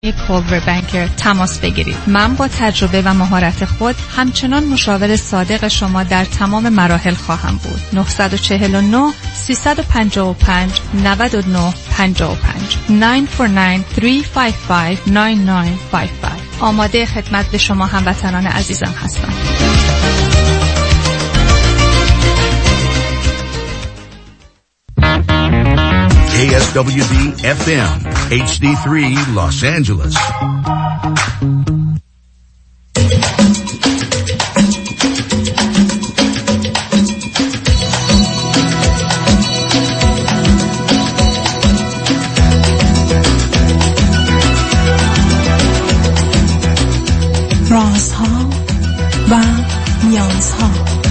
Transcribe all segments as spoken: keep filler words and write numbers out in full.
کولور بانکر تماس بگیرید. من با تجربه و مهارت خود همچنان مشاور صادق شما در تمام مراحل خواهم بود. نه چهار نه سه پنج پنج نه نه پنج پنج نه چهار نه سه پنج پنج نه نه پنج پنج. آماده خدمت به شما هموطنان عزیزم هستم. K S W D F M H D three Los Angeles. رازها و نیازها.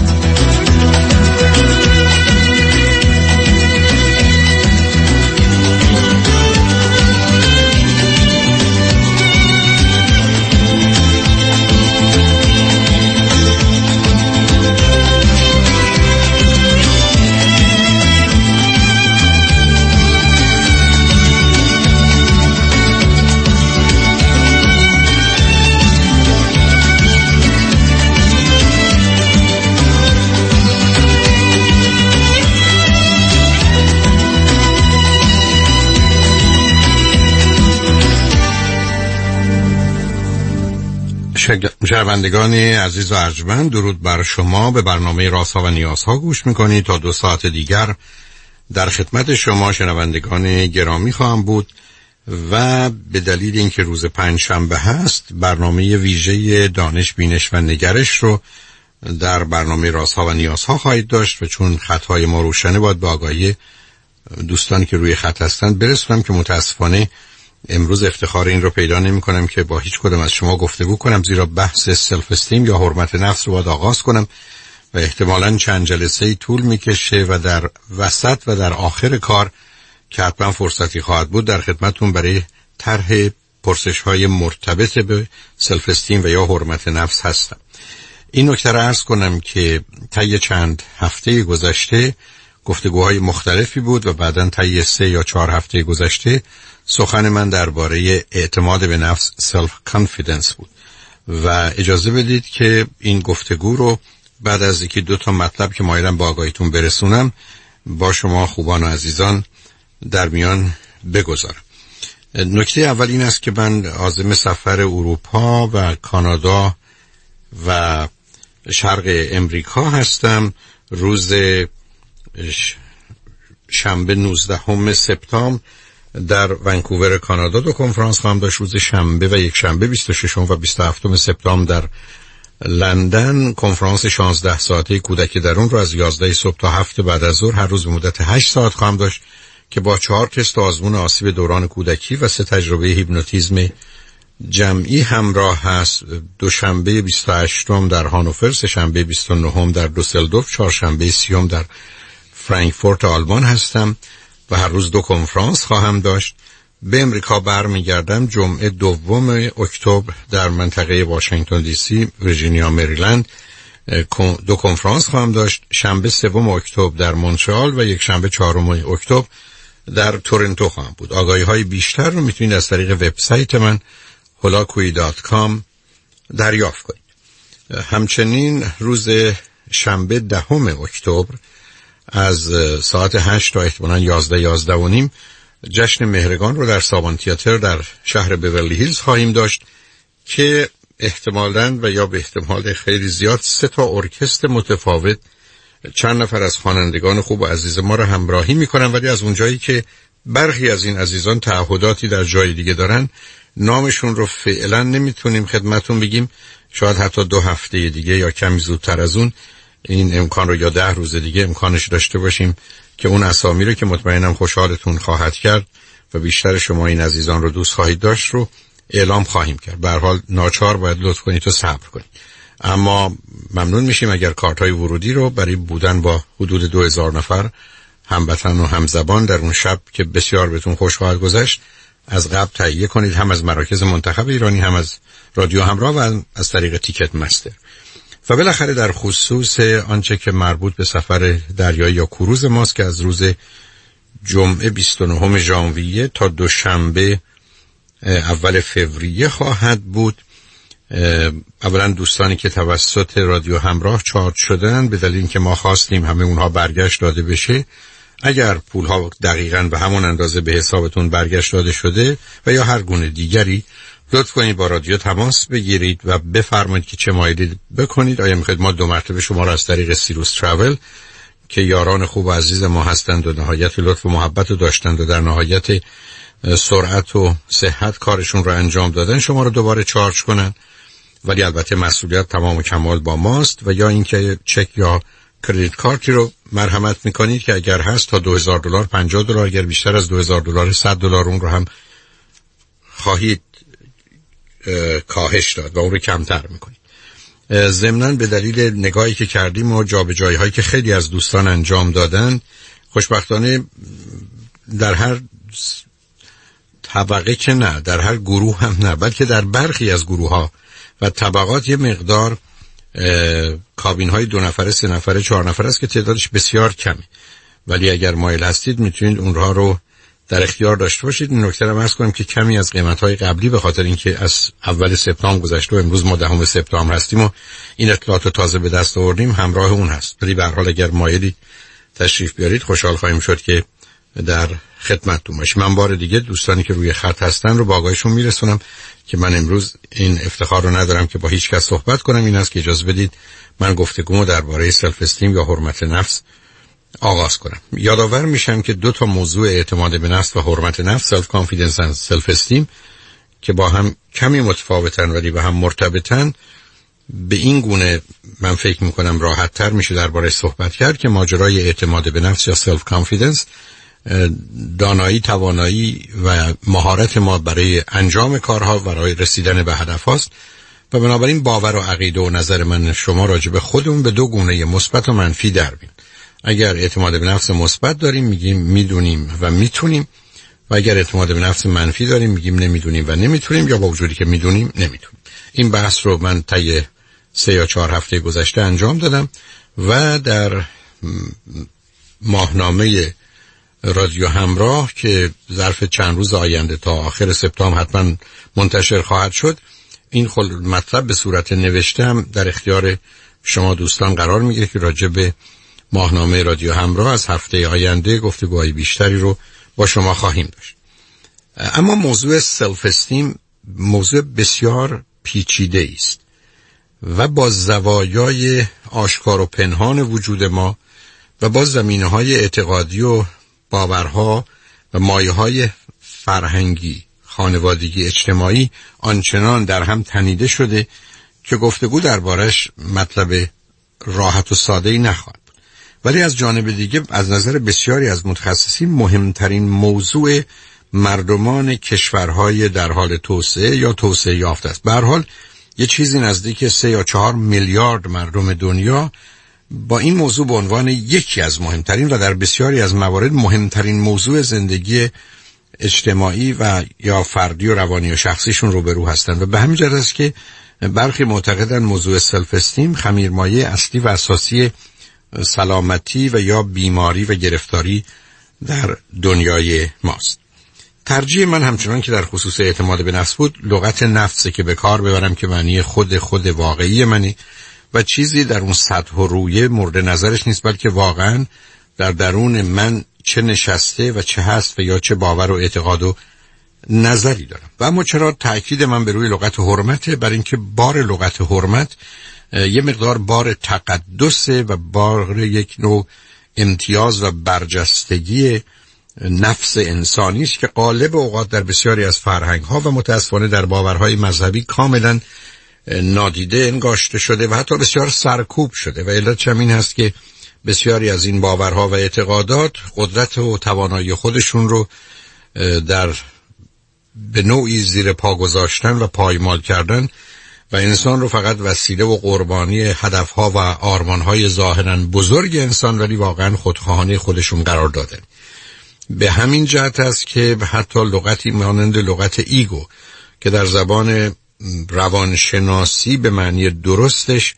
شنوندگان عزیز و ارجمند، درود بر شما. به برنامه رازها و نیازها گوش میکنید. تا دو ساعت دیگر در خدمت شما شنوندگان گرامی خواهم بود و به دلیل اینکه روز پنج شنبه هست برنامه ویژه دانش، بینش و نگرش رو در برنامه رازها و نیازها خواهید داشت و چون خطهای ما روشنه باید به آگاهی دوستانی که روی خط هستند برسونم که متاسفانه امروز افتخار این رو پیدا نمی کنم که با هیچ کدام از شما گفتگو کنم، زیرا بحث سلف استیم یا حرمت نفس رو باید آغاز کنم و احتمالاً چند جلسه طول می کشه و در وسط و در آخر کار که حتما فرصتی خواهد بود در خدمتون برای طرح پرسش های مرتبط به سلف استیم و یا حرمت نفس هستم. این نکته را عرض کنم که طی چند هفته گذشته گفتگوهای مختلفی بود و بعداً طی سه یا چهار هفته گذشته سخن من درباره اعتماد به نفس سلف کانفیدنس بود و اجازه بدید که این گفتگو رو بعد از یکی دو تا مطلب که مایلم با آگاهیتون برسونم با شما خوبان و عزیزان در میان بگذارم. نکته اول این است که من عازم سفر اروپا و کانادا و شرق امریکا هستم. روز شنبه نوزدهم سپتامبر در ونکوور کانادا دو کنفرانس خواهم داشت. روز شنبه و یک شنبه بیست و ششم و بیست و هفتم سپتامبر در لندن کنفرانس شانزده ساعته کودک درون رو از یازده صبح تا هفت بعد از ظهر هر روز به مدت هشت ساعت خواهم داشت که با چهار تست آزمون آسیب دوران کودکی و سه تجربه هیپنوتیزم جمعی همراه هست. دوشنبه بیست و هشتم در هانوفر، سه شنبه بیست و نهم در دوسلدورف، چهارشنبه سیوم در فرانکفورت آلمان هستم و هر روز دو کنفرانس خواهم داشت. به امریکا برمیگردم جمعه دوم اکتبر در منطقه واشنگتن دی سی، ویرجینیا، مریلند دو کنفرانس خواهم داشت. شنبه سوم اکتبر در مونترال و یک شنبه چهارم اکتبر در تورنتو خواهم بود. آگاهی های بیشتر رو میتونید از طریق وبسایت من هولاکویی دات کام دریافت کنید. همچنین روز شنبه دهم اکتبر از ساعت هشت تا احتمالاً یازده یازده و نیم جشن مهرگان رو در ساوان تئاتر در شهر بیورلی هیلز خواهیم داشت که احتمالاً و یا به احتمال خیلی زیاد سه تا ارکستر متفاوت چند نفر از خوانندگان خوب و عزیز ما رو همراهی میکنن، ولی از اونجایی که برخی از این عزیزان تعهداتی در جای دیگه دارن نامشون رو فعلا نمیتونیم خدمتون بگیم. شاید حتی دو هفته دیگه یا کمی زودتر از اون این امکان رو یا ده روز دیگه امکانش داشته باشیم که اون اسامی رو که مطمئنم خوشحالتون خواهد کرد و بیشتر شما این عزیزان رو دوست خواهید داشت رو اعلام خواهیم کرد. به هر حال ناچار باید لطف کنید و صبر کنید، اما ممنون میشیم اگر کارت‌های ورودی رو برای بودن با حدود دو هزار نفر هموطن و همزبان در اون شب که بسیار بهتون خوش خواهد گذشت از قبل تهیه کنید، هم از مراکز منتخب ایرانی، هم از رادیو همراه و از طریق تیکت مستر. و بالاخره در خصوص آنچه که مربوط به سفر دریایی یا کروز ماست که از روز جمعه بیست و نهم ژانویه تا دوشنبه اول فوریه خواهد بود. اولا دوستانی که توسط رادیو همراه چارج شدن به دلیل اینکه ما خواستیم همه اونها برگشت داده بشه، اگر پولها دقیقاً به همون اندازه به حسابتون برگشت داده شده و یا هر گونه دیگری، لطف کنید با رادیو تماس بگیرید و بفرمایید که چه مایلی بکنید. آیا میخواید ما دو مرتبه شما را از طریق سیروس تراول که یاران خوب و عزیز ما هستند و نهایت لطف و محبت رو داشتند و در نهایت سرعت و صحت کارشون رو انجام دادن شما رو دوباره چارج کنن، ولی البته مسئولیت تمام و کمال با ماست، و یا اینکه چک یا کردیت کارتی رو مرحمت میکنید که اگر هست تا دو هزار دلار، پنجاه دلار، اگر بیشتر از دو هزار دلار، صد دلار اون رو هم خواهید کاهش داد و اون رو کمتر میکنید. ضمناً به دلیل نگاهی که کردیم و جابجایی هایی که خیلی از دوستان انجام دادن، خوشبختانه در هر طبقه که نه، در هر گروه هم نه، بلکه در برخی از گروه ها و طبقات یه مقدار کابین های دو نفره، سه نفره، چهار نفره است که تعدادش بسیار کمه، ولی اگر مایل هستید میتونید اونها رو در اختیار داشته باشید. این نکته رو عرض کنم که کمی از قیمت های قبلی به خاطر اینکه از اول سپتامبر گذشته و امروز ما دهم سپتامبر هستیم و این اطلاعات رو تازه به دست آوردیم همراه اون هست، ولی به هر حال اگر مایلی تشریف بیارید خوشحال خواهیم شد که در خدمتتون باشیم. من بار دیگه دوستانی که روی خط هستن رو با آگاهیشون میرسونم که من امروز این افتخار رو ندارم که با هیچ کس صحبت کنم. این است که اجازه بدید من گفتگومو درباره سلف استیم یا حرمت نفس آغاز کنم. یادآور میشم که دو تا موضوع اعتماد به نفس و حرمت نفس، سلف کانفیدنس و سلف استیم، که با هم کمی متفاوتن ولی با هم مرتبطن، به این گونه من فکر میکنم راحت تر میشه درباره صحبت کرد که ماجرای اعتماد به نفس یا سلف کانفیدنس دانایی، توانایی و مهارت ما برای انجام کارها و برای رسیدن به هدف هاست، و بنابراین باور و عقیده و نظر من شما راجع به خودمون به دو گونه مثبت و منفی در میاد. اگر اعتماد به نفس مثبت داریم میگیم میدونیم و میتونیم، و اگر اعتماد به نفس منفی داریم میگیم نمیدونیم و نمیتونیم، یا با وجودی که میدونیم نمیتونیم. این بحث رو من طی سه یا چهار هفته گذشته انجام دادم و در ماهنامه رادیو همراه که ظرف چند روز آینده تا آخر سپتامبر حتما منتشر خواهد شد، این خل مطلب به صورت نوشته هم در اختیار شما دوستان قرار میگیره که راجع به ماهنامه رادیو همراه از هفته آینده گفتگوهای بیشتری رو با شما خواهیم داشت. اما موضوع سلف استیم موضوع بسیار پیچیده است و با زوایای آشکار و پنهان وجود ما و با زمینه‌های اعتقادی و باورها و مایه‌های فرهنگی، خانوادگی، اجتماعی آنچنان در هم تنیده شده که گفتگو دربارش مطلب راحت و ساده‌ای نخواهد بود. ولی از جانب دیگه از نظر بسیاری از متخصصین مهمترین موضوع مردمان کشورهای در حال توسعه یا توسعه یافته است. به هر حال یه چیزی نزدیک سه یا چهار میلیارد مردم دنیا با این موضوع به عنوان یکی از مهمترین و در بسیاری از موارد مهمترین موضوع زندگی اجتماعی و یا فردی و روانی و شخصیشون روبرو هستند، و به همین جهت است که برخی معتقدن موضوع سلف استیم خمیرمایه اصلی و اساسی سلامتی و یا بیماری و گرفتاری در دنیای ماست. ترجیح من همچنان که در خصوص اعتماد به نفس بود لغت نفسه که به کار ببرم که معنی خود خود واقعی منی و چیزی در اون سطح و رویه مورد نظرش نیست، بلکه واقعا در درون من چه نشسته و چه هست و یا چه باور و اعتقاد و نظری دارم. و اما چرا تأکید من به روی لغت حرمته؟ برای اینکه بار لغت حرمت یه مقدار بار تقدسه و بار یک نوع امتیاز و برجستگی نفس انسانی است که غالب اوقات در بسیاری از فرهنگ‌ها و متأسفانه در باورهای مذهبی کاملا نادیده انگاشته شده و حتی بسیار سرکوب شده، و علتش هم این هست که بسیاری از این باورها و اعتقادات قدرت و توانایی خودشون رو در به نوعی زیر پا گذاشتن و پایمال کردن و انسان رو فقط وسیله و قربانی هدفها و آرمانهای ظاهراً بزرگ انسان ولی واقعاً خودخواهانه خودشون قرار دادن. به همین جهت است که حتی لغتی مانند لغت ایگو که در زبان روانشناسی به معنی درستش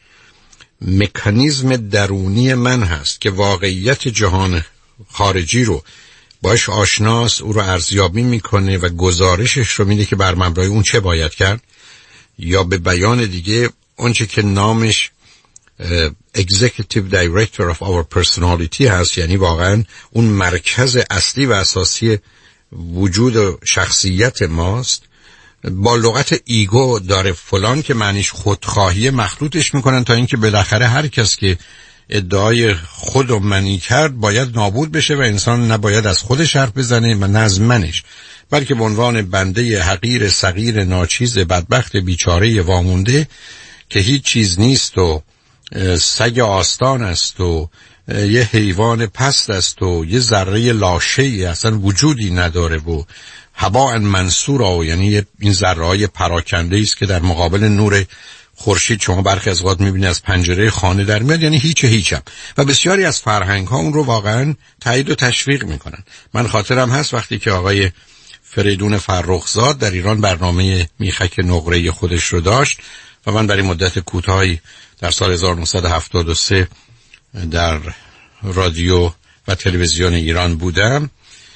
مکانیزم درونی من هست که واقعیت جهان خارجی رو باش آشناست، او رو ارزیابی میکنه و گزارشش رو میده که بر مبنای اون چه باید کرد، یا به بیان دیگه اونچه که نامش Executive Director of Our Personality هست، یعنی واقعا اون مرکز اصلی و اساسی وجود و شخصیت ماست، با لغت ایگو داره فلان که معنیش خودخواهی مخلوطش میکنن تا اینکه بالاخره هر کس که ادعای خود و منی کرد باید نابود بشه و انسان نباید از خودش حرف بزنه و نه از منش، بلکه به عنوان بنده حقیر صغیر ناچیز بدبخت بیچاره وامونده که هیچ چیز نیست و سگ آستان است و یه حیوان پست است و یه ذره لاشه‌ای اصلا وجودی نداره و هباء منصورا، یعنی این ذره‌های پراکنده است که در مقابل نور خورشید شما برخی از اوقات می‌بینید از پنجره خانه در میاد، یعنی هیچ هیچم. و بسیاری از فرهنگ‌ها اون رو واقعاً تایید و تشویق می‌کنن. من خاطرم هست وقتی که آقای فریدون فرخزاد در ایران برنامه میخک نقره خودش رو داشت و من برای مدت کوتاهی در سال هزار و نهصد و هفتاد و سه در رادیو و تلویزیون ایران بودم،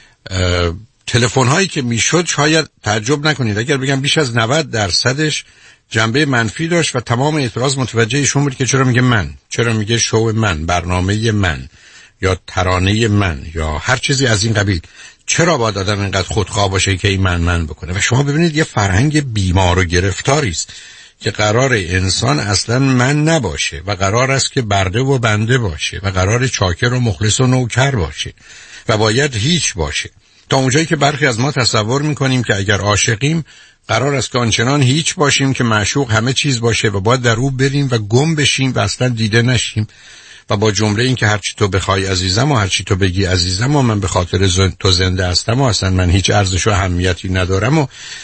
تلفن هایی که میشد شاید تعجب نکنید اگر بگم بیش از نود درصدش جنبه منفی داشت و تمام اعتراض متوجه ایشون بود که چرا میگه من، چرا میگه شو من، برنامه من یا ترانه من یا هر چیزی از این قبیل، چرا باید آدم اینقدر خودخواه باشه که این من من بکنه. و شما ببینید یه فرهنگ بیمار و گرفتاری است که قرار انسان اصلا من نباشه و قرار است که برده و بنده باشه و قرار چاکر و مخلص و نوکر باشه و باید هیچ باشه، تا اونجایی که برخی از ما تصور میکنیم که اگر عاشقیم قرار است که آنچنان هیچ باشیم که معشوق همه چیز باشه و باید در او بریم و گم بشیم و اصلا دیده نشیم و با جمله این که هرچی تو بخوای عزیزم و هرچی تو بگی عزیزم و من به خاطر زن... تو زنده هستم و اصلا من هیچ ارزش و اهمیتی ندارم و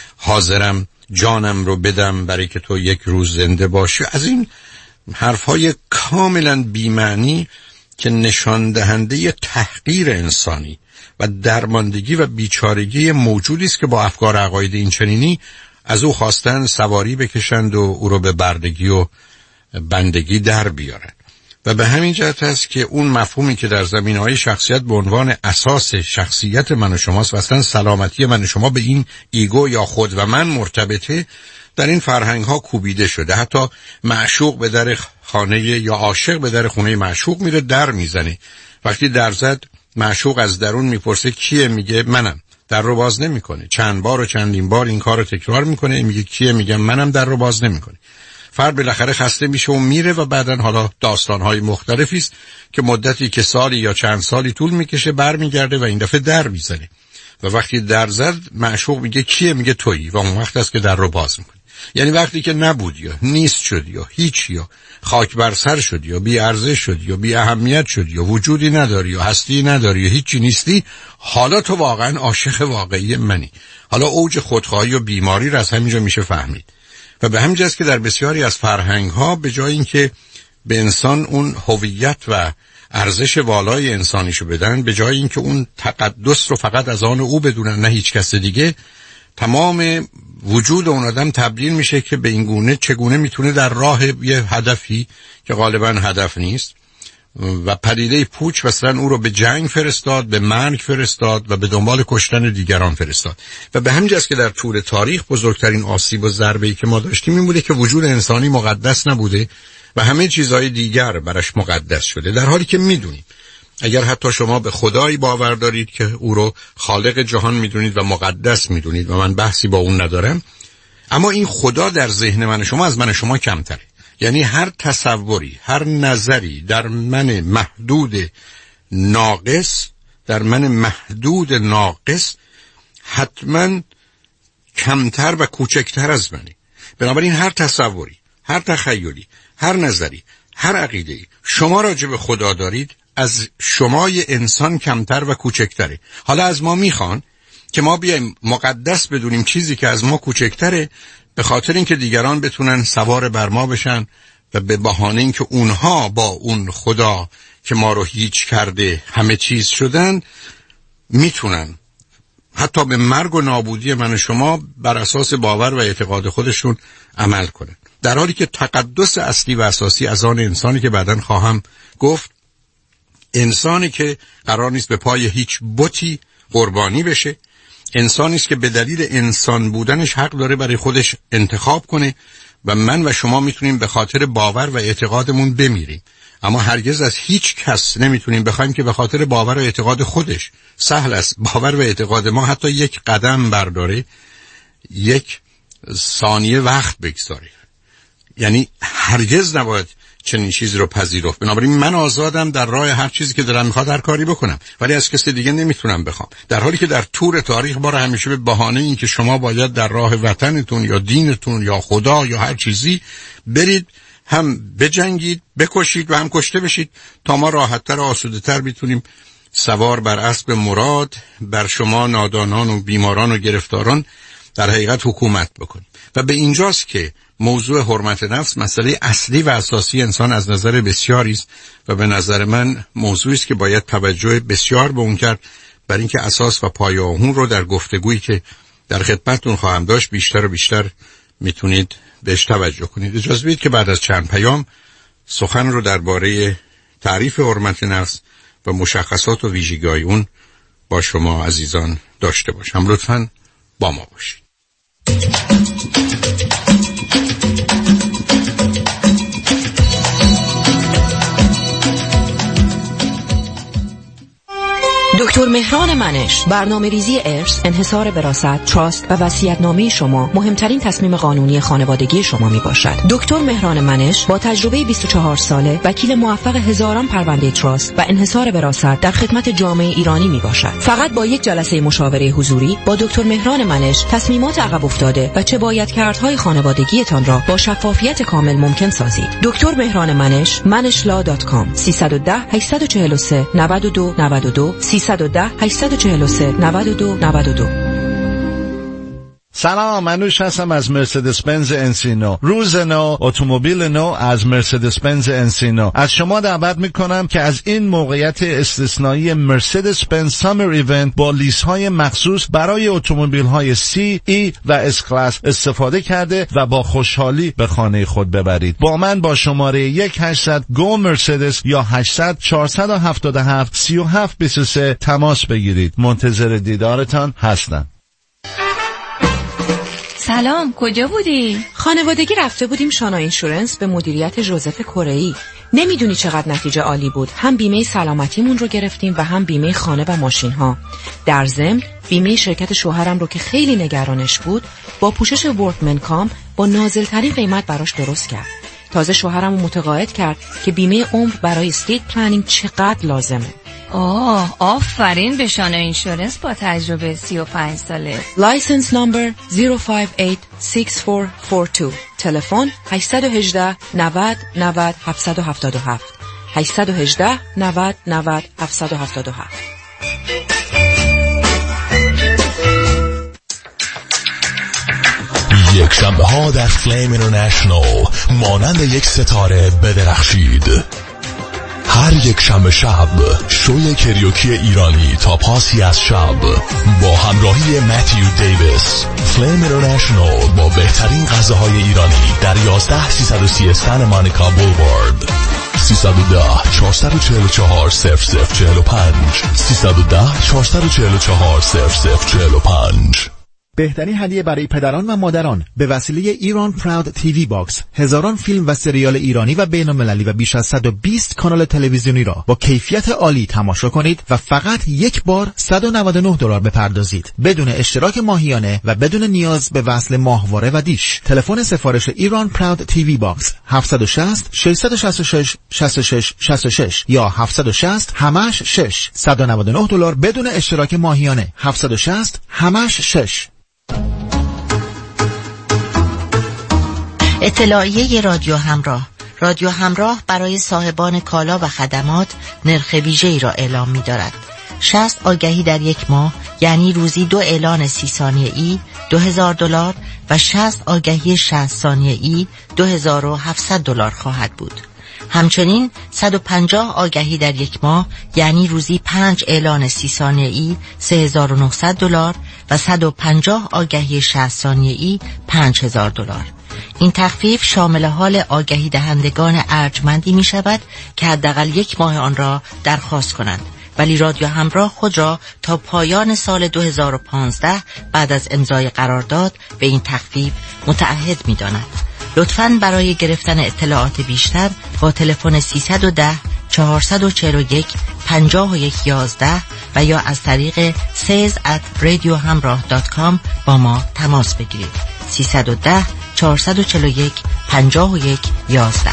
حاضرم جانم رو بدم برای که تو یک روز زنده باشی. از این حرفهای کاملا بی‌معنی که نشان دهنده تحقیر انسانی و درماندگی و بیچارگی موجودی است که با افکار عقاید این چنینی از او خواستن سواری بکشند و او رو به بردگی و بندگی در بیارن. و به همین جهت است که اون مفهومی که در زمینه‌های شخصیت به عنوان اساس شخصیت من و شماست و اصلا سلامتی من و شما به این ایگو یا خود و من مرتبطه، در این فرهنگ ها کوبیده شده. حتی معشوق به در خانه یا عاشق به در خونه معشوق میره، در میزنه، وقتی در زد معشوق از درون میپرسه کیه، میگه منم، در رو باز نمیکنه. چند بار و چندین بار این کارو تکرار میکنه، میگه کیه، میگه منم، در رو باز نمیکنه. فرد بالاخره خسته میشه و میره و بعدن حالا داستانهای مختلفی است که مدتی که سالی یا چند سالی طول میکشه برمیگرده و این دفعه در میزنه و وقتی در زد معشوق میگه کیه، میگه تویی، و اون وقت است که در رو باز میکنه. یعنی وقتی که نبودی یا نیست شدی یا هیچ یا خاک بر سر شدی یا بی ارزش شدی یا بی اهمیت شدی یا وجودی نداری یا هستی نداری یا هیچی نیستی، حالا تو واقعا عاشق واقعی منی. حالا اوج خودخواهی و بیماری را از همینجا میشه فهمید. و به همین جاست که در بسیاری از فرهنگ‌ها به جای اینکه به انسان اون هویت و ارزش والای انسانیشو بدن، به جای اینکه اون تقدس رو فقط از آن او بدونن نه هیچ کس دیگه، تمام وجود اون آدم تبدیل میشه که به این گونه چگونه میتونه در راه یه هدفی که غالبا هدف نیست و پدیده پوچ مثلا او رو به جنگ فرستاد، به مرگ فرستاد و به دنبال کشتن دیگران فرستاد. و به همین جاست که در طول تاریخ بزرگترین آسیب و ضربه‌ای که ما داشتیم این بوده که وجود انسانی مقدس نبوده و همه چیزهای دیگر برش مقدس شده، در حالی که میدونیم اگر حتی شما به خدایی باور دارید که او رو خالق جهان میدونید و مقدس میدونید و من بحثی با اون ندارم، اما این خدا در ذهن من شما از من شما کمتره. یعنی هر تصوری، هر نظری در من محدود ناقص، در من محدود ناقص حتما کمتر و کوچکتر از منه. بنابراین هر تصوری، هر تخیلی، هر نظری، هر عقیده‌ای شما راجع به خدا دارید از شمای انسان کمتر و کوچکتره. حالا از ما میخوان که ما بیایم مقدس بدونیم چیزی که از ما کوچکتره، به خاطر اینکه دیگران بتونن سوار بر ما بشن و به بهانه اینکه اونها با اون خدا که ما رو هیچ کرده همه چیز شدن میتونن حتی به مرگ و نابودی من و شما بر اساس باور و اعتقاد خودشون عمل کنن، در حالی که تقدس اصلی و اساسی از آن انسانی که بعداً خواهم گفت، انسانی که قرار نیست به پای هیچ بتی قربانی بشه. انسانی است که به دلیل انسان بودنش حق داره برای خودش انتخاب کنه و من و شما میتونیم به خاطر باور و اعتقادمون بمیریم، اما هرگز از هیچ کس نمیتونیم بخوایم که به خاطر باور و اعتقاد خودش، سهل است باور و اعتقاد ما حتی یک قدم برداره، یک ثانیه وقت بگذاره، یعنی هرگز نباید چنین چیزی رو پذیرفت. بنابراین من آزادم در راه هر چیزی که دلم میخواد هر کاری بکنم، ولی از کسی دیگه نمیتونم بخوام، در حالی که در طول تاریخ ما رو همیشه به بهانه این که شما باید در راه وطنتون یا دینتون یا خدا یا هر چیزی برید، هم بجنگید، بکشید و هم کشته بشید تا ما راحت‌تر و آسوده‌تر بتونیم سوار بر اسب مراد بر شما نادانان و بیماران و گرفتاران در حقیقت حکومت بکنیم. و به اینجاست که موضوع حرمت نفس مسئله اصلی و اساسی انسان از نظر بسیاری است و به نظر من موضوعی است که باید توجه بسیار به اون کرد، برای اینکه اساس و پایه اون رو در گفتگویی که در خدمتتون خواهم داشت بیشتر و بیشتر میتونید بهش توجه کنید. اجازه بدید که بعد از چند پیام سخن رو درباره تعریف حرمت نفس و مشخصات و ویژگی‌های اون با شما عزیزان داشته باشم. لطفاً با ما باشید. دکتر مهران منش، برنامه ریزی ارث، انحصار وراثت، تراست و وصیت‌نامه شما مهمترین تصمیم قانونی خانوادگی شما می باشد. دکتر مهران منش با تجربه بیست و چهار ساله، وکیل موفق هزاران پرونده تراست و انحصار وراثت در خدمت جامعه ایرانی می باشد. فقط با یک جلسه مشاوره حضوری با دکتر مهران منش تصمیمات عقب افتاده و چه باید کردهای خانوادگیتان را با شفافیت کامل ممکن سازید. دکتر مهران منش، منشلا دات کام سیصد و ده هشتصد و چهل و سه نود و دو نود و دو سیصد و ده هشتصد و چهل و سه نود و دو نود و دو. سلام، منوش هستم از مرسدس بنز انسینو. روز نو، اتومبیل نو از مرسدس بنز انسینو. از شما دعوت میکنم که از این موقعیت استثنایی مرسدس بنز سامر ایونت با لیست های مخصوص برای اتومبیل های سی، ای و اس کلاس استفاده کرده و با خوشحالی به خانه خود ببرید. با من با شماره یک هشتصد گو مرسدس یا هشتصد چهارصد و هفتاد و هفت سی و هفت بیست و سه تماس بگیرید. منتظر دیدارتان هستم. سلام، کجا بودی؟ خانوادگی رفته بودیم شانا اینشورنس به مدیریت ژوزف کره‌ای. نمیدونی چقدر نتیجه عالی بود. هم بیمه سلامتیمون رو گرفتیم و هم بیمه خانه و ماشین ها. در ضمن بیمه شرکت شوهرم رو که خیلی نگرانش بود با پوشش ورکمن کام با نازل‌ترین قیمت براش درست کرد. تازه شوهرم رو متقاعد کرد که بیمه عمر برای استیت پلنینگ چقدر لازمه. آه، آفرین به شانا اینشورنس با تجربه سی و پنج ساله. لایسنس نمبر صفر پنج هشت شش چهار چهار دو. تلفن هشت یک هشت نود نود هفت هفت هفت هشت یک هشت نود نود هفت هفت هفت. یک شنبه ها در فلیم اینترنشنال مانند یک ستاره بدرخشید. هر یک شنبه شب شوی کریوکی ایرانی تا پاسی از شب با همراهی متیو دیویس. فلیم اینترنشنال با بهترین غذاهای ایرانی در یازده سیصد و سی سن مانیکا بولوارد. سیصد و ده چهارصد و چهل و چهار صفر صفر چهل و پنج سیصد و ده چهارصد و چهل و چهار صفر صفر چهل و پنج. بهترین هدیه برای پدران و مادران به وسیله ایران پراود تیوی باکس، هزاران فیلم و سریال ایرانی و بین‌المللی و بیش از صد و بیست کانال تلویزیونی را با کیفیت عالی تماشا کنید و فقط یک بار صد و نود و نه دلار بپردازید بدون اشتراک ماهیانه و بدون نیاز به وصل ماهواره و دیش. تلفن سفارش ایران پراود تیوی باکس هفت شش صفر شش شش شش شش شش شش شش یا هفت شش صفر همش شش صد و نود و نه دلار بدون اشتراک ماهیانه. هفت شش صفر همش شش. اطلاعیه رادیو همراه. رادیو همراه برای صاحبان کالا و خدمات نرخ ویژه‌ای را اعلام می‌دارد. شصت آگهی در یک ماه یعنی روزی دو اعلان سی ثانیه‌ای دو هزار دلار و شصت آگهی شصت ثانیه‌ای دو هزار و هفتصد دلار خواهد بود. همچنین صد و پنجاه آگهی در یک ماه یعنی روزی پنج اعلان سی ثانیه‌ای سه هزار و نهصد دلار و صد و پنجاه آگهی شصت ثانیه‌ای پنج هزار دلار. این تخفیف شامل حال آگهی دهندگان ارجمندی می شود که حداقل یک ماه آن را درخواست کنند. ولی رادیو همراه خود را تا پایان سال دو هزار و پانزده بعد از امضای قرارداد به این تخفیف متعهد می‌داند. لطفاً برای گرفتن اطلاعات بیشتر با تلفن سیصد و ده چهارصد و چهل و یک پنجاه و یک یازده و یا از طریق سیلز ات رادیو همراه دات کام با ما تماس بگیرید. سیصد و ده چهارصد و چهل و یک پنجاه و یک یازده.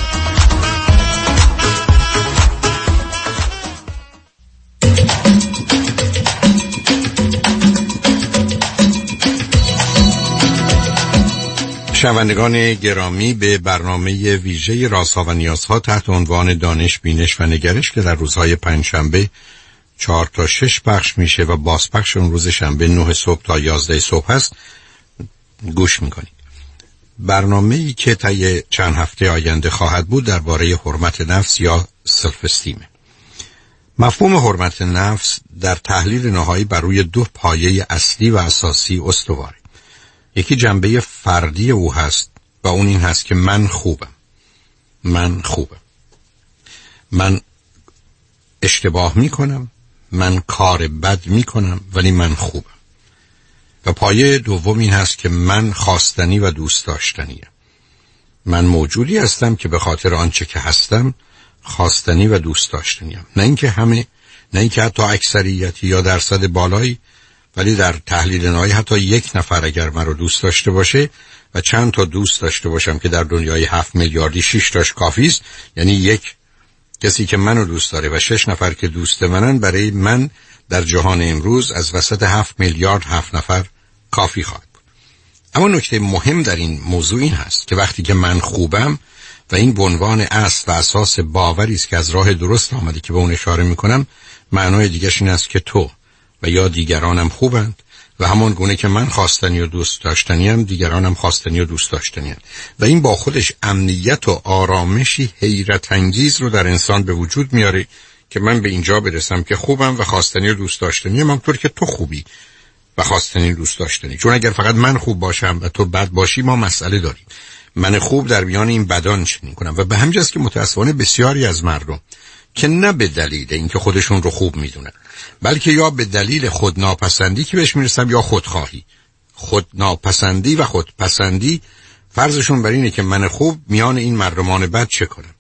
شنوندگان گرامی، به برنامه ویژه رازها و نیازها تحت عنوان دانش، بینش و نگرش که در روزهای پنجشنبه چهار تا شش پخش میشه و بازپخش اون روز شنبه نه صبح تا یازده صبح هست گوش میکنید. برنامه‌ای که طی چند هفته آینده خواهد بود درباره حرمت نفس یا سلف استیم. مفهوم حرمت نفس در تحلیل نهایی بر روی دو پایه اصلی و اساسی استواره. یکی جنبه فردی او هست و اون این هست که من خوبم، من خوبم، من اشتباه میکنم، من کار بد میکنم ولی من خوبم. و پایه دوم این هست که من خواستنی و دوست داشتنیم. من موجودی هستم که به خاطر آنچه که هستم خواستنی و دوست داشتنیم. نه اینکه همه، نه اینکه حتی اکثریتی یا درصد بالایی، ولی در تحلیل نهایی حتی یک نفر اگر من رو دوست داشته باشه و چند تا دوست داشته باشم که در دنیای هفت میلیاردی شش تاش کافی است، یعنی یک کسی که منو دوست داره و شش نفر که دوست منن، برای من در جهان امروز از وسط هفت میلیارد هفت نفر کافی خواهد بود. اما نکته مهم در این موضوع این هست که وقتی که من خوبم و این به عنوان اصل و اساس باوری است که از راه درست آمده که به اون اشاره میکنم، معنای دیگرش این است که تو و یا دیگرانم خوبند و همان گونه که من خواستنی و دوست داشتنیم، دیگرانم خواستنی و دوست داشتنیم. و این با خودش امنیت و آرامشی حیرت انگیز رو در انسان به وجود میاره که من به اینجا برسم که خوبم و خواستنی و دوست داشتنیم، همونطور که تو خوبی و خواستنی و دوست داشتنی. چون اگر فقط من خوب باشم و تو بد باشی ما مسئله داریم. من خوب در میان این بدان چنین کنم و به همین جاست که متاسفانه بسیاری از مردم که نه به دلیل اینکه خودشون رو خوب میدونن، بلکه یا به دلیل خودناپسندی که بهش میرسم یا خودخواهی، خودناپسندی و خودپسندی، فرضشون بر اینه که من خوب میان این مردمان بد چه کنم.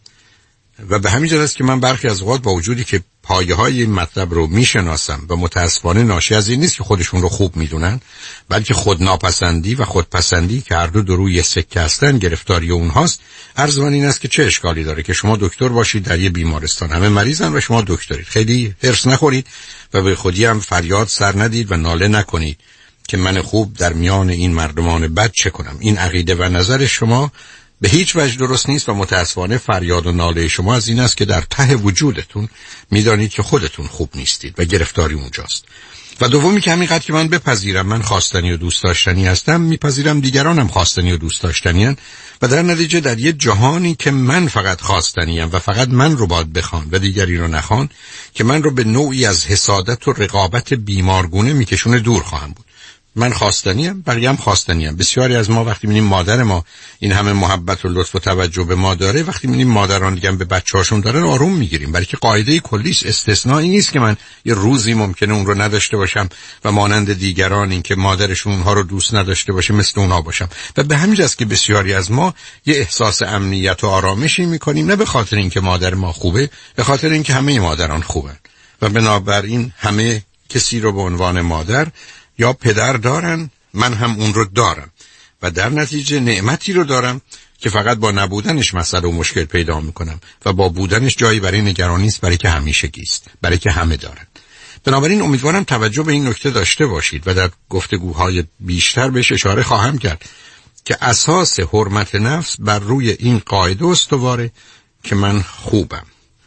و به همین جهت است که من برخی از اوقات با وجودی که پایه های این مطلب رو میشناسم و متاسفانه ناشی از این نیست که خودشون رو خوب میدونن، بلکه خودناپسندی و خودپسندی که هر دو در روی سکه هستن گرفتاری اونهاست. عرض من این است که چه اشکالی داره که شما دکتر باشید در یه بیمارستان، همه مریضن و شما دکترید. خیلی حرص نخورید و به خودی هم فریاد سر ندید و ناله نکنید که من خوب در میان این مردمان بد چه کنم. این عقیده و نظر شما به هیچ وجه درست نیست و متاسفانه فریاد و ناله شما از این است که در ته وجودتون میدانید که خودتون خوب نیستید و گرفتاری اونجاست. و دومی که همینقدر که من بپذیرم من خواستنی و دوست داشتنی هستم، میپذیرم دیگرانم خواستنی و دوست داشتنی هستند و در نتیجه در یه جهانی که من فقط خواستنی ام و فقط من رو باید بخوان و دیگری رو نخوان، که من رو به نوعی از حسادت و رقابت بیمارگونه میکشونه دور خواهم بود. من خواستنیم، بقیه هم خواستنیم. بسیاری از ما وقتی می‌بینیم مادر ما این همه محبت و لطف و توجه به ما داره، وقتی می‌بینیم مادران دیگه هم به بچه‌هاشون دارن آروم می‌گیریم، برای که قاعده کلی است، استثنایی نیست که من یه روزی ممکنه اون رو نداشته باشم و مانند دیگران این که مادرشون اونها رو دوست نداشته باشه مثل اونها باشم. و به همین جاست که بسیاری از ما یه احساس امنیت و آرامشی می‌کنیم، نه به خاطر اینکه مادر ما خوبه، به خاطر اینکه همه مادران خوبن و بنابراین همه کسی رو به عنوان مادر یا پدر دارن، من هم اون رو دارم و در نتیجه نعمتی رو دارم که فقط با نبودنش مسئله و مشکل پیدا میکنم و با بودنش جایی برای نگرانی است، برای که همیشگی است، برای که همه دارن. بنابراین امیدوارم توجه به این نکته داشته باشید و در گفتگوهای بیشتر بهش اشاره خواهم کرد که اساس حرمت نفس بر روی این قاعده استواره که من خوبم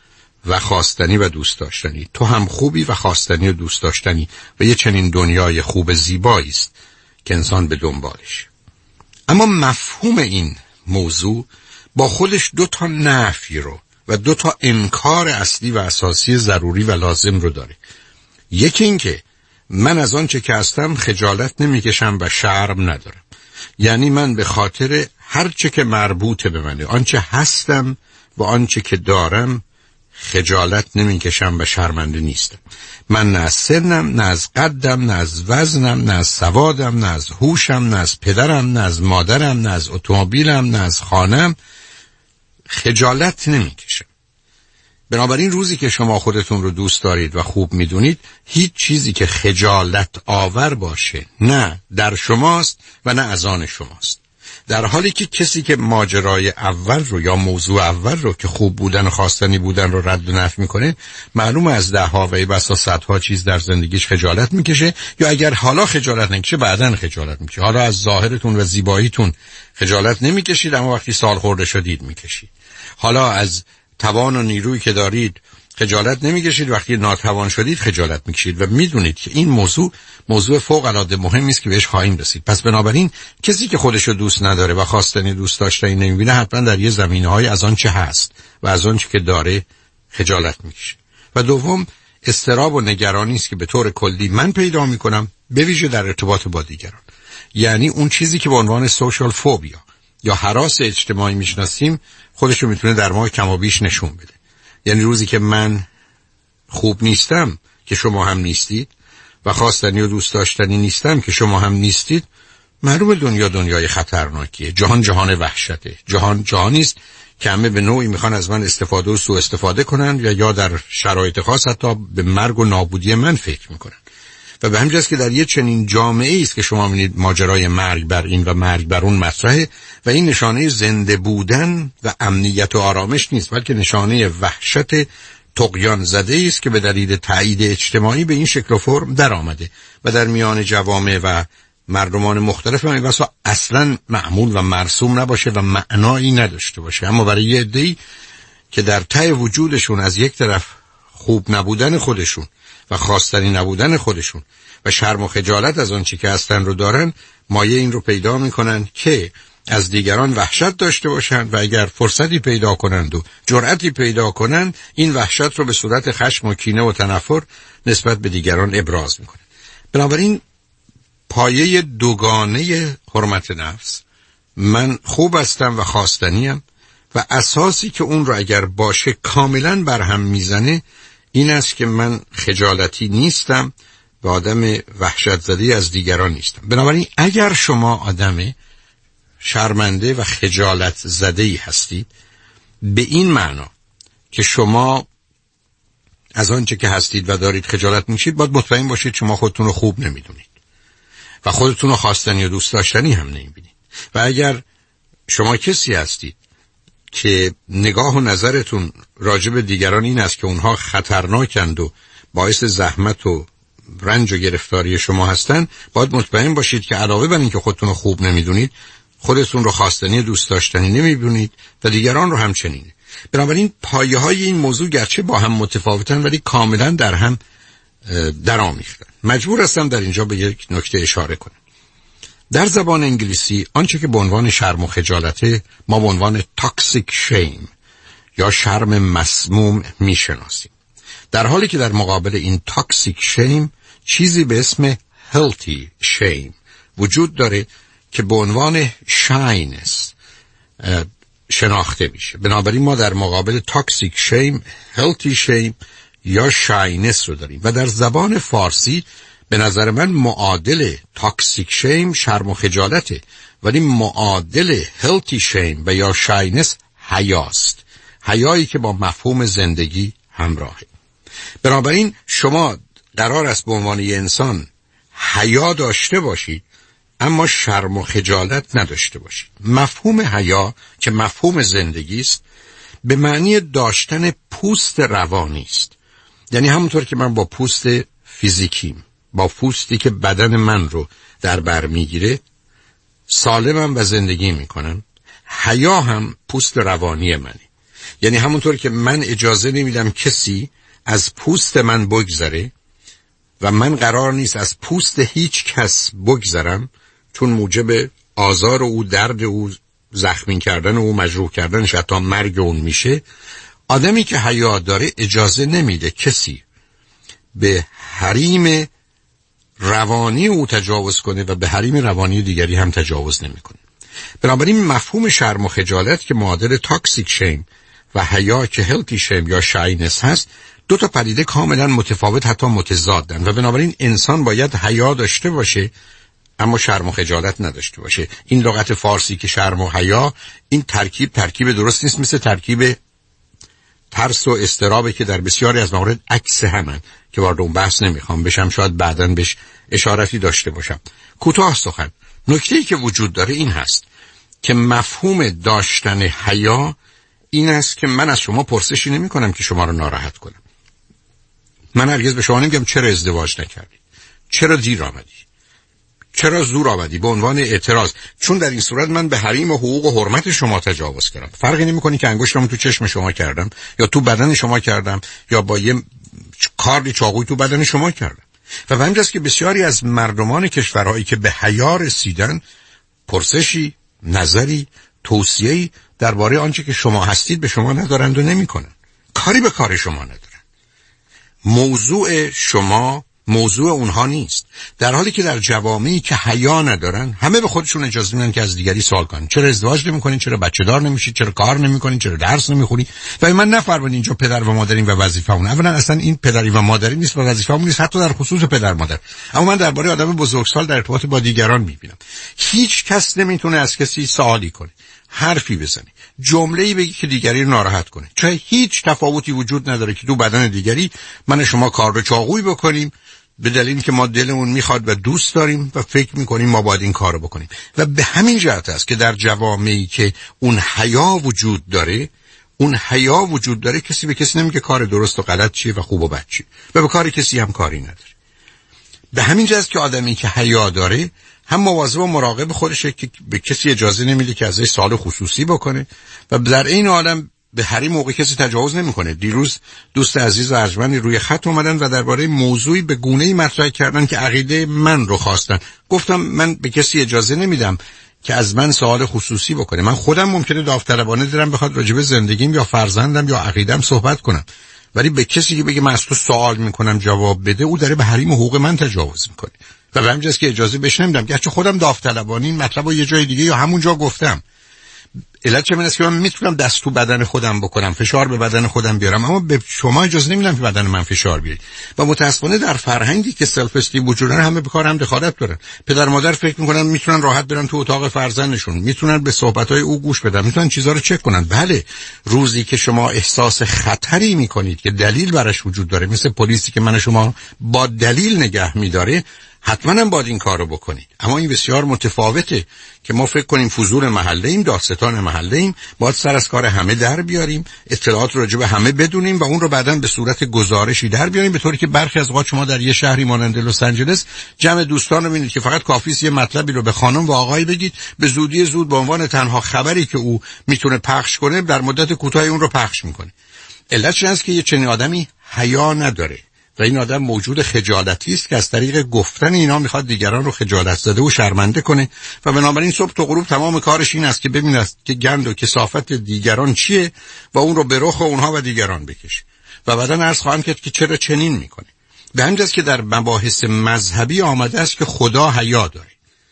و خواستنی و دوست داشتنی، تو هم خوبی و خواستنی و دوست داشتنی و یه چنین دنیای خوب زیبایی است که انسان به دنبالش. اما مفهوم این موضوع با خودش دو تا نفی رو و دو تا انکار اصلی و اساسی ضروری و لازم رو داره. یکی این که من از آنچه که هستم خجالت نمیکشم و شرم ندارم، یعنی من به خاطر هر چه که مربوط به منه، آنچه هستم و آنچه که دارم، خجالت نمیکشم و شرمنده نیستم. من نه از سنم، نه از قدم، نه از وزنم، نه از سوادم، نه از هوشم، نه از پدرم، نه از مادرم، نه از اتومبیلم، نه از خانم خجالت نمیکشم. بنابراین روزی که شما خودتون رو دوست دارید و خوب میدونید، هیچ چیزی که خجالت آور باشه نه در شماست و نه از آن شماست. در حالی که کسی که ماجرای اول رو یا موضوع اول رو که خوب بودن و خواستنی بودن رو رد و نفی میکنه، معلومه از ده ها و بسا صدها چیز در زندگیش خجالت میکشه، یا اگر حالا خجالت نکشه بعدن خجالت میکشه. حالا از ظاهرتون و زیباییتون خجالت نمیکشید، اما وقتی سال خورده شدید میکشید. حالا از توان و نیرویی که دارید خجالت نمیکشید، وقتی ناتوان شدید خجالت میکشید و میدونید که این موضوع موضوع فوق العاده مهمی است که بهش خواهیم رسید. پس بنابراین کسی که خودش رو دوست نداره و خواستنی دوست داشتنی نمیبینه، حتما در یه زمینه‌های از آن چه هست و از آن چه که داره خجالت میکشه. و دوم، اضطراب و نگرانی است که به طور کلی من پیدا میکنم، به ویژه در ارتباط با دیگران. یعنی اون چیزی که به عنوان سوشال فوبیا یا هراس اجتماعی میشناسیم، خودش رو میتونه در ما کم و بیش نشون بده. یعنی روزی که من خوب نیستم که شما هم نیستید و خواستنی و دوست داشتنی نیستم که شما هم نیستید، معلوم دنیا دنیای خطرناکیه. جهان جهان وحشته. جهان جهانی است که همه به نوعی میخوان از من استفاده و سوء استفاده کنن یا یا در شرایط خاص حتی به مرگ و نابودی من فکر میکنن. و به همین جاست که در یه چنین جامعه‌ای است که شما می‌بینید ماجرای مرگ بر این و مرگ بر اون مطرحه و این نشانه زنده بودن و امنیت و آرامش نیست، بلکه نشانه وحشت طغیان زده است که به دلیل تایید اجتماعی به این شکل و فرم در آمده و در میان جوامع و مردمان مختلف هم واسه اصلا معمول و مرسوم نباشه و معنایی نداشته باشه. اما برای یه عده‌ای که در ته وجودشون از یک طرف خوب نبودن خودشون و خواستنی نبودن خودشون و شرم و خجالت از آن چی که هستن رو دارن، مایه این رو پیدا میکنن که از دیگران وحشت داشته باشن و اگر فرصتی پیدا کنند و جرأتی پیدا کنند، این وحشت رو به صورت خشم و کینه و تنفر نسبت به دیگران ابراز میکنن. بنابراین پایه دوگانه حرمت نفس، من خوب هستم و خواستنیم، و اساسی که اون رو اگر باشه کاملا برهم میزنه این است که من خجالتی نیستم و آدم وحشت زده از دیگران نیستم. بنابراین اگر شما آدم شرمنده و خجالت زده‌ای هستید، به این معنا که شما از آنچه که هستید و دارید خجالت می‌کشید، باید مطمئن باشید شما خودتون رو خوب نمی‌دونید و خودتون رو خواستنی و دوست داشتنی هم نمی‌بینید. و اگر شما کسی هستید که نگاه و نظرتون راجع به دیگران این است که اونها خطرناکند و باعث زحمت و رنج و گرفتاری شما هستن، باید مطمئن باشید که علاوه بر این که خودتون رو خوب نمیدونید، خودتون رو خواستنی دوست داشتنی نمیدونید و دیگران رو همچنین. بنابراین پایه های این موضوع گرچه با هم متفاوتن ولی کاملا در هم درآمیختن. مجبور هستم در اینجا به یک نکته اشاره کنم. در زبان انگلیسی آنچه که به عنوان شرم و خجالت ما به عنوان toxic shame یا شرم مسموم میشناسیم، در حالی که در مقابل این toxic shame چیزی به اسم healthy shame وجود داره که به عنوان shyness شناخته میشه. بنابراین ما در مقابل toxic shame healthy shame یا shyness رو داریم و در زبان فارسی به نظر من معادل toxic shame شرم و خجالته، ولی معادل healthy shame و یا shyness حیاست. حیایی که با مفهوم زندگی همراهه. بنابراین شما قرار است به عنوان یه انسان حیا داشته باشید اما شرم و خجالت نداشته باشید. مفهوم حیا که مفهوم زندگی است به معنی داشتن پوست روانی است. یعنی همونطور که من با پوست فیزیکیم، با پوستی که بدن من رو در بر میگیره سالمم و زندگی میکنم، حیا هم پوست روانی منه. یعنی همونطور که من اجازه نمیدم کسی از پوست من بگذره و من قرار نیست از پوست هیچ کس بگذرم، چون موجب آزار او، درد او، زخمی کردن او، مجروح کردن، حتی مرگ اون میشه. آدمی که حیا داره اجازه نمیده کسی به حریم روانی او تجاوز کنه و به حریم روانی دیگری هم تجاوز نمیکنه. بنابراین مفهوم شرم و خجالت که معادل تاکسیک شیم و حیا که هلتی شیم یا شاینس هست، دو تا پدیده کاملا متفاوت، حتی متضادن و بنابراین انسان باید حیا داشته باشه اما شرم و خجالت نداشته باشه. این لغت فارسی که شرم و حیا، این ترکیب ترکیب درست نیست، مثل ترکیب ترس و اضطرابه که در بسیاری از موارد عکس همن که وارد اون بحث نمیخوام بشم، شاید بعداً بهش اشارتی داشته باشم. کوتاه سخن، نکته‌ای که وجود داره این هست که مفهوم داشتن حیا این است که من از شما پرسشی نمی کنم که شما رو ناراحت کنم. من هرگز به شما نمیگم چرا ازدواج نکردی، چرا دیر آمدی، چرا زور آمدی به عنوان اعتراض، چون در این صورت من به حریم و حقوق و حرمت شما تجاوز کردم. فرقی نمی‌کنه که انگشتم تو چشم شما کردم یا تو بدن شما کردم یا با یه کاری چاقوی تو بدن شما کردم. و به همین جاست که بسیاری از مردمان کشورهایی که به حیا رسیدن پرسشی، نظری، توصیه‌ای درباره آنچه که شما هستید به شما ندارند و نمی‌کنند. کاری به کار شما ندارن. موضوع شما موضوع اونها نیست، در حالی که در جوامعی که حیا ندارن همه به خودشون اجازه میدن که از دیگری سوال کنن. چرا ازدواج نمی‌کنین؟ چرا بچه دار نمیشید؟ چرا کار نمی‌کنین؟ چرا درس نمی‌خونید؟ و من نفرمایید اینجا پدر و مادرین و وظیفه‌مون. اولا اصلا این پدری و مادری نیست و وظیفه‌مون نیست، حتی در خصوص پدر مادر. اما من درباره آدم بزرگسال در ارتباط با دیگران می‌بینم هیچ کس نمیتونه از کسی سوالی کنه، حرفی بزنه، جمله‌ای بگی که دیگری رو ناراحت کنه. چون هیچ تفاوتی وجود نداره که تو بدن دیگری من شما کار به چاقویی بکنیم به دلیل که ما دلمون میخواد و دوست داریم و فکر میکنیم ما باید این کارو بکنیم. و به همین جهت است که در جوامعی که اون حیا وجود داره، اون حیا وجود داره، کسی به کسی نمیگه کار درست و غلط چیه و خوب و بد چیه و به کار کسی هم کاری نداره. به همین جهت که آدمی که حیا داره هم مواظب و مراقب خودشه که به کسی اجازه نمیده که ازش سوال خصوصی بکنه و در این عالم به هر موقع کسی تجاوز نمیکنه. دیروز دوست عزیز و ارجمندی روی خط اومدن و درباره موضوعی به گونه‌ای مطرح کردن که عقیده من رو خواستن. گفتم من به کسی اجازه نمیدم که از من سوال خصوصی بکنه. من خودم ممکنه داوطلبانه دلم بخواد راجع به زندگیم یا فرزندم یا عقیده‌ام صحبت کنم، ولی به کسی که بگه من از تو سوال میکنم جواب بده، او داره به حریم حقوق من تجاوز میکنه و به همین جاست که اجازه بهش نمیدم. گرچه خودم داوطلبانه این مطلب رو یه جای دیگه یا همون جا گفتم. علت چه است که من میتونم دست تو بدن خودم بکنم، فشار به بدن خودم بیارم، اما به شما اجازه نمیدم که بدن من فشار بیارید. و متاسفانه در فرهنگی که سلف استیم وجود داره همه به کار هم دخالت دارن. پدر مادر فکر میکنن میتونن راحت برن تو اتاق فرزندشون، میتونن به صحبت‌های او گوش بدن، میتونن چیزا رو چک کنن. بله، روزی که شما احساس خطری میکنید که دلیل براش وجود داره، مثل پلیسی که من شما با دلیل نگه میداره، حتما هم باید این کار رو بکنید. اما این بسیار متفاوته که ما فکر کنیم فضول محله ایم، داستان محله ایم، باید سر از کار همه در بیاریم، اطلاعات راجع به همه بدونیم و اون رو بعداً به صورت گزارشی در بیاریم، به طوری که برخی از اوقات شما در یه شهری مانند لس آنجلس جمع دوستان رو ببینید که فقط کافی است یه مطلبی رو به خانم و آقای بگید، به زودی زود به عنوان تنها خبری که او میتونه پخش کنه در مدت کوتاهی اون رو پخش میکنه. علتش این است که یه چنین آدمی حیا نداره و این آدم موجود خجالتی است که از طریق گفتن اینا میخواد دیگران رو خجالت زده و شرمنده کنه و بنابراین صبح تا غروب تمام کارش این است که ببیند که گند و کثافت دیگران چیه و اون رو به رخ اونها و دیگران بکشه. و بعدا عرض خواهم کرد که چرا چنین میکنه. به همین جاست که در مباحث مذهبی آمده است که خدا حیا داره.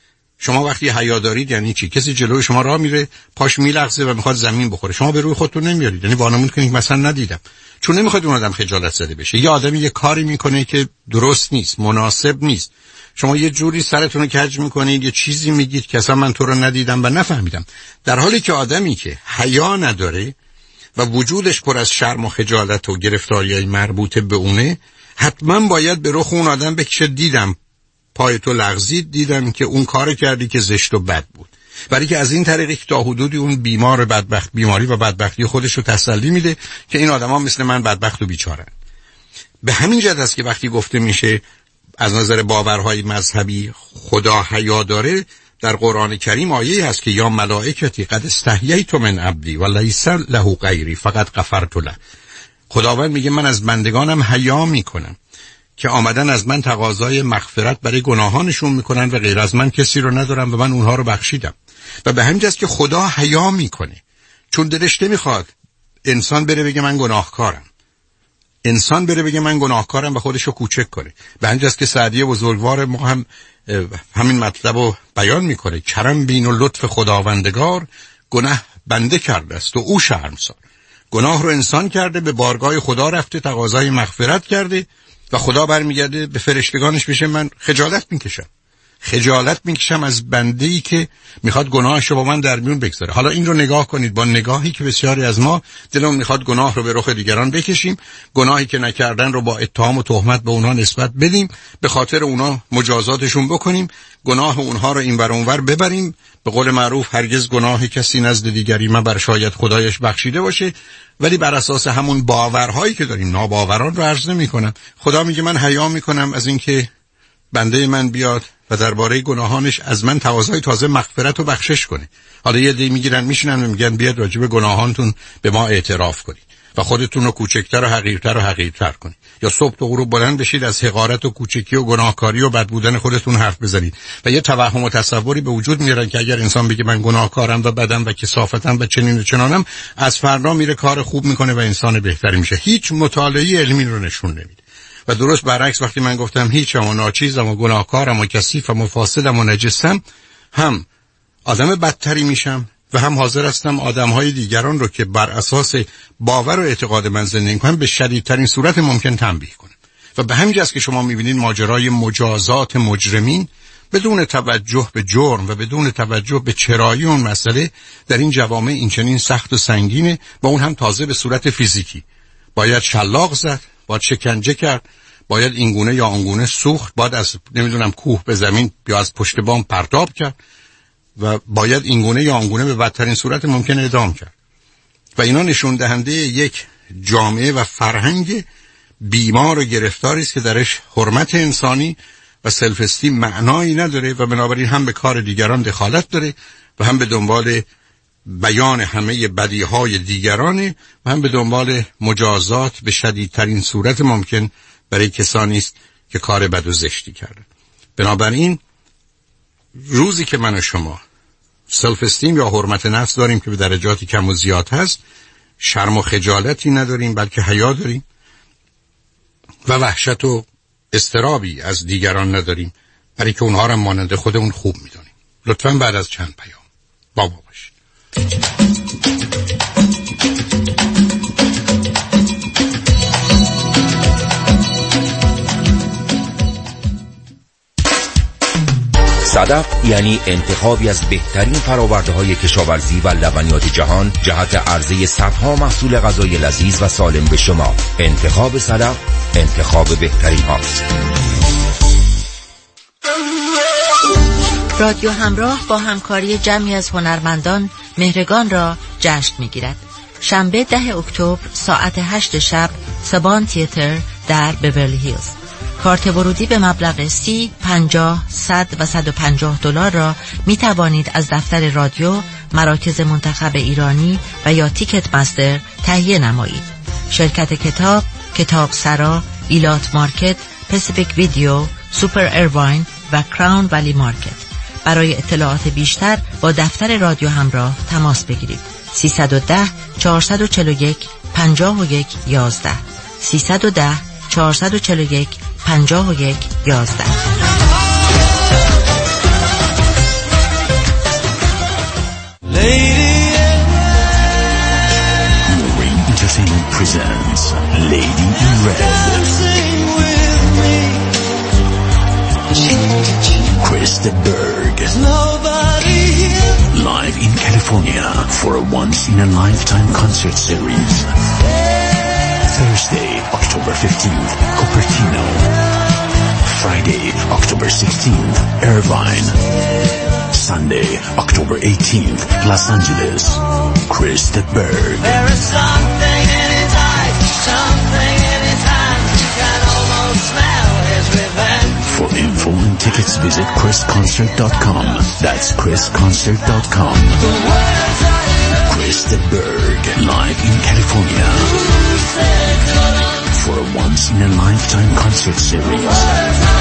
شما وقتی حیا دارید یعنی چی؟ کسی جلوی شما راه میره، پاش میلغزه و میخواد زمین بخوره، شما به روی خودتون نمیارید، یعنی وانمود کنید مثلا ندیدم، چون نمیخواد اون آدم خجالت زده بشه. یه آدمی یه کاری میکنه که درست نیست، مناسب نیست، شما یه جوری سرتون رو کج میکنید، یه چیزی میگید که اصلا من تو رو ندیدم و نفهمیدم، در حالی که آدمی که حیا نداره و وجودش پر از شرم و خجالت و گرفتاریای مربوطه به اونه، حتما باید به رخ اون آدم بکشه دیدم پای تو لغزید، دیدم که اون کار کردی که زشت و بد بود، برای که از این طریقی که تا حدودی اون بیمار بدبخت بیماری و بدبختی خودش رو تسلی میده که این آدما مثل من بدبخت و بیچارن. به همین جهت است که وقتی گفته میشه از نظر باورهای مذهبی خدا حیا داره، در قرآن کریم آیه هست که یا ملائکتی قد استحییت من عبدی و لیس له غیری فقط غفرت له. خداوند میگه من از بندگانم حیا میکنم که آمدن از من تقاضای مغفرت برای گناهانشون میکنن و غیر از من کسی رو ندارم و من اونها رو بخشیدم. و به همین جاست که خدا حیا میکنه، چون دلش نمیخواد انسان بره بگه من گناهکارم، انسان بره بگه من گناهکارم و خودشو کوچک کنه. به همین جاست که سعدی بزرگوار ما هم همین مطلب رو بیان میکنه، کرم بین و لطف خداوندگار، گناه بنده کرده است و او شرمسار. گناه رو انسان کرده، به بارگاه خدا رفته، تقاضای مغفرت کرده و خدا برمیگرده به فرشتگانش بشه من خجالت میکشم. خجالت میکشم از بنده‌ای که میخواد گناهش رو با من در میون بگذاره. حالا این رو نگاه کنید، با نگاهی که بسیاری از ما دلمون میخواد گناه رو به رخ دیگران بکشیم، گناهی که نکردن رو با اتهام و تهمت به اونها نسبت بدیم، به خاطر اونها مجازاتشون بکنیم، گناه اونها رو این ور اون ور ببریم. به قول معروف هرگز گناه کسی نزد دیگری مبر شاید خدایش بخشیده باشه. ولی بر اساس همون باورهایی که داریم، ناباوران رو عرض نمی‌کنم. خدا میگه من حیا میکنم از اینکه بنده من بیاد و درباره گناهانش از من تقاضای تازه مغفرت و بخشش کنه. حالا یه دی میگیرن میشینن و میگن بیاد راجع به گناهانتون به ما اعتراف کنید و خودتون رو کوچکتر و حقیرتر و حقیرتر کنید، یا صبح تا غروب بلند بشید از حقارت و کوچکی و گناهکاری و بد بودن خودتون حرف بزنید و یه توهم و تصوری به وجود میارن که اگر انسان بگه من گناهکارم و بدم و کثافتم و چنین و چنانم، از فردا میره کار خوب میکنه و انسان بهتری میشه. هیچ مطالعه علمی رو نشون نمیده. و درست برعکس وقتی من گفتم هیچم و ناچیزم و گناهکارم و کثیفم و فاسدم و نجسم، هم آدم بدتری میشم و هم حاضر هستم آدمهای دیگران رو که بر اساس باور و اعتقاد من زندگی میکنن به شدیدترین صورت ممکن تنبیه کنم. و به همین جاست که شما میبینید ماجرای مجازات مجرمین بدون توجه به جرم و بدون توجه به چرایی اون مسئله در این جوامع این چنین سخت و سنگینه، و اون هم تازه به صورت فیزیکی. باید شلاق زد، باید شکنجه کرد، باید اینگونه یا آنگونه سوخت، باید از نمیدونم کوه به زمین یا از پشت بام پرتاب کرد و باید اینگونه یا آنگونه به بدترین صورت ممکن اعدام کرد. و اینا نشون دهنده یک جامعه و فرهنگ بیمار و گرفتاری است که درش حرمت انسانی و سلف استیم معنایی نداره و بنابراین هم به کار دیگران دخالت داره و هم به دنبال بیان همه بدیهای دیگرانه و هم به دنبال مجازات به شدیدترین صورت ممکن برای کسانی است که کار بد و زشتی کردن. بنابراین روزی که من و شما سلف استیم یا حرمت نفس داریم که به درجاتی کم و زیاد هست، شرم و خجالتی نداریم بلکه حیا داریم و وحشت و اضطرابی از دیگران نداریم، برای که اونها را مانند خودمون خوب میدونیم. لطفاً بعد از چند پیام با ما باشید. صدف یعنی انتخابی از بهترین فرآورده‌های کشاورزی و لبنیات جهان جهت عرضه صدها محصول غذایی لذیذ و سالم به شما. انتخاب صدف انتخاب بهترین هاست. رادیو همراه با همکاری جمعی از هنرمندان مهرگان را جشن می‌گیرد. شنبه ده اکتبر ساعت هشت شب سبان تئاتر در بیورلی هیلز. کارت ورودی به مبلغ سی، پنجاه، صد و صد و پنجاه دلار را می توانید از دفتر رادیو، مراکز منتخب ایرانی و یا تیکت مستر تهیه نمایید. شرکت کتاب، کتاب سرا، ایلات مارکت، پسیفیک ویدیو، سوپر ایرواین و کراون ولی مارکت. برای اطلاعات بیشتر با دفتر رادیو همراه تماس بگیرید. سیصد و ده، چهارصد و چهل و یک، پنجاه و یک، یازده. سیصد و ده، چهارصد و چهل و یک، پنجاه و یک، یازده. Marine Entertainment presents Lady in Red. Chris de Burgh. Live in California for a once-in-a-lifetime concert series. Thursday, October fifteenth, Cupertino. Friday, October sixteenth, Irvine. Sunday, October eighteenth, Los Angeles. Chris de Burgh. There is something in his eyes, something in his hands. You can almost smell his revenge. For info and tickets, visit chris concert dot com. That's chris concert dot com. Chris de Burgh, live in California. For a once-in-a-lifetime concert series.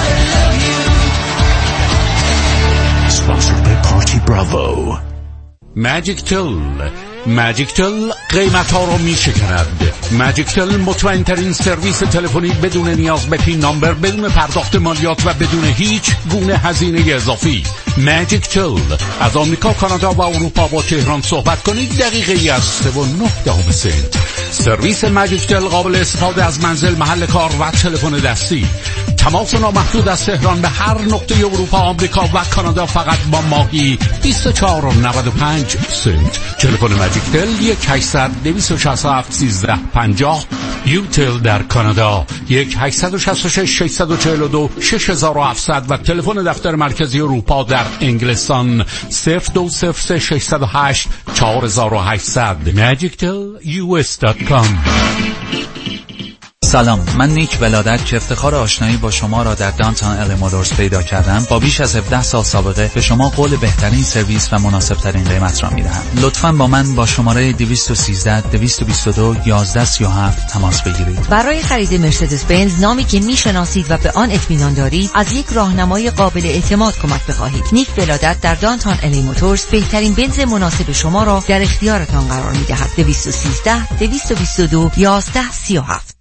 Sponsored by Party Bravo. ماجیک تل. ماجیک تل قیمت ها رو می شکند. ماجیک تل مطمئن ترین سرویس تلفنی بدون نیاز به پین نامبر، بدون پرداخت مالیات و بدون هیچ گونه هزینه اضافی. ماجیک تل از آمریکا، کانادا و اروپا با تهران صحبت کنید دقیقه ای از سه و نه دهم سنت. سرویس ماجیک تل قابل استفاده از منزل، محل کار و تلفن دستی. تماس نامحدود از تهران به هر نقطه اروپا، آمریکا و کانادا فقط با ماهی بیست و چهار و نود و پنج سنت. تلفن ماجیک تل یک هشتصد دویست و شصت و هفت سیزده پنجاه. یوتل در کانادا یک هشتصد و شصت و شش ششصد و چهل و دو شش هزار و هفتصد و تلفن دفتر مرکزی اروپا در انگلستان صفر دو صفر سه ششصد و هشت چهار هزار و هشتصد. ماجیک تل یو اس دات کام. سلام، من نیک ولادت که افتخار آشنایی با شما را در دانتان الی موتورز پیدا کردم، با بیش از هفده سال سابقه به شما قول بهترین سرویس و مناسب ترین قیمت را میدهم. لطفاً با من با شماره دویست و سیزده دویست و بیست و دو یازده سی و هفت تماس بگیرید. برای خرید مرسدس بنز، نامی که میشناسید و به آن اطمینان دارید، از یک راهنمای قابل اعتماد کمک بخواهید. نیک ولادت در دانتان الی موتورز بهترین بنز مناسب شما را در اختیارتان قرار میدهد. دویست و سیزده دویست و بیست و دو یازده سی و هفت.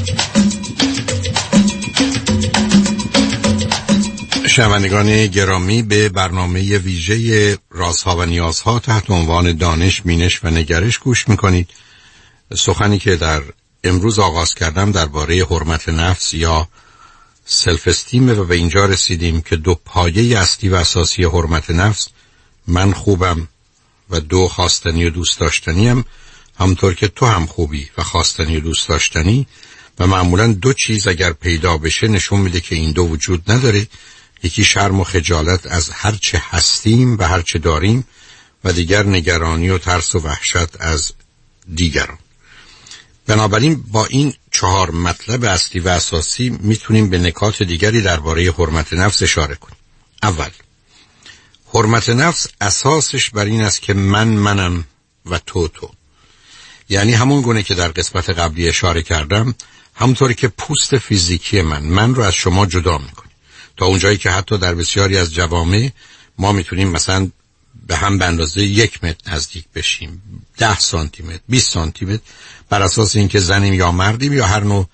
شنوندگان گرامی، به برنامه ویژه رازها و نیازها تحت عنوان دانش، بینش و نگرش گوش میکنید. سخنی که در امروز آغاز کردم درباره حرمت نفس یا سلف استیم و به اینجا رسیدیم که دو پایه اصلی و اساسی حرمت نفس، من خوبم و دو خواستنی و دوست داشتنیم، همطور که تو هم خوبی و خواستنی و دوست داشتنی. و معمولا دو چیز اگر پیدا بشه نشون میده که این دو وجود نداره. یکی شرم و خجالت از هر چه هستیم و هر چه داریم، و دیگر نگرانی و ترس و وحشت از دیگران. بنابراین با این چهار مطلب اصلی و اساسی میتونیم به نکات دیگری درباره حرمت نفس اشاره کنیم. اول، حرمت نفس اساسش بر این است که من منم و تو تو. یعنی همون گونه که در قسمت قبلی اشاره کردم، همونطوری که پوست فیزیکی من من رو از شما جدا میکنه، تا اونجایی که حتی در بسیاری از جوامع ما میتونیم مثلا به هم به اندازه یک متر نزدیک بشیم، ده سانتی متر، بیست سانتی متر، بر اساس اینکه زنیم یا مردیم یا هر نوع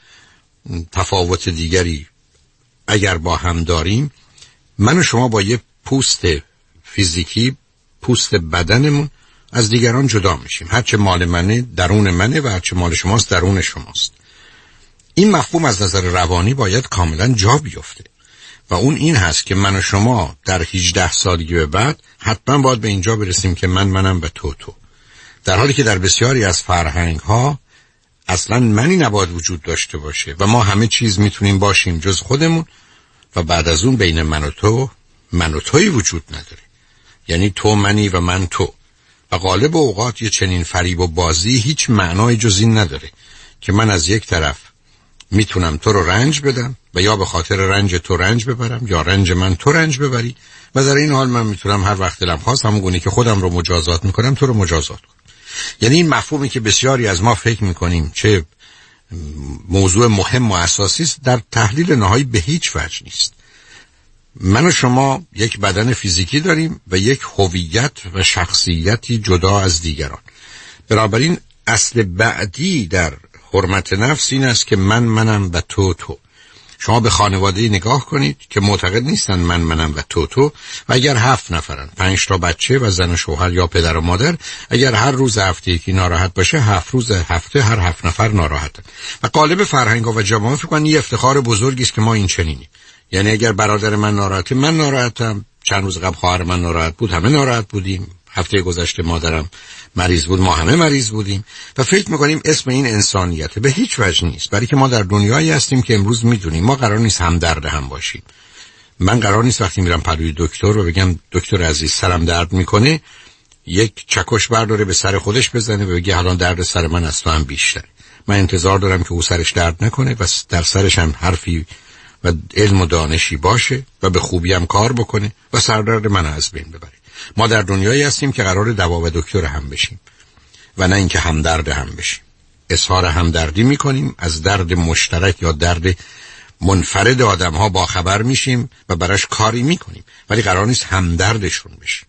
تفاوت دیگری اگر با هم داریم. من و شما با یه پوست فیزیکی، پوست بدنمون، از دیگران جدا میشیم. هرچه مال منه درون منه و هرچه مال شماست درون شماست. این مفهوم از نظر روانی باید کاملا جا بیفته و اون این هست که من و شما در هجده سالگی به بعد حتما باید به اینجا برسیم که من منم و تو تو، در حالی که در بسیاری از فرهنگ ها اصلا منی نباید وجود داشته باشه و ما همه چیز میتونیم باشیم جز خودمون، و بعد از اون بین من و تو من و توی وجود نداره. یعنی تو منی و من تو. و غالب اوقات یه چنین فریب و بازی هیچ معنای جز این نداره که من از یک طرف میتونم تو رو رنج بدم و یا به خاطر رنج تو رنج ببرم یا رنج من تو رنج ببری، و در این حال من میتونم هر وقت دلم خواست همون گونه که خودم رو مجازات میکنم تو رو مجازات کنم. یعنی این مفهومی که بسیاری از ما فکر میکنیم چه موضوع مهم و اساسی است، در تحلیل نهایی به هیچ وجه نیست. من و شما یک بدن فیزیکی داریم و یک هویت و شخصیتی جدا از دیگران. بنابراین اصل بعدی در حرمت نفس این است که من منم و تو تو. شما به خانواده نگاه کنید که معتقد نیستن من منم و تو تو، و اگر هفت نفرن، پنج تا بچه و زن و شوهر یا پدر و مادر، اگر هر روز هفته یکی ناراحت باشه، هفت روز هفته هر هفت نفر ناراحتن. و غالب فرهنگ‌ها و جوامع فکر کنن این افتخار بزرگی است که ما این چنینیم. یعنی اگر برادر من ناراحته من ناراحتم، چند روز قبل خواهر من ناراحت بود همه ناراحت بودیم، هفته گذشته مادرم مریض بود ما همه مریض بودیم، و فکر میکنیم اسم این انسانیته. به هیچ وجه نیست، برای که ما در دنیایی هستیم که امروز میدونیم ما قرار نیست همدرد هم باشیم. من قرار نیست وقتی میرم پلوی دکتر و بگم دکتر عزیز سرم درد میکنه، یک چکش برداره به سر خودش بزنه و بگه الان درد سر من از تو هم بیشتره. من انتظار دارم که او سرش درد نکنه و در سرش هم حرفی و علم و دانشی باشه و به خوبی هم کار بکنه و سردرد من از بین ببره. ما در دنیایی هستیم که قرار دوا و دکتر هم بشیم و نه اینکه همدرد هم بشیم. اظهار همدردی میکنیم، از درد مشترک یا درد منفرد آدم ها با خبر میشیم و براش کاری میکنیم، ولی قرار نیست همدردشون بشیم.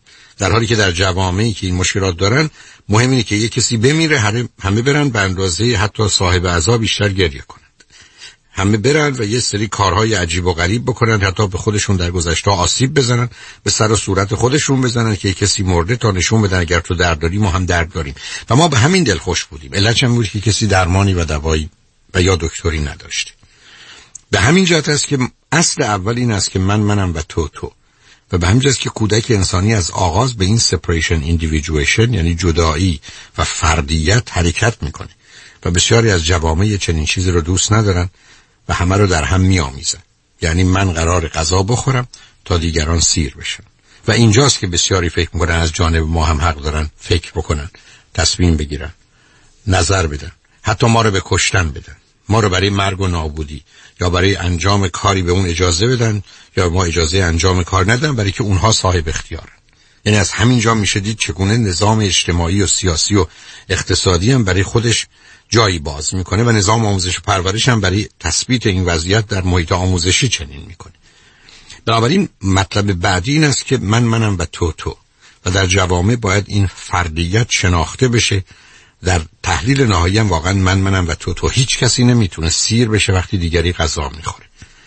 در حالی که در جوامعی که این مشکلات دارن مهم اینه که یک کسی بمیره همه برن به اندازه حتی صاحب عزا بیشتر گریه کنند، همه برن و یه سری کارهای عجیب و غریب بکنن، حتی به خودشون در گذشته آسیب بزنن، به سر و صورت خودشون بزنن که کسی مرده تا نشون بدن اگر تو درد داری ما هم درد داریم. و ما به همین دل خوش بودیم. علتش هم بود که کسی درمانی و دوایی و یا دکتری نداشته. به همین جهت است که اصل اول این است که من منم و تو تو. و به همین جهت است که کودک انسانی از آغاز به این separation individuation یعنی جدایی و فردیت حرکت میکنه و بسیاری از جوامع چنین چیزی رو دوست ندارن و همه رو در هم میآمیزن. یعنی من قرار غذا بخورم تا دیگران سیر بشن و اینجاست که بسیاری فکر میکنن از جانب ما هم حق دارن فکر بکنن، تصمیم بگیرن، نظر بدن، حتی ما رو به کشتن بدن، ما رو برای مرگ و نابودی یا برای انجام کاری به اون اجازه بدن یا ما اجازه انجام کار ندن، برای که اونها صاحب اختیارن. یعنی از همینجا میشه دید چگونه نظام اجتماعی و سیاسی و اقتصادی هم برای خودش جایی باز میکنه و نظام آموزش و پرورش هم برای تثبیت این وضعیت در محیط آموزشی چنین میکنه. بنابراین مطلب بعدی این است که من منم و تو تو و در جوامع باید این فردیت شناخته بشه. در تحلیل نهایی هم واقعا من منم و تو تو. هیچ کسی نمیتونه سیر بشه وقتی دیگری غذا میخوره.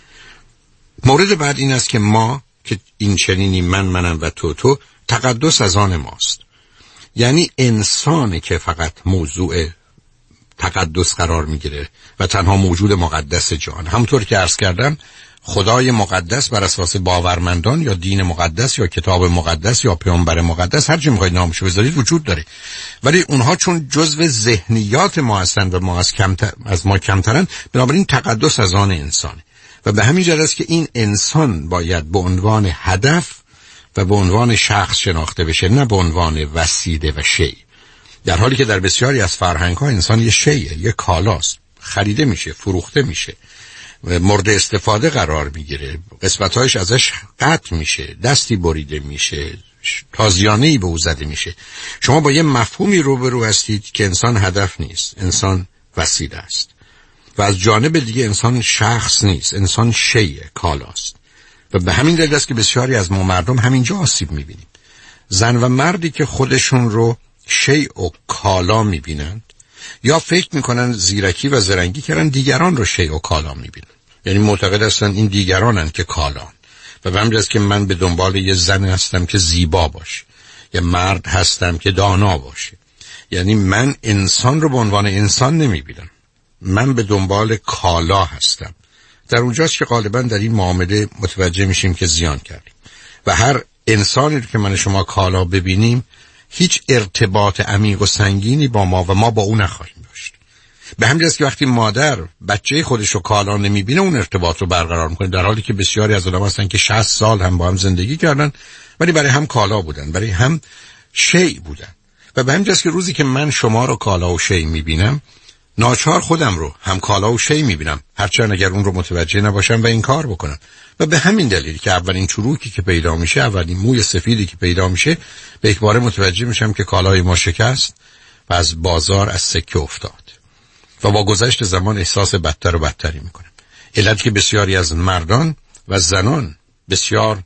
مورد بعد این است که ما که این چنینی من منم و تو تو تقدس از آن ماست. یعنی انسانی که فقط موضوع تقدس قرار میگیره و تنها موجود مقدس جهان. همونطور که عرض کردم خدای مقدس بر اساس باورمندان یا دین مقدس یا کتاب مقدس یا پیامبر مقدس هر چی میخواید نامشو بذارید وجود داره، ولی اونها چون جزء ذهنیات ما هستند و ما از, کمتر، از ما کمترن، بنابراین تقدس از آن انسانه و به همین جهت است که این انسان باید به عنوان هدف و به عنوان شخص شناخته بشه، نه به عنوان وسیله و شی. در حالی که در بسیاری از فرهنگ‌ها انسان یه شیه، یه کالاست، خریده میشه، فروخته میشه، مورد استفاده قرار میگیره، قسمت‌هایش ازش قطع میشه، دستی بریده میشه، تازیانه‌ای به او زده میشه. شما با یه مفهومی روبرو هستید که انسان هدف نیست، انسان وسیله است و از جانب دیگه انسان شخص نیست، انسان شیء، کالاست. و به همین دلیل است که بسیاری از ما مردم همینجا آسیب میبینیم. زن و مردی که خودشون رو شیء و کالا میبینند یا فکر میکنن زیرکی و زرنگی کردن، دیگران رو شیء و کالا میبینن. یعنی معتقد هستن این دیگرانن که کالان. و به همین جهت که من به دنبال یه زن هستم که زیبا باشه، یه مرد هستم که دانا باشه. یعنی من انسان رو به عنوان انسان نمیبینم، من به دنبال کالا هستم. در اونجاست که غالبا در این معامله متوجه میشیم که زیان کردیم و هر انسانی رو که من شما کالا ببینیم هیچ ارتباط عمیق و سنگینی با ما و ما با اون نخواهیم داشت. به همین جاست که وقتی مادر بچه خودش رو کالا نمیبینه اون ارتباط رو برقرار میکنه، در حالی که بسیاری از آدم هستن که شصت سال هم با هم زندگی کردن ولی برای هم کالا بودن، برای هم شیء بودن. و به همین جاست که روزی که من شما رو کالا و شیء میبینم، ناچار خودم رو هم کالا و شیء میبینم، هرچند اگر اون رو متوجه نباشم و این کار بکنم. و به همین دلیل که اولین چروکی که پیدا میشه، اولین موی سفیدی که پیدا میشه، به یک باره متوجه میشم که کالای ما شکست و از بازار از سکه افتاد و با گذشت زمان احساس بدتر و بدتری میکنم. علت که بسیاری از مردان و زنان بسیار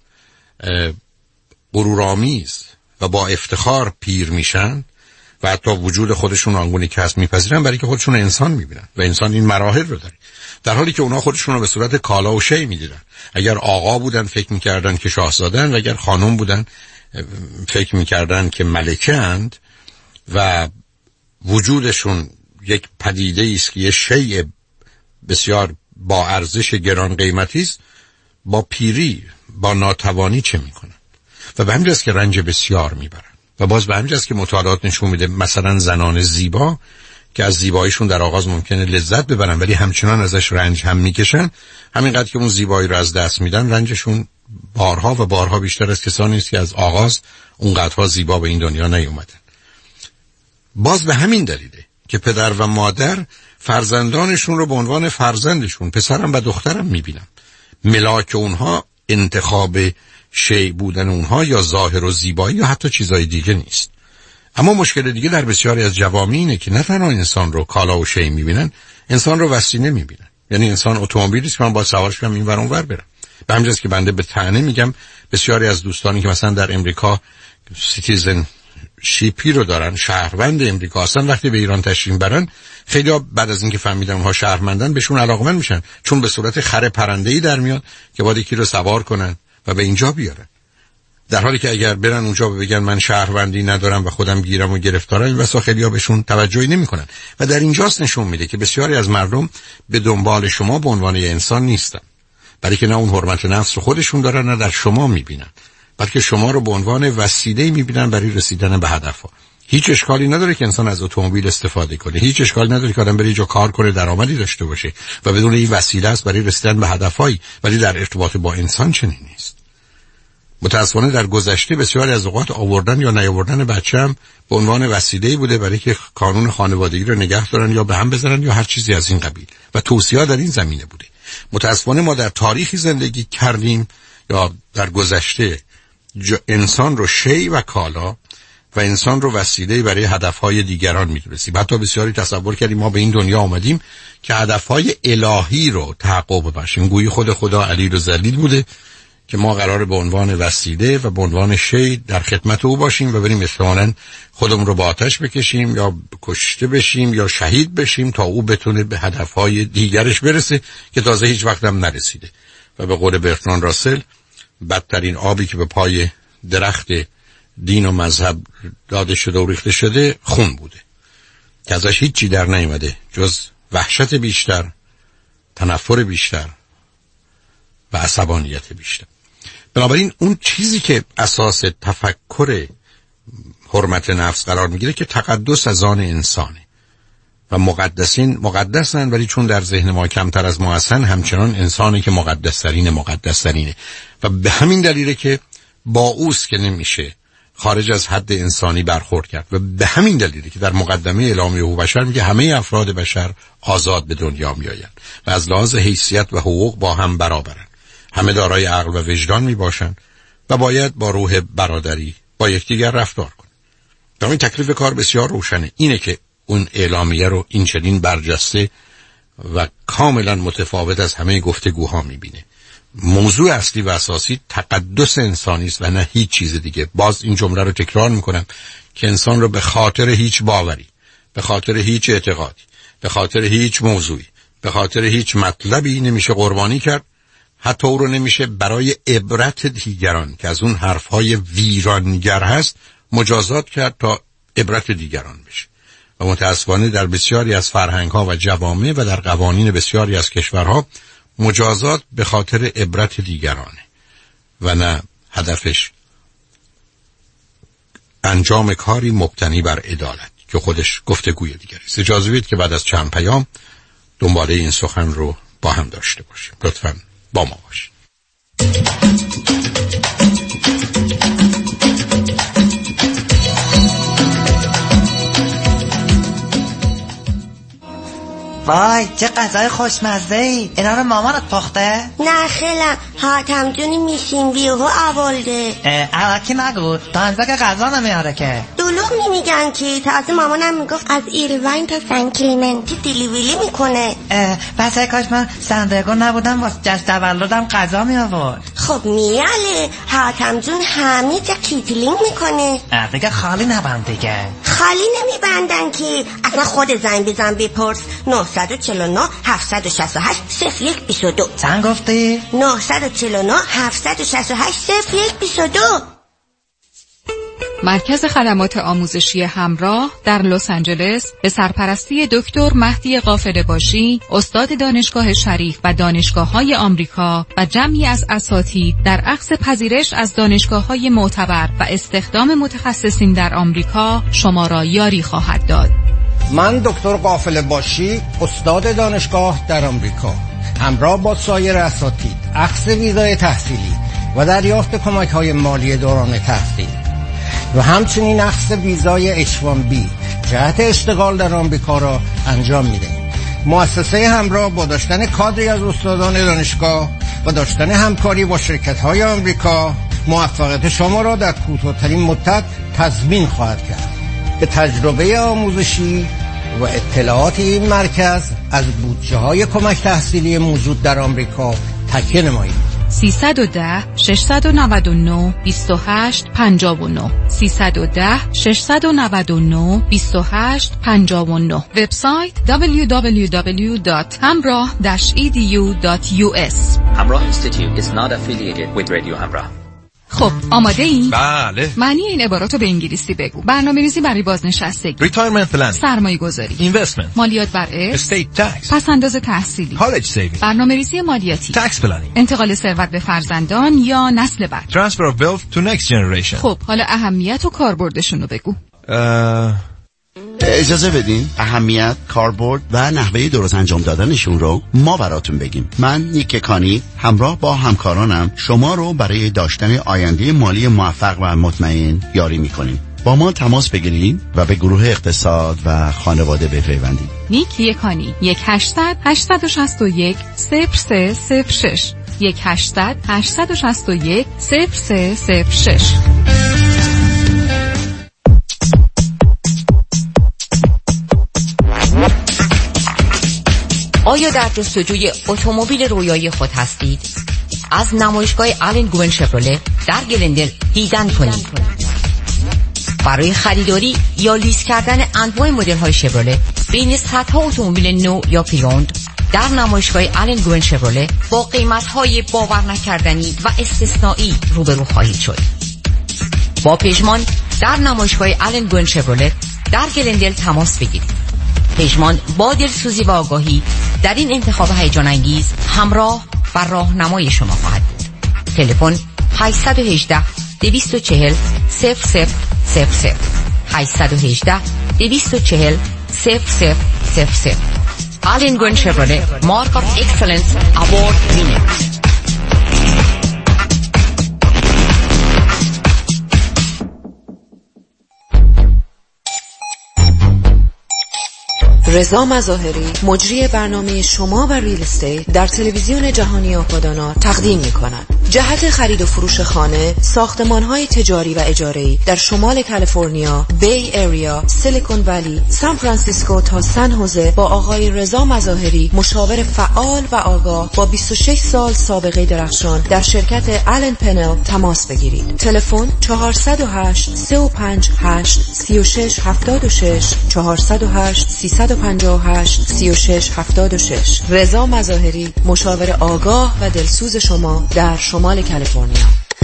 غرورآمیز و با افتخار پیر میشن و حتی وجود خودشون آنگونه که هست میپذیرن، برای که خودشون انسان میبینن و انسان این مراحل رو داره، در حالی که اونا خودشون رو به صورت کالا و شی میدیدن. اگر آقا بودن فکر میکردن که شاهزادن و اگر خانم بودن فکر میکردن که ملکه اند و وجودشون یک پدیده است که یه شیء بسیار با ارزش گران قیمتی است. با پیری، با ناتوانی چه میکنن؟ و به همین جاست که رنج بسیار میبرن. و باز به همین جاست که مطالعات نشون میده مثلا زنان زیبا که از زیباییشون در آغاز ممکنه لذت ببرن ولی همچنان ازش رنج هم میکشن، همینقدر که اون زیبایی رو از دست میدن رنجشون بارها و بارها بیشتر از کسانی است که از آغاز اونقدرها زیبا به این دنیا نیومدن. باز به همین دلیله که پدر و مادر فرزندانشون رو به عنوان فرزندشون، پسرم و دخترم میبینن. ملاک اونها انتخاب شیء بودن اونها یا ظاهر و زیبایی یا حتی چیزای دیگه نیست. اما مشکل دیگه در بسیاری از جوامع اینه که نه تنها انسان رو کالا و شیء میبینن، انسان رو وسیله میبینن. یعنی انسان اتومبیلی است که من با سوارش کنم این ور اون ور برم. به همین جاست که بنده به طعنه میگم بسیاری از دوستانی که مثلا در امریکا سیتیزن شیپی رو دارن، شهروند امریکا هستن، وقتی به ایران تشریف برن خیلی ها بعد از اینکه فهمیدن اونها شهروندن بهشون علاقمند میشن، چون به صورت خر پرنده‌ای در میاد که باید یکی رو سوار کنن و به اینجا بیارن. در حالی که اگر برن اونجا بگن من شهروندی ندارم و خودم گیرم و گرفتارم، این واسه خیلی‌ها بهشون توجهی نمیکنن. و در اینجاست نشون میده که بسیاری از مردم به دنبال شما به عنوان یه انسان نیستن، برای که نه اون حرمت نفس رو خودشون دارن نه در شما میبینن، بلکه شما رو به عنوان وسیله میبینن برای رسیدن به هدفها. هیچ اشکالی نداره که انسان از اتومبیل استفاده کنه، هیچ اشکالی نداره که آدم بره جا کار کنه، درآمدی داشته باشه و بدون این وسیله است برای رسیدن به هدفهایی، ولی در ارتباط با انسان چنین نیست. متأسفانه در گذشته بسیاری از اوقات آوردن یا نیاوردن بچه‌ام به عنوان وسیله‌ای بوده برای که قانون خانوادگی رو نگه دارن یا به هم بزنن یا هر چیزی از این قبیل، و توصیه‌ها در این زمینه بوده. متأسفانه ما در تاریخی زندگی کردیم یا در گذشته انسان رو شی و کالا و انسان رو وسیله برای هدفهای دیگران می‌دونستیم. حتی بسیاری تصور کردیم ما به این دنیا آمدیم که هدفهای الهی رو تحقق ببخشیم، گویی خود خدا علیل و ذلیل بوده که ما قراره به عنوان وسیله و به عنوان شی در خدمت او باشیم و بریم احتمالاً خودمون رو با آتش بکشیم یا کشته بشیم یا شهید بشیم تا او بتونه به هدفهای دیگرش برسه که تازه هیچ وقت هم نرسیده. و به قول برتراند راسل، بدترین آبی که به پای درخت دین و مذهب داده شده و ریخته شده خون بوده که ازش هیچی در نیامده جز وحشت بیشتر، تنفر بیشتر و عصبانیت بیشتر. بنابراین اون چیزی که اساس تفکر حرمت نفس قرار میگیره که تقدس از آن انسانه و مقدسین مقدسن، ولی چون در ذهن ما کمتر از ما هستن همچنان انسانی که مقدسترین مقدسترینه و به همین دلیله که با اوست که نمیشه خارج از حد انسانی برخورد کرد و به همین دلیله که در مقدمه اعلامیه حقوق بشر میگه همه افراد بشر آزاد به دنیا میآیند و از لحاظ حیثیت و حقوق با هم برابرن، همه دارای عقل و وجدان میباشن و باید با روح برادری با یکدیگر رفتار کنن. در این تکلیف کار بسیار روشنه، اینه که اون اعلامیه رو این چنین برجسته و کاملا متفاوت از همه گفتگوها میبینه. موضوع اصلی و اساسی تقدس انسانی است و نه هیچ چیز دیگه. باز این جمله رو تکرار میکنم که انسان رو به خاطر هیچ باوری، به خاطر هیچ اعتقادی، به خاطر هیچ موضوعی، به خاطر هیچ مطلبی نمیشه قربانی کرد. حتی او رو نمیشه برای عبرت دیگران که از اون حرفهای ویرانگر هست مجازات کرد تا عبرت دیگران بشه. و متاسفانه در بسیاری از فرهنگ‌ها و جوامع و در قوانین بسیاری از کشورها مجازات به خاطر عبرت دیگرانه و نه هدفش انجام کاری مبتنی بر عدالت که خودش گفتگوی دیگری است. اجازه بدید که بعد از چند پیام دنباله این سخن رو با هم داشته باشیم. لطفاً با ما باشید. وای چه غذای خوشمزه ای، اینا رو مامانت پخته؟ نه خیلم، حاتم جونی میشین بیهو اولده. اواکی نگو، تانزا که غذا نمیاره که. دلوغ نمیگن که، تازه مامانم میگفت از ایروین تا سن کلیمنتی دیلیویلی میکنه. پس ای کاش من سندرگو نبودم واسه جشن تولدم غذا میآورد. خب میاله، حاتم جون همه جا کیتلینگ میکنه. دیگه خالی نبند دیگه. خالی نمیبندن که، اصلا خود زنگ بزن بپرس. نه چهار نه هفت شش هشت صفر یک دو دو. چند گفتی؟ نه چهار نه هفت شش هشت صفر یک دو دو. مرکز خدمات آموزشی همراه در لس آنجلس به سرپرستی دکتر مهدی قافله‌باشی، استاد دانشگاه شریف و دانشگاه‌های آمریکا و جمعی از اساتید در اخذ پذیرش از دانشگاه‌های معتبر و استخدام متخصصین در آمریکا شما را یاری خواهد داد. من دکتر قافله‌باشی، استاد دانشگاه در آمریکا، همراه با سایر اساتید اخذ ویزای تحصیلی و دریافت کمک‌های مالی دوران تحصیل و همچنین اخذ ویزای اچ وان بی جهت اشتغال در آمریکا را انجام می‌دهیم. مؤسسه همراه با داشتن کادری از استادان دانشگاه و داشتن همکاری با شرکت‌های آمریکا موفقیت شما را در کوتاه‌ترین مدت تضمین خواهد کرد. به تجربه آموزشی و اطلاعات این مرکز از بودجه‌های کمک تحصیلی موجود در آمریکا تکیه نمایید. سیصد و ده ششصد و نود و نه بیست و هشت پنجاه و نه سیصد و ده ششصد و نود و نه بیست و هشت پنجاه و نه. وبسایت دبلیو دبلیو دبلیو دات همراه داش ای دی یو دات یو اس. همراه Institute is not affiliated with Radio همراه. خب آماده این؟ بله. معنی این عبارات رو به انگلیسی بگو. برنامه‌ریزی برای بازنشستگی، Retirement planning، سرمایه گذاری، Investment، مالیات بر ارث، Estate tax، پس‌انداز تحصیلی، College saving، برنامه‌ریزی مالیاتی، Tax planning، انتقال ثروت به فرزندان یا نسل بعد، Transfer of wealth to next generation. خب حالا اهمیت و کاربردشون رو بگو. اه... اجازه بدین اهمیت، کاربرد و نحوه درست انجام دادنشون رو ما براتون بگیم. من نیک کانی همراه با همکارانم شما رو برای داشتن آینده مالی موفق و مطمئن یاری میکنیم. با ما تماس بگیرید و به گروه اقتصاد و خانواده بپیوندید. نیک یکانی یک هشتصد هشتصد و شصت و یک صفر سه صفر شش یک هشتصد هشتصد و شصت و یک صفر سه صفر شش. آیا در جستجوی اتومبیل رویایی خود هستید؟ از نمایشگاه آلن گوین شفرله در گلندل دیدن کنید. برای خریداری یا لیز کردن انواع مدل‌های شفرله بین صدها اتومبیل نو یا پریوند در نمایشگاه آلن گوین شفرله با قیمت‌های باور نکردنی و استثنایی روبرو خواهید شد. با پژمان در نمایشگاه آلن گوین شفرله در گلندل تماس بگیرید. پژمان با دلسوزی و آگاهی در این انتخاب هیجان انگیز همراه و راهنمای شما خواهد بود. تلفن هشت یک هشت دویست و چهل صفر صفر صفر صفر هشت یک هشت دویست و چهل صفر صفر صفر صفر. آلن گوین شفرله مارک آف اکسلنس اوارد وینر. رضا مظاهری مجری برنامه شما و ریل استیت در تلویزیون جهانی آپادانا تقدیم می‌کند. جهت خرید و فروش خانه، ساختمان‌های تجاری و اجاره‌ای در شمال کالیفرنیا، بی ایریا، سیلیکون ولی، سان فرانسیسکو تا سن خوزه با آقای رضا مظاهری مشاور فعال و آگاه با بیست و شش سال سابقه درخشان در شرکت آلن پنل تماس بگیرید. تلفن چهار صفر هشت سه پنج هشت سه شش هفت شش چهار صفر هشت سه پنج هشت سه شش هفت شش. رضا مظاهری مشاور آگاه و دلسوز شما در شمال کالیفرنیا.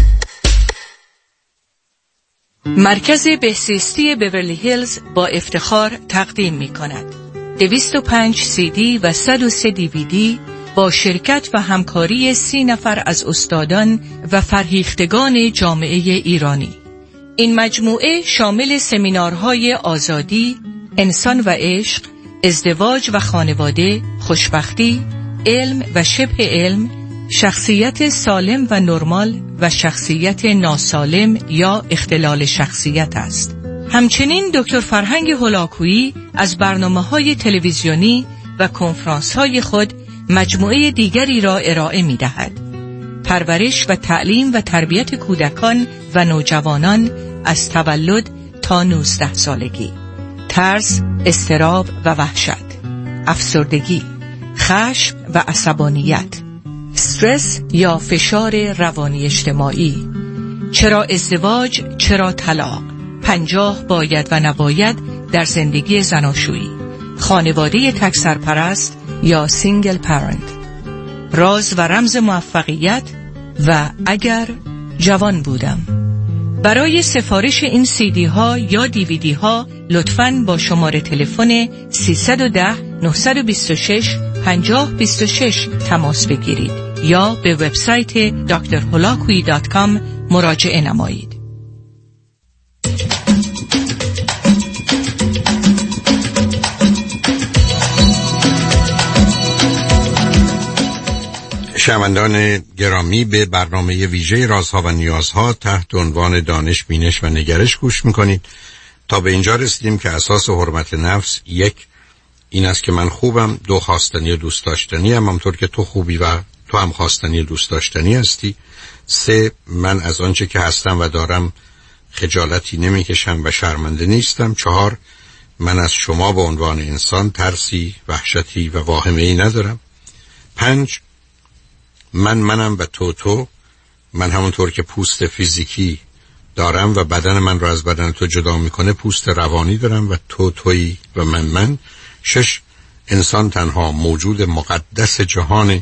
مرکز بهزیستی بیورلی هیلز با افتخار تقدیم می کند دویست و پنج سی دی و صد و سه دی وی دی با شرکت و همکاری سی نفر از استادان و فرهیختگان جامعه ایرانی. این مجموعه شامل سمینارهای آزادی، انسان و عشق، ازدواج و خانواده، خوشبختی، علم و شبه علم، شخصیت سالم و نرمال و شخصیت ناسالم یا اختلال شخصیت است. همچنین دکتر فرهنگ هولاکویی از برنامه‌های تلویزیونی و کنفرانس‌های خود مجموعه دیگری را ارائه می‌دهد. پرورش و تعلیم و تربیت کودکان و نوجوانان از تولد تا نوزده سالگی، ترس، اضطراب و وحشت، افسردگی، خشم و عصبانیت، استرس یا فشار روانی اجتماعی، چرا ازدواج، چرا طلاق، پنجاه باید و نباید در زندگی زناشویی، خانواده تک سرپرست یا سینگل پرنت، راز و رمز موفقیت و اگر جوان بودم. برای سفارش این سی دی ها یا دی وی دی ها لطفاً با شماره تلفن سیصد و ده نهصد و بیست و شش پنجاه بیست و شش تماس بگیرید یا به وبسایت دکتر هولاکویی دات کام مراجعه نمایید. شنوندگان گرامی، به برنامه ویژه رازها و نیازها تحت عنوان دانش، بینش و نگرش گوش میکنید. تا به اینجا رسیدیم که اساس حرمت نفس یک این است که من خوبم، دو خواستنی و دوست داشتنی هم همونطور که تو خوبی و تو هم خواستنی و دوست داشتنی هستی. سه من از آنچه که هستم و دارم خجالتی نمیکشم و شرمنده نیستم. چهار من از شما به عنوان انسان ترسی، وحشتی و واهمه‌ای ندارم. پنج من منم و تو تو. من همونطور که پوست فیزیکی دارم و بدن من رو از بدن تو جدا میکنه، پوست روانی دارم و تو تویی و من من. شش، انسان تنها موجود مقدس جهانه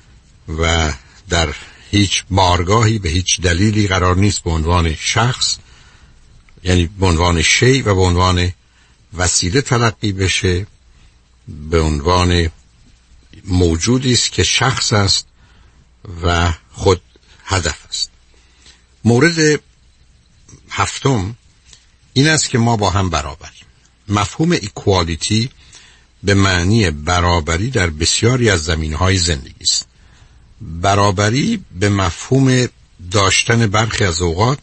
و در هیچ بارگاهی به هیچ دلیلی قرار نیست به عنوان شخص، یعنی به عنوان شی و به عنوان وسیله تلقی بشه. به عنوان موجودی است که شخص است و خود هدف است. مورد هفتم این است که ما با هم برابریم. مفهوم ایکوالیتی به معنی برابری در بسیاری از زمینه‌های زندگی است. برابری به مفهوم داشتن برخی از اوقات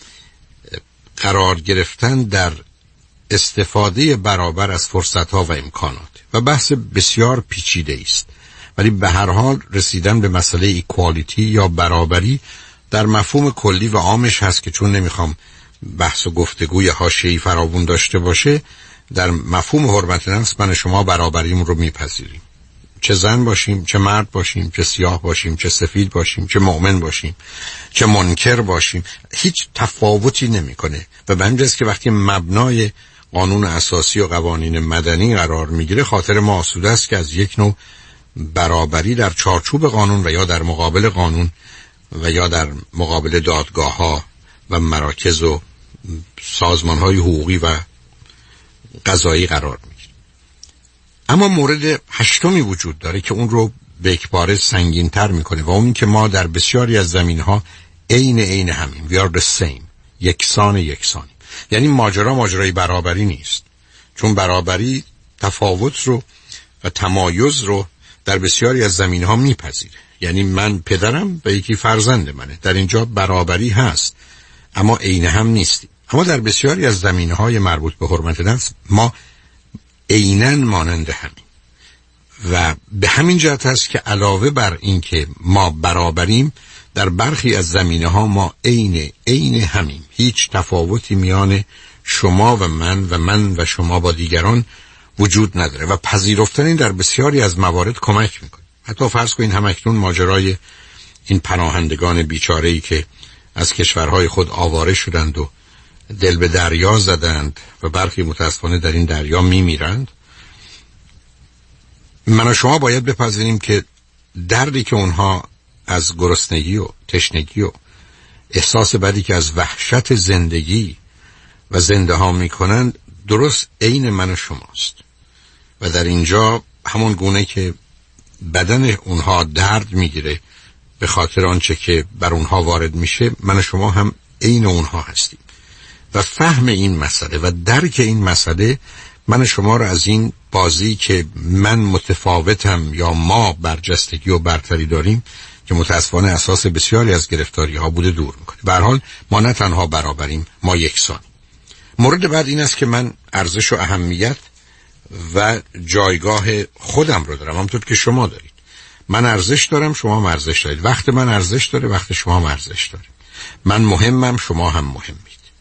قرار گرفتن در استفاده برابر از فرصت‌ها و امکانات و بحث بسیار پیچیده است، ولی به هر حال رسیدن به مسئله ایکوالیتی یا برابری در مفهوم کلی و عامش هست که چون نمیخوام بحث و گفتگوی حاشیه‌ای فراوون داشته باشه، در مفهوم حرمت نفس من شما برابریمون رو میپذیریم، چه زن باشیم، چه مرد باشیم، چه سیاه باشیم، چه سفید باشیم، چه مؤمن باشیم، چه منکر باشیم، هیچ تفاوتی نمیکنه. و به همین جاست که وقتی مبنای قانون اساسی و قوانین مدنی قرار میگیره، خاطر ما آسوده است که از یک نوع برابری در چارچوب قانون و یا در مقابل قانون و یا در مقابل دادگاه ها و مراکز و سازمان های حقوقی و قضایی قرار میگیره. اما مورد هشتمی وجود داره که اون رو به یکباره سنگین تر میکنه و اون که ما در بسیاری از زمین ها عین عین همیم. We are the same. یکسان یکسانی. یعنی ماجرا ماجرای برابری نیست، چون برابری تفاوت رو و تمایز رو در بسیاری از زمین ها میپذیره. یعنی من پدرم و یکی فرزند منه، در اینجا برابری هست اما عین هم نیستیم. اما در بسیاری از زمینه های مربوط به حرمت نفس ما عیناً مانند همین و به همین جهت است که علاوه بر این که ما برابریم، در برخی از زمینه ها ما عین عین همیم. هیچ تفاوتی میان شما و من و من و شما با دیگران وجود نداره و پذیرفتن این در بسیاری از موارد کمک میکنه. حتی فرض کنین همکنون ماجرای این پناهندگان بیچاره‌ای که از کشورهای خود آواره شدند و دل به دریا زدند و برخی متاسفانه در این دریا میمیرند، من و شما باید بپذیریم که دردی که اونها از گرسنگی و تشنگی و احساس بدی که از وحشت زندگی و زنده ها میکنند درست عین من و شماست. و در اینجا همون گونه که بدن اونها درد میگیره به خاطر آنچه که بر اونها وارد میشه، من و شما هم عین اونها هستیم. و فهم این مسئله و درک این مسئله من شما رو از این بازی که من متفاوتم یا ما برجستگی و برتری داریم که متاسفانه اساس بسیاری از گرفتاری ها بوده دور میکنه. به هر حال ما نه تنها برابریم، ما یکسانیم. مورد بعد این است که من ارزش و اهمیت و جایگاه خودم رو دارم، همونطور که شما دارید. من ارزش دارم، شما هم ارزش دارید. وقت من ارزش داره، وقت شما هم ارزش داره. من مهمم، شما هم مهمید.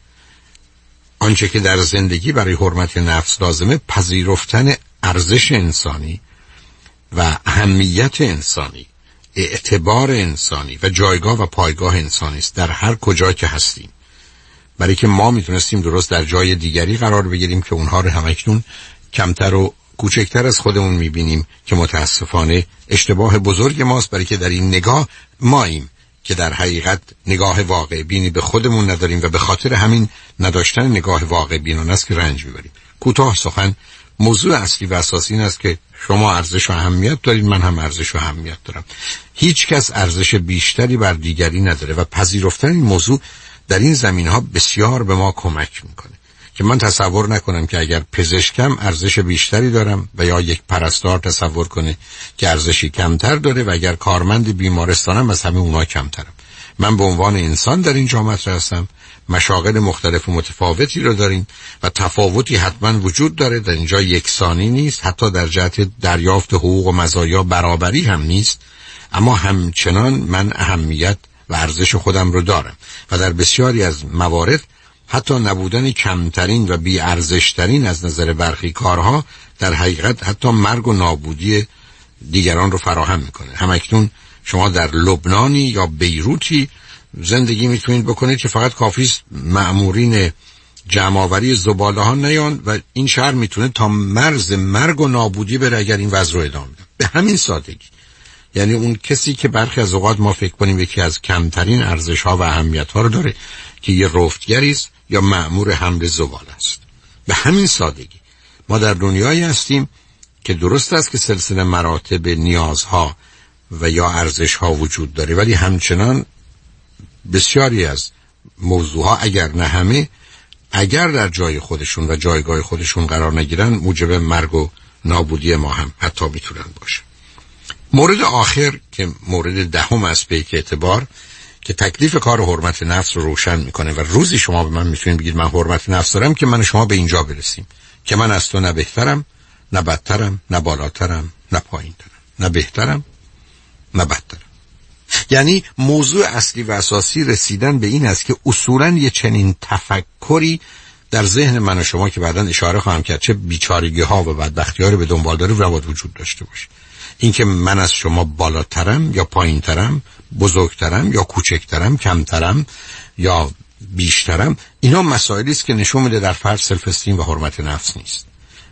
آنچه که در زندگی برای حرمت نفس لازمه پذیرفتن ارزش انسانی و اهمیت انسانی، اعتبار انسانی و جایگاه و پایگاه انسانی است در هر کجا که هستیم. برای که ما میتونستیم درست در جای دیگری قرار بگیریم که اونها رو همکنون کمتر و کوچکتر از خودمون میبینیم که متاسفانه اشتباه بزرگ ماست، برای که در این نگاه ماییم که در حقیقت نگاه واقع بینی به خودمون نداریم و به خاطر همین نداشتن نگاه واقع بینانه است که رنج میبریم. کوتاه سخن، موضوع اصلی و اساسی این است که شما ارزش و اهمیت دارید، من هم ارزش و اهمیت دارم. هیچ کس ارزش بیشتری بر دیگری نداره و پذیرفتن این موضوع در این زمینه‌ها بسیار به ما کمک میکنه که من تصور نکنم که اگر پزشکم ارزش بیشتری دارم و یا یک پرستار تصور کنه که ارزشی کمتر داره و اگر کارمند بیمارستانم از همه اونا کمترم. من به عنوان انسان در این جامعه هستم، مشاغل مختلف و متفاوتی رو داریم و تفاوتی حتما وجود داره. در اینجا یکسانی نیست، حتی در جهت دریافت حقوق و مزایا برابری هم نیست، اما همچنان من اهمیت و ارزش خودم رو دارم و در بسیاری از موارد حتی نبودن کمترین و بی ارزشترین از نظر برخی کارها در حقیقت حتی مرگ و نابودی دیگران رو فراهم میکنه. همکنون شما در لبنانی یا بیروتی زندگی میتونید بکنید که فقط کافیست مأمورین جمع‌آوری زباله ها نیان و این شهر میتونه تا مرز مرگ و نابودی بره اگر این وضع رو ادامه بده. به همین سادگی. یعنی اون کسی که برخی از اوقات ما فکر کنیم یکی از کمترین ارزش ها و اهمیت ها رو داره که یه رفتگری است یا مأمور حمل زباله است. به همین سادگی ما در دنیایی هستیم که درست است که سلسله مراتب نیازها و یا ارزش ها وجود داره، ولی همچنان بسیاری از موضوعها اگر نه همه اگر در جای خودشون و جایگاه خودشون قرار نگیرن موجب مرگ و نابودی ما هم حتی میتونن باشه. مورد آخر که مورد دهم از پیک اعتبار که تکلیف کار حرمت نفس رو روشن میکنه و روزی شما به من میتونید بگید من حرمت نفس دارم که من شما به اینجا برسیم که من از تو نه بهترم نه بدترم نه بالاترم نه پایینترم، نه بهترم نه بدترم. یعنی موضوع اصلی و اساسی رسیدن به این است که اصولاً یه چنین تفکری در ذهن من و شما که بعداً اشاره خواهم کرد چه بیچارگی ها و بدبختی ها رو به دنبال داره و باید وجود داشته باشه. این که من از شما بالاترم یا پایینترم، بزرگترم یا کوچکترم، کمترم یا بیشترم، اینا مسائلی است که نشون میده در فرد سلف استیم و حرمت نفس نیست.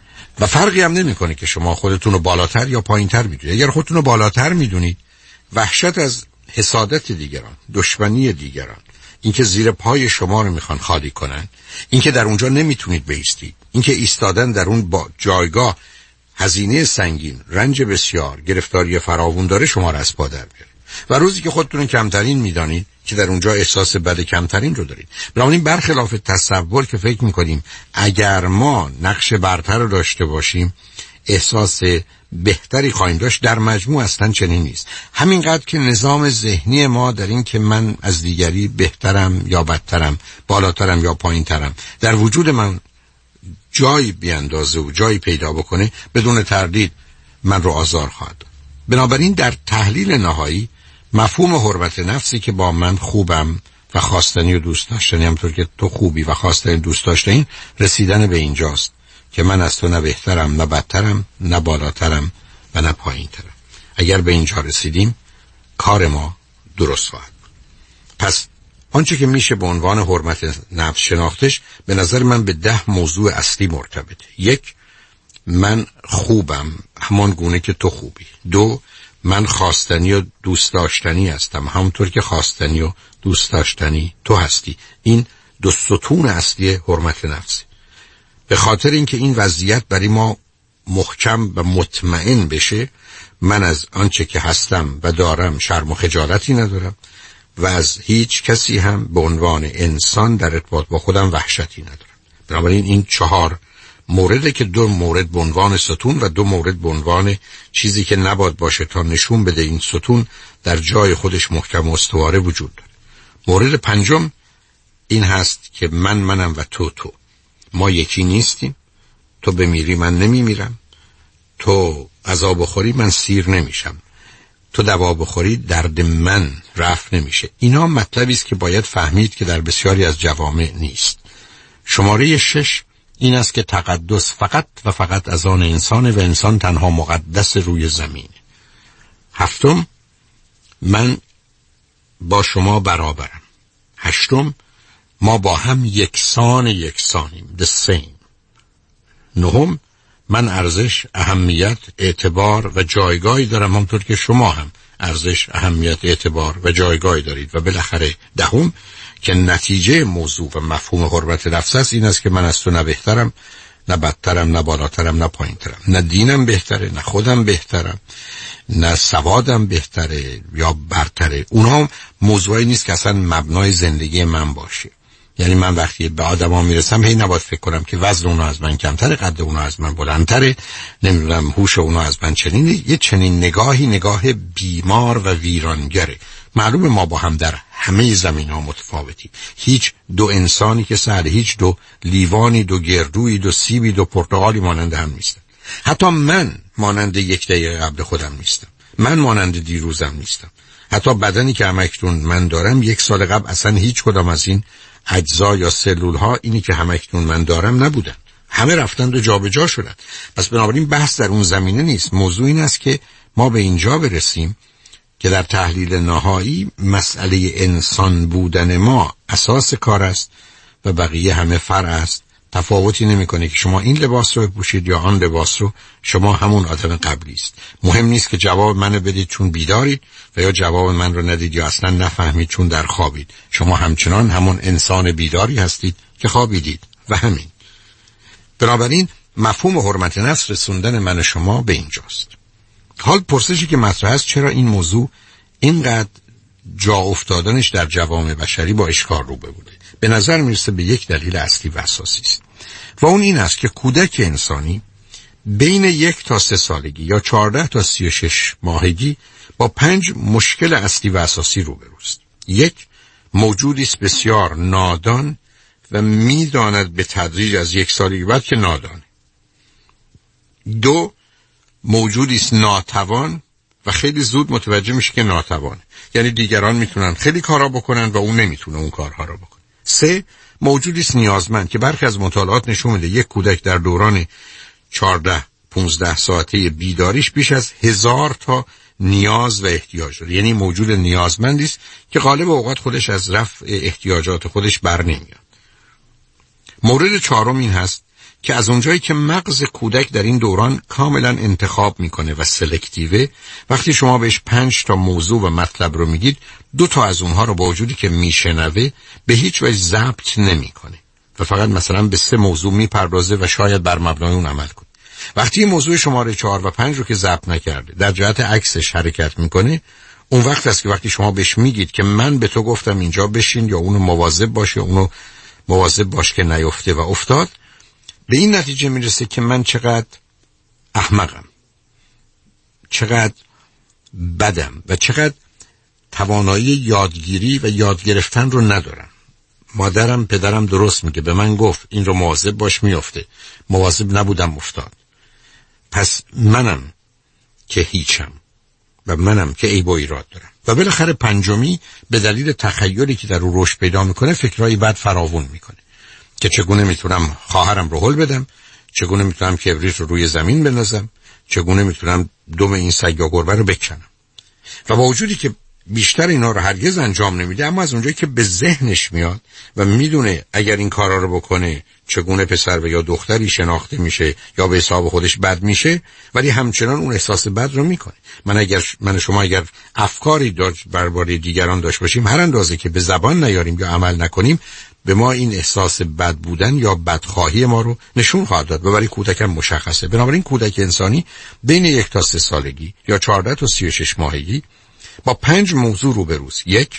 و فرقی هم نمیکنه که شما خودتون رو بالاتر یا پایینتر میدونید. اگر خودتون رو بالاتر میدونید، وحشت از حسادت دیگران، دشمنی دیگران، اینکه زیر پای شما رو میخوان خالی کنن، اینکه در اونجا نمیتونید بایستید، اینکه ایستادن در اون با جایگاه هزینه سنگین، رنج بسیار، گرفتاری فراوون داره شما رو از پا در بیاره. و روزی که خودتون کمترین میدانید که در اونجا احساس بد کمترین رو دارید. بنابراین برخلاف تصور که فکر میکنیم اگر ما نقش برتر رو داشته باشیم احساس بهتری خواهیم داشت، در مجموع اصلا چنین نیست. همینقدر که نظام ذهنی ما در این که من از دیگری بهترم یا بدترم، بالاترم یا پایینترم در وجود من جایی بیاندازه و جایی پیدا بکنه، بدون تردید من رو آزار خواهد داد. بنابراین در تحلیل نهایی مفهوم حرمت نفسی که با من خوبم و خواستنی و دوست داشتنی همطور که تو خوبی و خواستنی دوست داشتنی رسیدن به اینجاست که من از تو نه بهترم نه بدترم نه بالاترم و نه پایینترم. اگر به اینجا رسیدیم کار ما درست خواهد بود. پس آنچه که میشه به عنوان حرمت نفس شناختش به نظر من به ده موضوع اصلی مرتبطه. یک، من خوبم همان گونه که تو خوبی. دو، من خواستنی و دوست داشتنی هستم همونطور که خواستنی و دوست داشتنی تو هستی. این دو ستون اصلی حرمت نفسی. به خاطر اینکه این وضعیت برای ما محکم و مطمئن بشه، من از آنچه که هستم و دارم شرم و خجالتی ندارم و از هیچ کسی هم به عنوان انسان در ارتباط با خودم وحشتی ندارم. بنابراین این چهار مورده که دو مورد به عنوان ستون و دو مورد به عنوان چیزی که نباید باشه تا نشون بده این ستون در جای خودش محکم و استواره وجود داره. مورد پنجم این هست که من منم و تو تو. ما یکی نیستیم. تو بمیری من نمیمیرم، تو عذاب بخوری من سیر نمیشم، تو دوا بخوری درد من رفع نمیشه. اینا مطلبی است که باید فهمید که در بسیاری از جوامع نیست. شماره شش این است که تقدس فقط و فقط از آن انسان و انسان تنها مقدس روی زمین. هفتم، من با شما برابرم. هشتم، ما با هم یکسان یکسانیم، the same. نهم، من ارزش، اهمیت، اعتبار و جایگاهی دارم همونطور که شما هم ارزش، اهمیت، اعتبار و جایگاهی دارید. و بالاخره دهم که نتیجه موضوع و مفهوم حرمت نفس است این است که من از تو نه بهترم نه بدترم نه بالاترم نه پایینترم، نه دینم بهتره نه خودم بهترم نه سوادم بهتره یا برتره. اونها موضوعی نیست که اصلا مبنای زندگی من باشه. یعنی من وقتی به آدما میرسم هی نباید فکر کنم که وزن اونا از من کمتره، قد اونا از من بلندتره، نمیدونم هوش اونا از من چنینه. یه چنین نگاهی نگاه بیمار و ویرانگره. معلومه ما با هم در همه زمین‌ها متفاوتیم. هیچ دو انسانی که سر هیچ دو لیوانی، دو گردویی، دو سیبی، دو پرتقالی مانند هم نیستن. حتی من مانند یک دقیقه قبل خودم نیستم. من مانند دیروزم نیستم. حتی بدنی که همکنون من دارم یک سال قبل اصلا هیچ کدام از این اجزا یا سلول ها اینی که همکنون من دارم نبودن. همه رفتند و جابجا شدن. پس بنابراین بحث در اون زمینه نیست. موضوع این است که ما به اینجا برسیم که در تحلیل نهایی مسئله انسان بودن ما اساس کار است و بقیه همه فرع است. تفاوتی نمیکنه که شما این لباس رو بپوشید یا آن لباس رو، شما همون آدم قبلی است. مهم نیست که جواب منو بدید چون بیدارید و یا جواب من رو ندید یا اصلا نفهمید چون در خوابید. شما همچنان همون انسان بیداری هستید که خوابیدید و همین. بنابراین مفهوم حرمت نفس رسوندن من و شما به اینجاست. حال پرسشی که مطرح است، چرا این موضوع اینقدر جا افتادنش در جوامع بشری با اشکال رو بوده؟ به نظر میرسه به یک دلیل اصلی و اساسی است و اون این است که کودک انسانی بین یک تا سه سالگی یا چهارده تا سی و شش ماهگی با پنج مشکل اصلی و اساسی روبروست. یک، موجودی است بسیار نادان و میداند به تدریج از یک سالگی بعد که نادانه. دو، موجودی است ناتوان و خیلی زود متوجه میشه که ناتوانه، یعنی دیگران میتونن خیلی کارا بکنن و اون نمیتونه اون کارها رو بکنه. سه، موجودی است نیازمند که برخی از مطالعات نشون میده یک کودک در دوران چهارده پانزده ساعته بیداریش بیش از هزار تا نیاز و احتیاج داره، یعنی موجود نیازمندی است که غالب اوقات خودش از رفع احتیاجات خودش بر نمیاد. مورد چهارم این هست که از اونجایی که مغز کودک در این دوران کاملا انتخاب میکنه و سلکتیوه، وقتی شما بهش پنج تا موضوع و مطلب رو میگید، دو تا از اونها رو با وجودی که میشنوه به هیچ وجه ضبط نمیکنه و فقط مثلا به سه موضوع میپردازه و شاید بر مبنای اون عمل کنه. وقتی موضوع شماره چهار و پنج رو که ضبط نکرده در جهت عکسش حرکت میکنه، اون وقت است که وقتی شما بهش میگید که من به تو گفتم اینجا بشین یا اونو مواظب باش یا اونو مواظب باش که نیفته و افتاد، به این نتیجه میرسه که من چقدر احمقم، چقدر بدم و چقدر توانایی یادگیری و یاد گرفتن رو ندارم. مادرم پدرم درست میگه، به من گفت این رو مواظب باش میفته، مواظب نبودم افتاد. پس منم که هیچم و منم که عیب و ایراد دارم. و بالاخره پنجمی، به دلیل تخیلی که در رو رشد پیدا میکنه فکرایی بد فراوون میکنه که چگونه میتونم خواهرم رو هل بدم، چگونه میتونم کبریت رو روی زمین بندازم، چگونه میتونم دم این سگ یا گربه رو بکنم. و با وجودی که بیشتر اینا رو هرگز انجام نمیده، اما از اونجایی که به ذهنش میاد و میدونه اگر این کارا رو بکنه چگونه پسر و یا دختری شناخته میشه یا به حساب خودش بد میشه، ولی همچنان اون احساس بد رو میکنه. من اگر من شما اگر افکاری داشت درباره دیگران داشت باشیم، هر اندازه که به زبان نیاریم یا عمل نکنیم، به ما این احساس بد بودن یا بدخواهی ما رو نشون خواهد داد و برای کودکم مشخصه. بنابراین کودک انسانی بین یک تا سه سالگی یا چهارده تا سی و شش ماهگی با پنج موضوع روبروست. یک،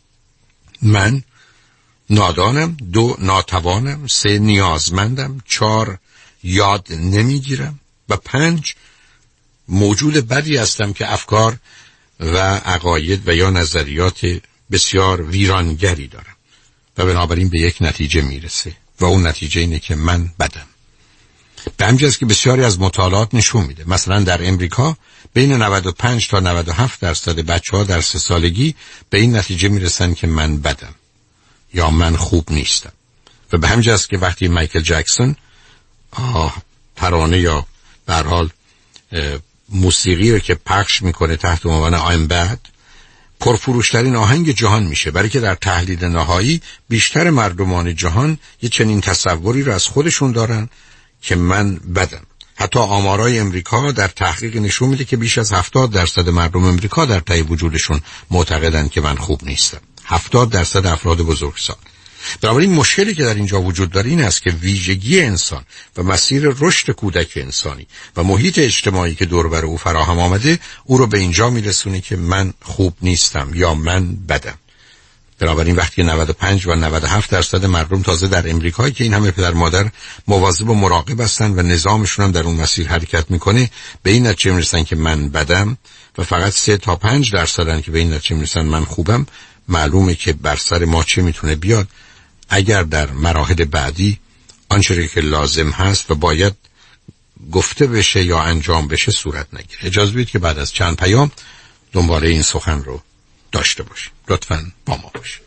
من نادانم. دو، ناتوانم. سه، نیازمندم. چهار، یاد نمیگیرم. و پنج، موجود بدی هستم که افکار و عقاید و یا نظریات بسیار ویرانگری دارم و بنابراین به یک نتیجه میرسه و اون نتیجه اینه که من بدم. به همین جاست که بسیاری از مطالعات نشون میده، مثلا در امریکا بین نود و پنج تا نود و هفت درصد بچه‌ها در سه سالگی به این نتیجه میرسن که من بدم یا من خوب نیستم. و به همین جاست که وقتی مایکل جکسون آه ترانه یا به هر حال موسیقی رو که پخش میکنه تحت عنوان I'm bad، پرفروشترین آهنگ جهان میشه، برای که در تحلیل نهایی بیشتر مردمان جهان یه چنین تصوری رو از خودشون دارن که من بدم. حتی آمارای امریکا در تحقیق نشون میده که بیش از هفتاد درصد مردم امریکا در ته وجودشون معتقدن که من خوب نیستم. هفتاد درصد افراد بزرگسال. بنابراین مشکلی که در اینجا وجود داره این است که ویژگی انسان و مسیر رشد کودک انسانی و محیط اجتماعی که دور بر او فراهم آمده او رو به اینجا میرسونه که من خوب نیستم یا من بدم. بنابراین وقتی نود و پنج و نود و هفت درصد مردم تازه در امریکایی که این همه پدر مادر مواظب و مراقب هستن و نظامشون هم در اون مسیر حرکت میکنه به این نتیجه میرسن که من بدم و فقط سه تا پنج درصدن که به این نتیجه میرسن من خوبم، معلومه که بر سر ما چه میتونه بیاد اگر در مراحل بعدی آنچه که لازم هست و باید گفته بشه یا انجام بشه صورت نگیره. اجازه بدید که بعد از چند پیام دنباله این سخن رو داشته باشیم. لطفاً با ما باشید.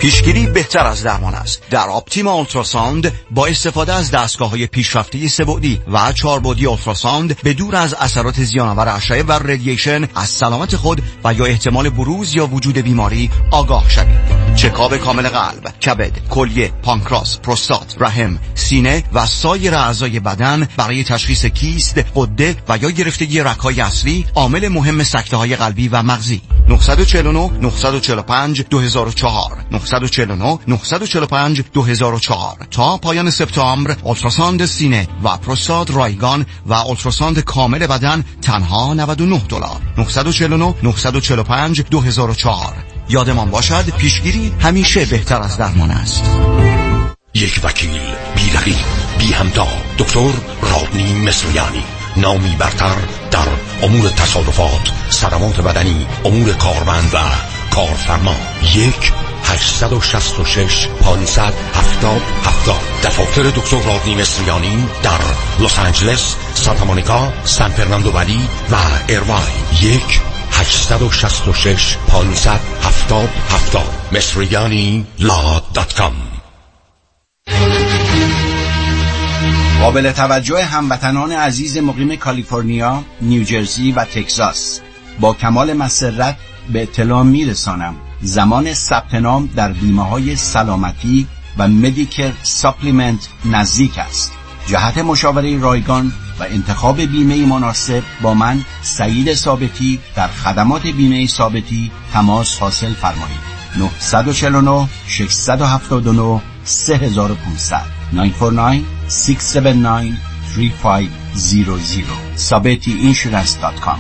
پیشگیری بهتر از درمان است. در آپتیما اولتراساوند با استفاده از دستگاه‌های پیشرفته سه‌بعدی و چهاربعدی اولتراساوند به دور از اثرات زیان‌آور اشعه و رادییشن از سلامت خود و یا احتمال بروز یا وجود بیماری آگاه شوید. چکاپ کامل قلب، کبد، کلیه، پانکراس، پروستات، رحم، سینه و سایر اعضای بدن برای تشخیص کیست، غده و یا گرفتگی رگ‌های اصلی، عامل مهم سکته‌های قلبی و مغزی. نه چهار نه نه چهار پنج دو هزار و چهار نه چهار نه نه چهار پنج دو هزار و چهار. تا پایان سپتامبر اولتراساند سینه و پروستات رایگان و اولتراساند کامل بدن تنها نود و نه دلار. نه چهار نه نه چهار پنج دو هزار و چهار. یادمان باشد پیشگیری همیشه بهتر از درمان است. یک وکیل بی رقیب بی همتا، دکتر رادنی مصریانی، نامی برتر در امور تصادفات، صدمات بدنی، امور کارمند و کارفرما. یک هشتصد و شصت و شش پانصد هفتاد هفتاد. دفاتر دکتر رادنی مصریانی در لس آنجلس، سانتا مونیکا، سان فرناندو ولی و ایرواین. یک هشتصد و شصت و شش پانصد هفتاد هفتاد. مصریانی لا دات کام. قابل توجه هموطنان عزیز مقیم کالیفرنیا، نیوجرسی و تگزاس، با کمال مسرت به اطلاع میرسانم زمان ثبت نام در بیمه‌های سلامتی و مدیکر ساپلیمنت نزدیک است. جهت مشاوره رایگان و انتخاب بیمه مناسب با من سعید ثابتی در خدمات بیمه ثابتی تماس حاصل فرمایید. نه چهار نه شش هفت نه سه پانصد نه چهار نه شش هفت نه سه پنج صفر صفر sabeti insurance dot com.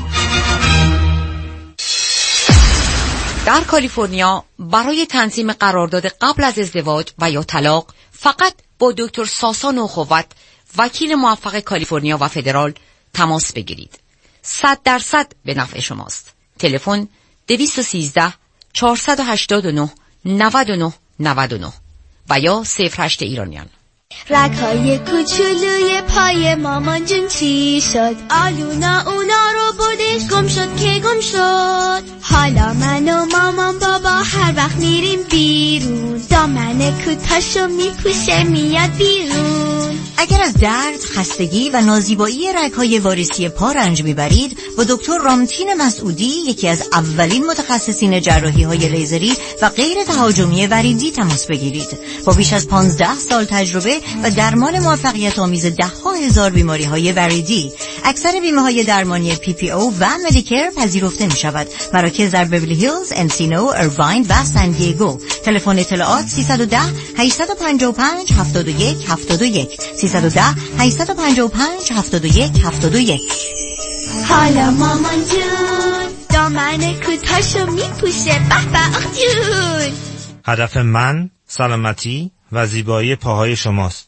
در کالیفرنیا برای تنظیم قرارداد قبل از ازدواج و یا طلاق فقط با دکتر ساسا نوخوت، وکیل موفق کالیفرنیا و فدرال تماس بگیرید. صد درصد به نفع شماست. تلفن دویست و سیزده چهارصد و هشتاد و نه نود و نه نود و نه و یا صفر هشت ایرانیان. رگ‌های کوچولوی پای مامان جون چی شد؟ آلونا اونا رو بردش، گم شد که گم شد. حالا من و مامان بابا هر وقت میریم بیرون، دامن کوتاشو میپوشه میاد بیرون. اگر از درد، خستگی و نازیبایی رگ‌های واریسی پا رنج میبرید، با دکتر رامتین مسعودی، یکی از اولین متخصصین جراحی‌های لیزری و غیر تهاجمی وریدی تماس بگیرید. با بیش از پانزده سال تجربه و درمان موفقیت آمیز ده ها هزار بیماری های وریدی، اکثر بیمه های درمانی پی پی او و مدیکر پذیرفته می شود. مراکز در بیولی هیلز، انسینو، ایرواین و سان دیگو. تلفن اطلاعات سیصد و ده هشتصد و پنجاه و پنج هفتاد و یک هفتاد و یک سیصد و ده هشتصد و پنجاه و پنج هفتاد و یک هفتاد و یک. حالا مامان جون دامن کوتاشو میپوشه، به به آخ جون. هدف من سلامتی و زیبایی پاهای شماست.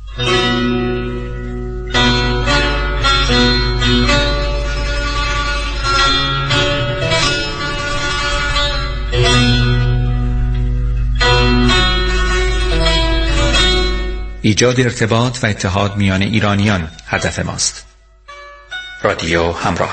ایجاد ارتباط و اتحاد میان ایرانیان هدف ماست. رادیو همراه.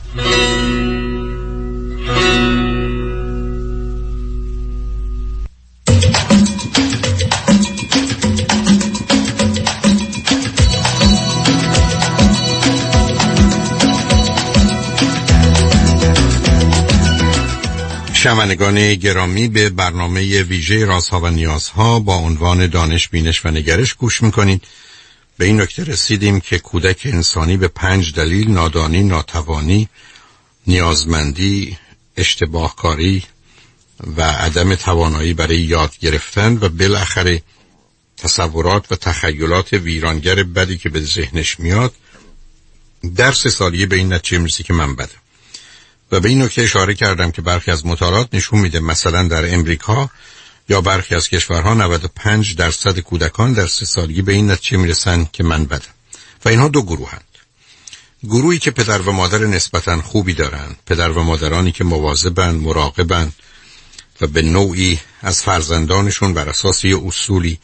شنوندگان گرامی، به برنامه ویژه رازها و نیازها با عنوان دانش، بینش و نگرش گوش میکنید. به این نکته رسیدیم که کودک انسانی به پنج دلیل نادانی، ناتوانی، نیازمندی، اشتباهکاری و عدم توانایی برای یاد گرفتن و بالاخره تصورات و تخیلات ویرانگر بدی که به ذهنش میاد، در سه سالیه به این نتیجه میرسه که من بدم. و به این نکته اشاره کردم که برخی از مطالعات نشون میده مثلا در امریکا یا برخی از کشورها نود و پنج درصد کودکان در سه سالگی به این نتیجه میرسن که من بدم. و اینها دو گروهند. گروهی که پدر و مادر نسبتاً خوبی دارن، پدر و مادرانی که مواظبن، مراقبن و به نوعی از فرزندانشون بر اساس یه اصولی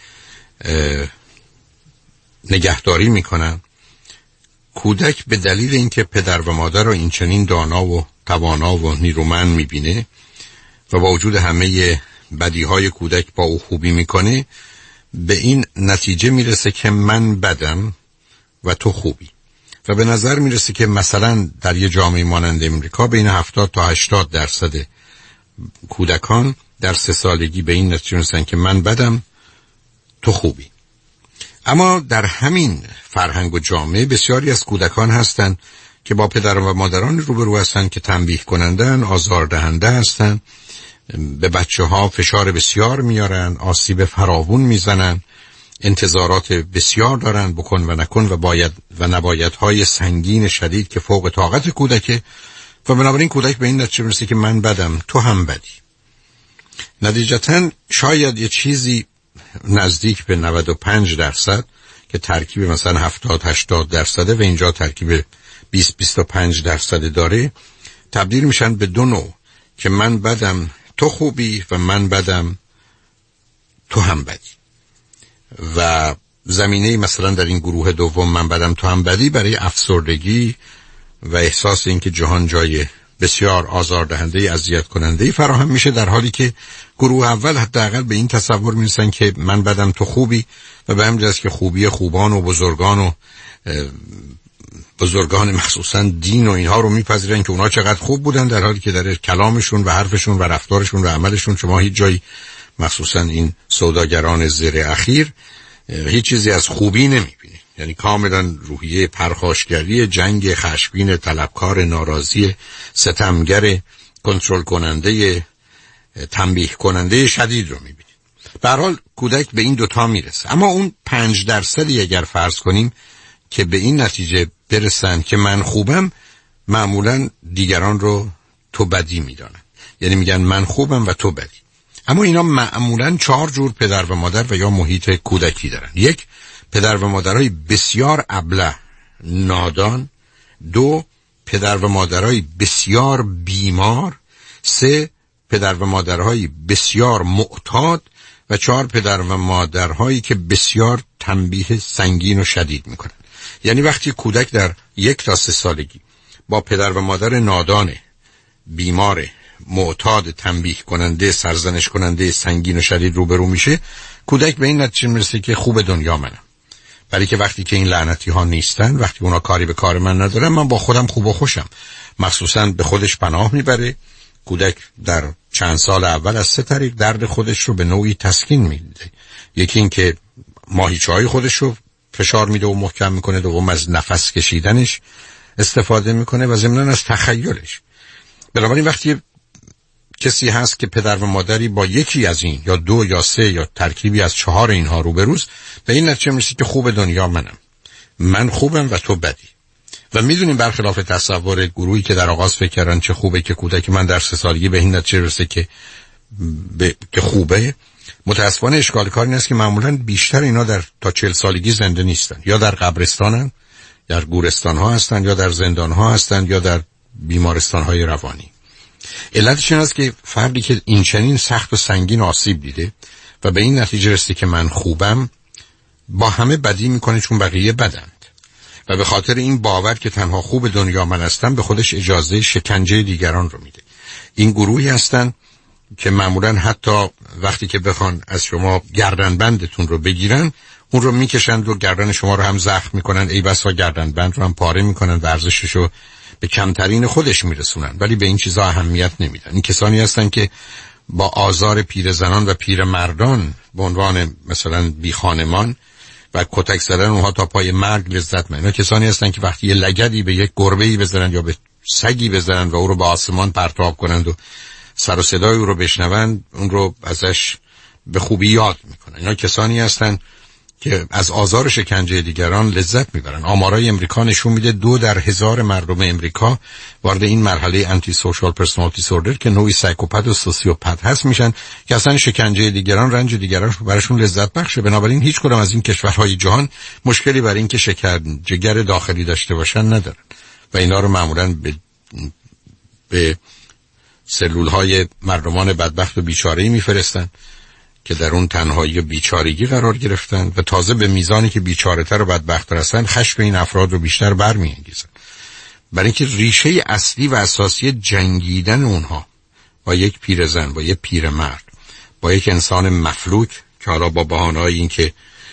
نگهداری میکنن. کودک به دلیل اینکه پدر و مادر رو این چنین دانا و توانا و نیرومند میبینه و با وجود همه بدیهای کودک با او خوبی میکنه به این نتیجه میرسه که من بدم و تو خوبی و به نظر میرسه که مثلا در یه جامعه مانند امریکا بین هفتاد تا هشتاد درصد کودکان در سه سالگی به این نتیجه میرسن که من بدم تو خوبی. اما در همین فرهنگ و جامعه بسیاری از کودکان هستند که با پدر و مادران روبرو هستند که تنبیه کنندن، آزاردهنده هستند، به بچه ها فشار بسیار میارن، آسیب فراوون میزنن، انتظارات بسیار دارن، بکن و نکن و باید و نبایدهای سنگین شدید که فوق طاقت کودکه و بنابراین کودک به این نتیجه میرسه که من بدم تو هم بدی. نتیجتاً شاید یه چیزی نزدیک به نود و پنج درصد که ترکیب مثلا هفتاد هشتاد درصده و اینجا ترکیب بیست بیست و پنج درصد داره تبدیل میشن به دو نوع که من بدم تو خوبی و من بدم تو هم بدی. و زمینه مثلا در این گروه دوم من بدم تو هم بدی برای افسردگی و احساس این که جهان جای بسیار آزاردهنده اذیت کننده فراهم میشه، در حالی که گروه اول حداقل به این تصور میرسن که من بدم تو خوبی و به همین جهت که خوبی خوبان و بزرگان و بزرگان مخصوصا دین و اینها رو میپذیرن که اونا چقدر خوب بودن، در حالی که در کلامشون و حرفشون و رفتارشون و عملشون شما هیچ جایی مخصوصا این سوداگران زیر اخیر هیچ چیزی از خوبی نمیبینید. یعنی کاملا روحیه پرخاشگری، جنگ، خشمگین، طلبکار، ناراضی، ستمگر، کنترل کننده، تنبیه کننده شدید رو میبینید. به هر حال کودک به این دوتا میرسه. اما اون پنج درصدی اگر فرض کنیم که به این نتیجه برسن که من خوبم، معمولا دیگران رو تو بدی میدانن، یعنی میگن من خوبم و تو بدی. اما اینا معمولا چهار جور پدر و مادر و یا محیط کودکی دارن. یک، پدر و مادرای بسیار ابله، نادان. دو، پدر و مادرای بسیار بیمار. سه، پدر و مادرهای بسیار معتاد. و چهار، پدر و مادرهایی که بسیار تنبیه سنگین و شدید میکنن. یعنی وقتی کودک در یک تا سه سالگی با پدر و مادر نادان، بیمار، معتاد، تنبیه کننده، سرزنش کننده سنگین و شدید روبرو میشه، کودک به این نتیجه میرسه که خوب دنیا منم. برای که وقتی که این لعنتی ها نیستن، وقتی اونا کاری به کار من ندارن، من با خودم خوب و خوشم. مخصوصا به خودش پناه میبره. کودک در چند سال اول از سه طریق درد خودش رو به نوعی تسکین میده. یکی این که ماهیچه‌های خودش رو فشار میده و محکم میکنه، دوم از نفس کشیدنش استفاده میکنه و ضمناً از تخیلش. بنابراین وقتی کسی هست که پدر و مادری با یکی از این یا دو یا سه یا ترکیبی از چهار اینها روبروست، به این نتیجه میرسه که خوب دنیا منم، من خوبم و تو بدی. و میدونیم برخلاف تصور گروهی که در آغاز فکر کردن چه خوبه که کودک من در سه سالگی به این نتیجه رسه که ب... که خوبه، متاسفانه اشکال کار این است که معمولا بیشتر اینا در تا چهل سالگی زنده نیستن، یا در قبرستانن، یا در گورستان ها هستن، یا در زندان ها هستن، یا در بیمارستان های روانی. علتش این است که فردی که این چنین سخت و سنگین آسیب دیده و به این نتیجه رسیده که من خوبم، با همه بدی میکنه چون بقیه بدند و به خاطر این باور که تنها خوب دنیا من هستم به خودش اجازه شکنجه دیگران رو میده. این گروهی هستن که معمولا حتی وقتی که بخوان از شما گردنبندتون رو بگیرن، اون رو میکشند و گردن شما رو هم زخم میکنن، ای بسا گردنبند رو هم پاره میکنن و ارزشش رو به کمترین خودش میرسونن، ولی به این چیزا اهمیت نمیدن. این کسانی هستن که با آزار پیرزنان و پیرمردان به عنوان مثلا بی خانمان و کتک زدن اونها تا پای مرگ لذت میبرن. کسانی هستن که وقتی یه لگدی به یک گربه‌ای بزنن یا به سگی بزنن و او رو به آسمان پرتاب کنند و سر و صدای او رو بشنوند، اون رو ازش به خوبی یاد میکنن. اینا کسانی هستن که از آزار شکنجه دیگران لذت میبرن. آمارای امریکا نشون میده دو در هزار مردم امریکا وارد این مرحله آنتی سوشال پرسونالیتی دیسوردر که نوعی سایکوپت و سوسیوپت هست میشن که اصلا شکنجه دیگران، رنج دیگران براشون لذت بخشه. بنابراین هیچ کدام از این کشورهای جهان مشکلی برای این که شکنجهگر داخلی داشته باشن ندارن و اینا رو معمولا به به سلولهای مردمان بدبخت و بیچاره‌ای میفرستن که در اون تنهایی و بیچارگی قرار گرفتن و تازه به میزانی که بیچاره‌تر و بدبخت‌تر هستن خشم این افراد رو بیشتر برمی‌انگیزن. برای اینکه ریشه اصلی و اساسی جنگیدن اونها با یک پیرزن، با یک پیرمرد، با یک انسان مفلوک که حالا با بهانه‌های این که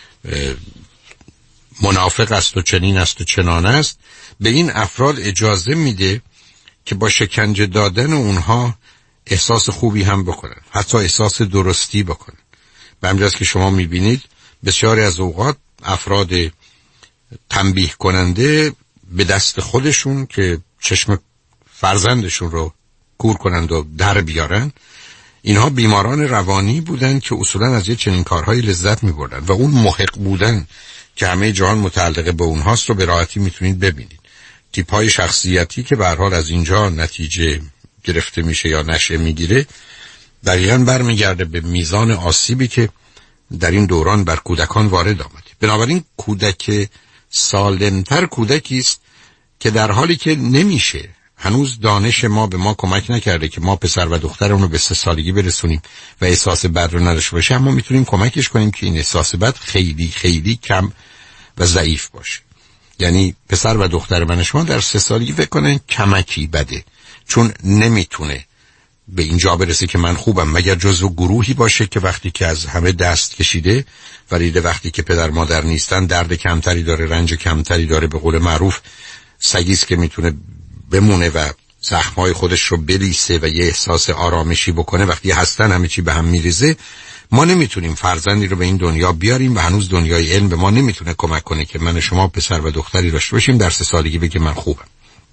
منافق است و چنین است و چنان است، به این افراد اجازه میده که با شکنجه دادن اونها احساس خوبی هم بکنن، حتی احساس درستی بکنن. به همین جاست که شما میبینید بسیاری از اوقات افراد تنبیه کننده به دست خودشون که چشم فرزندشون رو کور کنند و در بیارن، اینها بیماران روانی بودن که اصولا از یه چنین کارهای لذت میبردن و اون محق بودن که همه جهان متعلق به اونهاست رو به راحتی میتونید ببینید. تیپ‌های شخصیتی که به هر حال از اینجا نتیجه گرفته میشه یا نشه میگیره، دقیقاً برمیگرده به میزان آسیبی که در این دوران بر کودکان وارد آمده. بنابراین کودک سالمتر کودکی است که در حالی که نمیشه، هنوز دانش ما به ما کمک نکرده که ما پسر و دخترمون رو به سه سالگی برسونیم و احساس بد رو نداشته باشه، اما میتونیم کمکش کنیم که این احساس بد خیلی خیلی کم و ضعیف باشه. یعنی پسر و دختر من شما در سه سالگی فکر کنن کمکی بده، چون نمیتونه به اینجا برسه که من خوبم، مگر جزو گروهی باشه که وقتی که از همه دست کشیده و دیده وقتی که پدر مادر نیستن درد کمتری داره، رنج کمتری داره. به قول معروف سگیست که میتونه بمونه و زخمای خودش رو بلیسه و یه احساس آرامشی بکنه. وقتی هستن همه چی به هم میریزه. ما نمیتونیم فرزندی رو به این دنیا بیاریم و هنوز دنیای علم به ما نمیتونه کمک کنه که من شما پسر و دختری داشته باشیم در سه سالگی بگه من خوبم.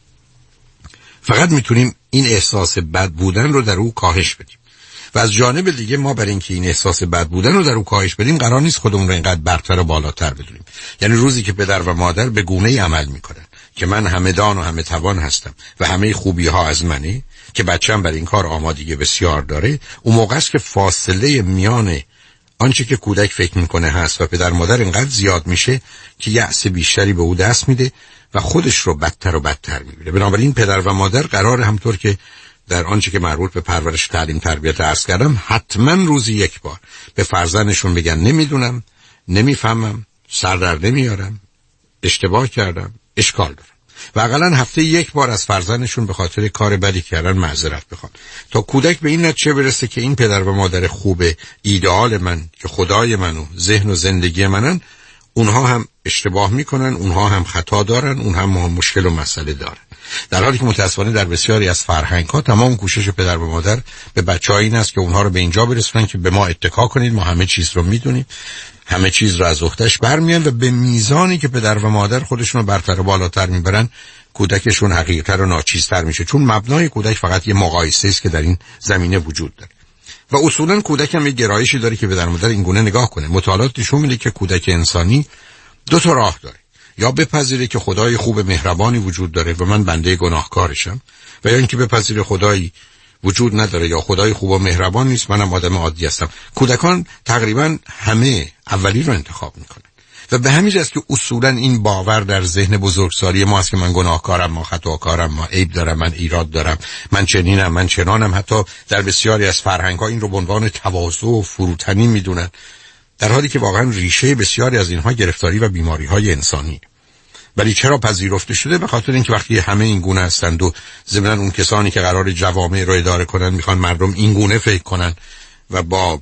فقط میتونیم این احساس بد بودن رو در او کاهش بدیم. و از جانب دیگه ما برای اینکه این احساس بد بودن رو در او کاهش بدیم قرار نیست خودمون رو اینقدر برتر و بالاتر بدونیم. یعنی روزی که پدر و مادر به گونه‌ای عمل میکنن که من همه دان و همه توان هستم و همه خوبی ها از منه، که بچه‌م برای این کار آمادگی بسیار داره، اون موقع است که فاصله میان آنچه که کودک فکر میکنه هست و پدر مادر اینقدر زیاد میشه که یأس بیشتری به او دست میده و خودش رو بدتر و بدتر میبینه. بنابراین پدر و مادر قراره همطور که در آنچه که مربوط به پرورش، تعلیم، تربیت عرض کردم، حتما روزی یک بار به فرزندشون بگن نمیدونم، نمیفهمم، سر در نمیارم، اشتباه کردم، اشکال دارم. و اقلا هفته یک بار از فرزندشون به خاطر کار بدی کردن معذرت بخوان، تا کودک به این نتیجه برسه که این پدر و مادر خوب ایدئال من که خدای من و ذهن و زندگی منن، اونها هم اشتباه میکنن، اونها هم خطا دارن، اونها هم مشکل و مسئله دارن. در حالی که متاسفانه در بسیاری از فرهنگ‌ها تمام کوشش پدر و مادر به بچه‌ها این است که اونها رو به اینجا برسونن که به ما اتکا کنید، ما همه چیز رو میدونیم، همه چیز رو از عهده‌اش برمیان و به میزانی که پدر و مادر خودشون رو برتر و بالاتر میبرن، کودکشون حقیقتر و ناچیزتر میشه، چون مبنای کودک فقط یه مقایسه است که در این زمینه وجود داره. و اصولا کودک هم یه گرایشی داره که پدر و مادر این گونه نگاه کنه. مطالعات نشون میده که کودک انسانی دو تا راه داره: یا بپذیره که خدای خوب مهربانی وجود داره و من بنده گناهکارشم، و یا اینکه بپذیره خدایی وجود نداره یا خدای خوب و مهربان نیست، منم آدم عادی هستم. کودکان تقریبا همه اولی رو انتخاب میکنن و به همین جاست که اصولا این باور در ذهن بزرگسالی ما هست که من گناهکارم، من خطاکارم، من عیب دارم، من ایراد دارم، من چنینم، من چنانم. حتی در بسیاری از فرهنگ‌ها این رو به عنوان تواضع و فروتنی میدونن، در حالی که واقعا ریشه بسیاری از اینها گرفتاری و بیماری‌های انسانی. ولی چرا پذیرفته شده؟ به خاطر اینکه وقتی همه این گونه هستند و ضمن اون کسانی که قرار جوامع رو اداره کنن میخوان مردم این گونه فکر کنن و با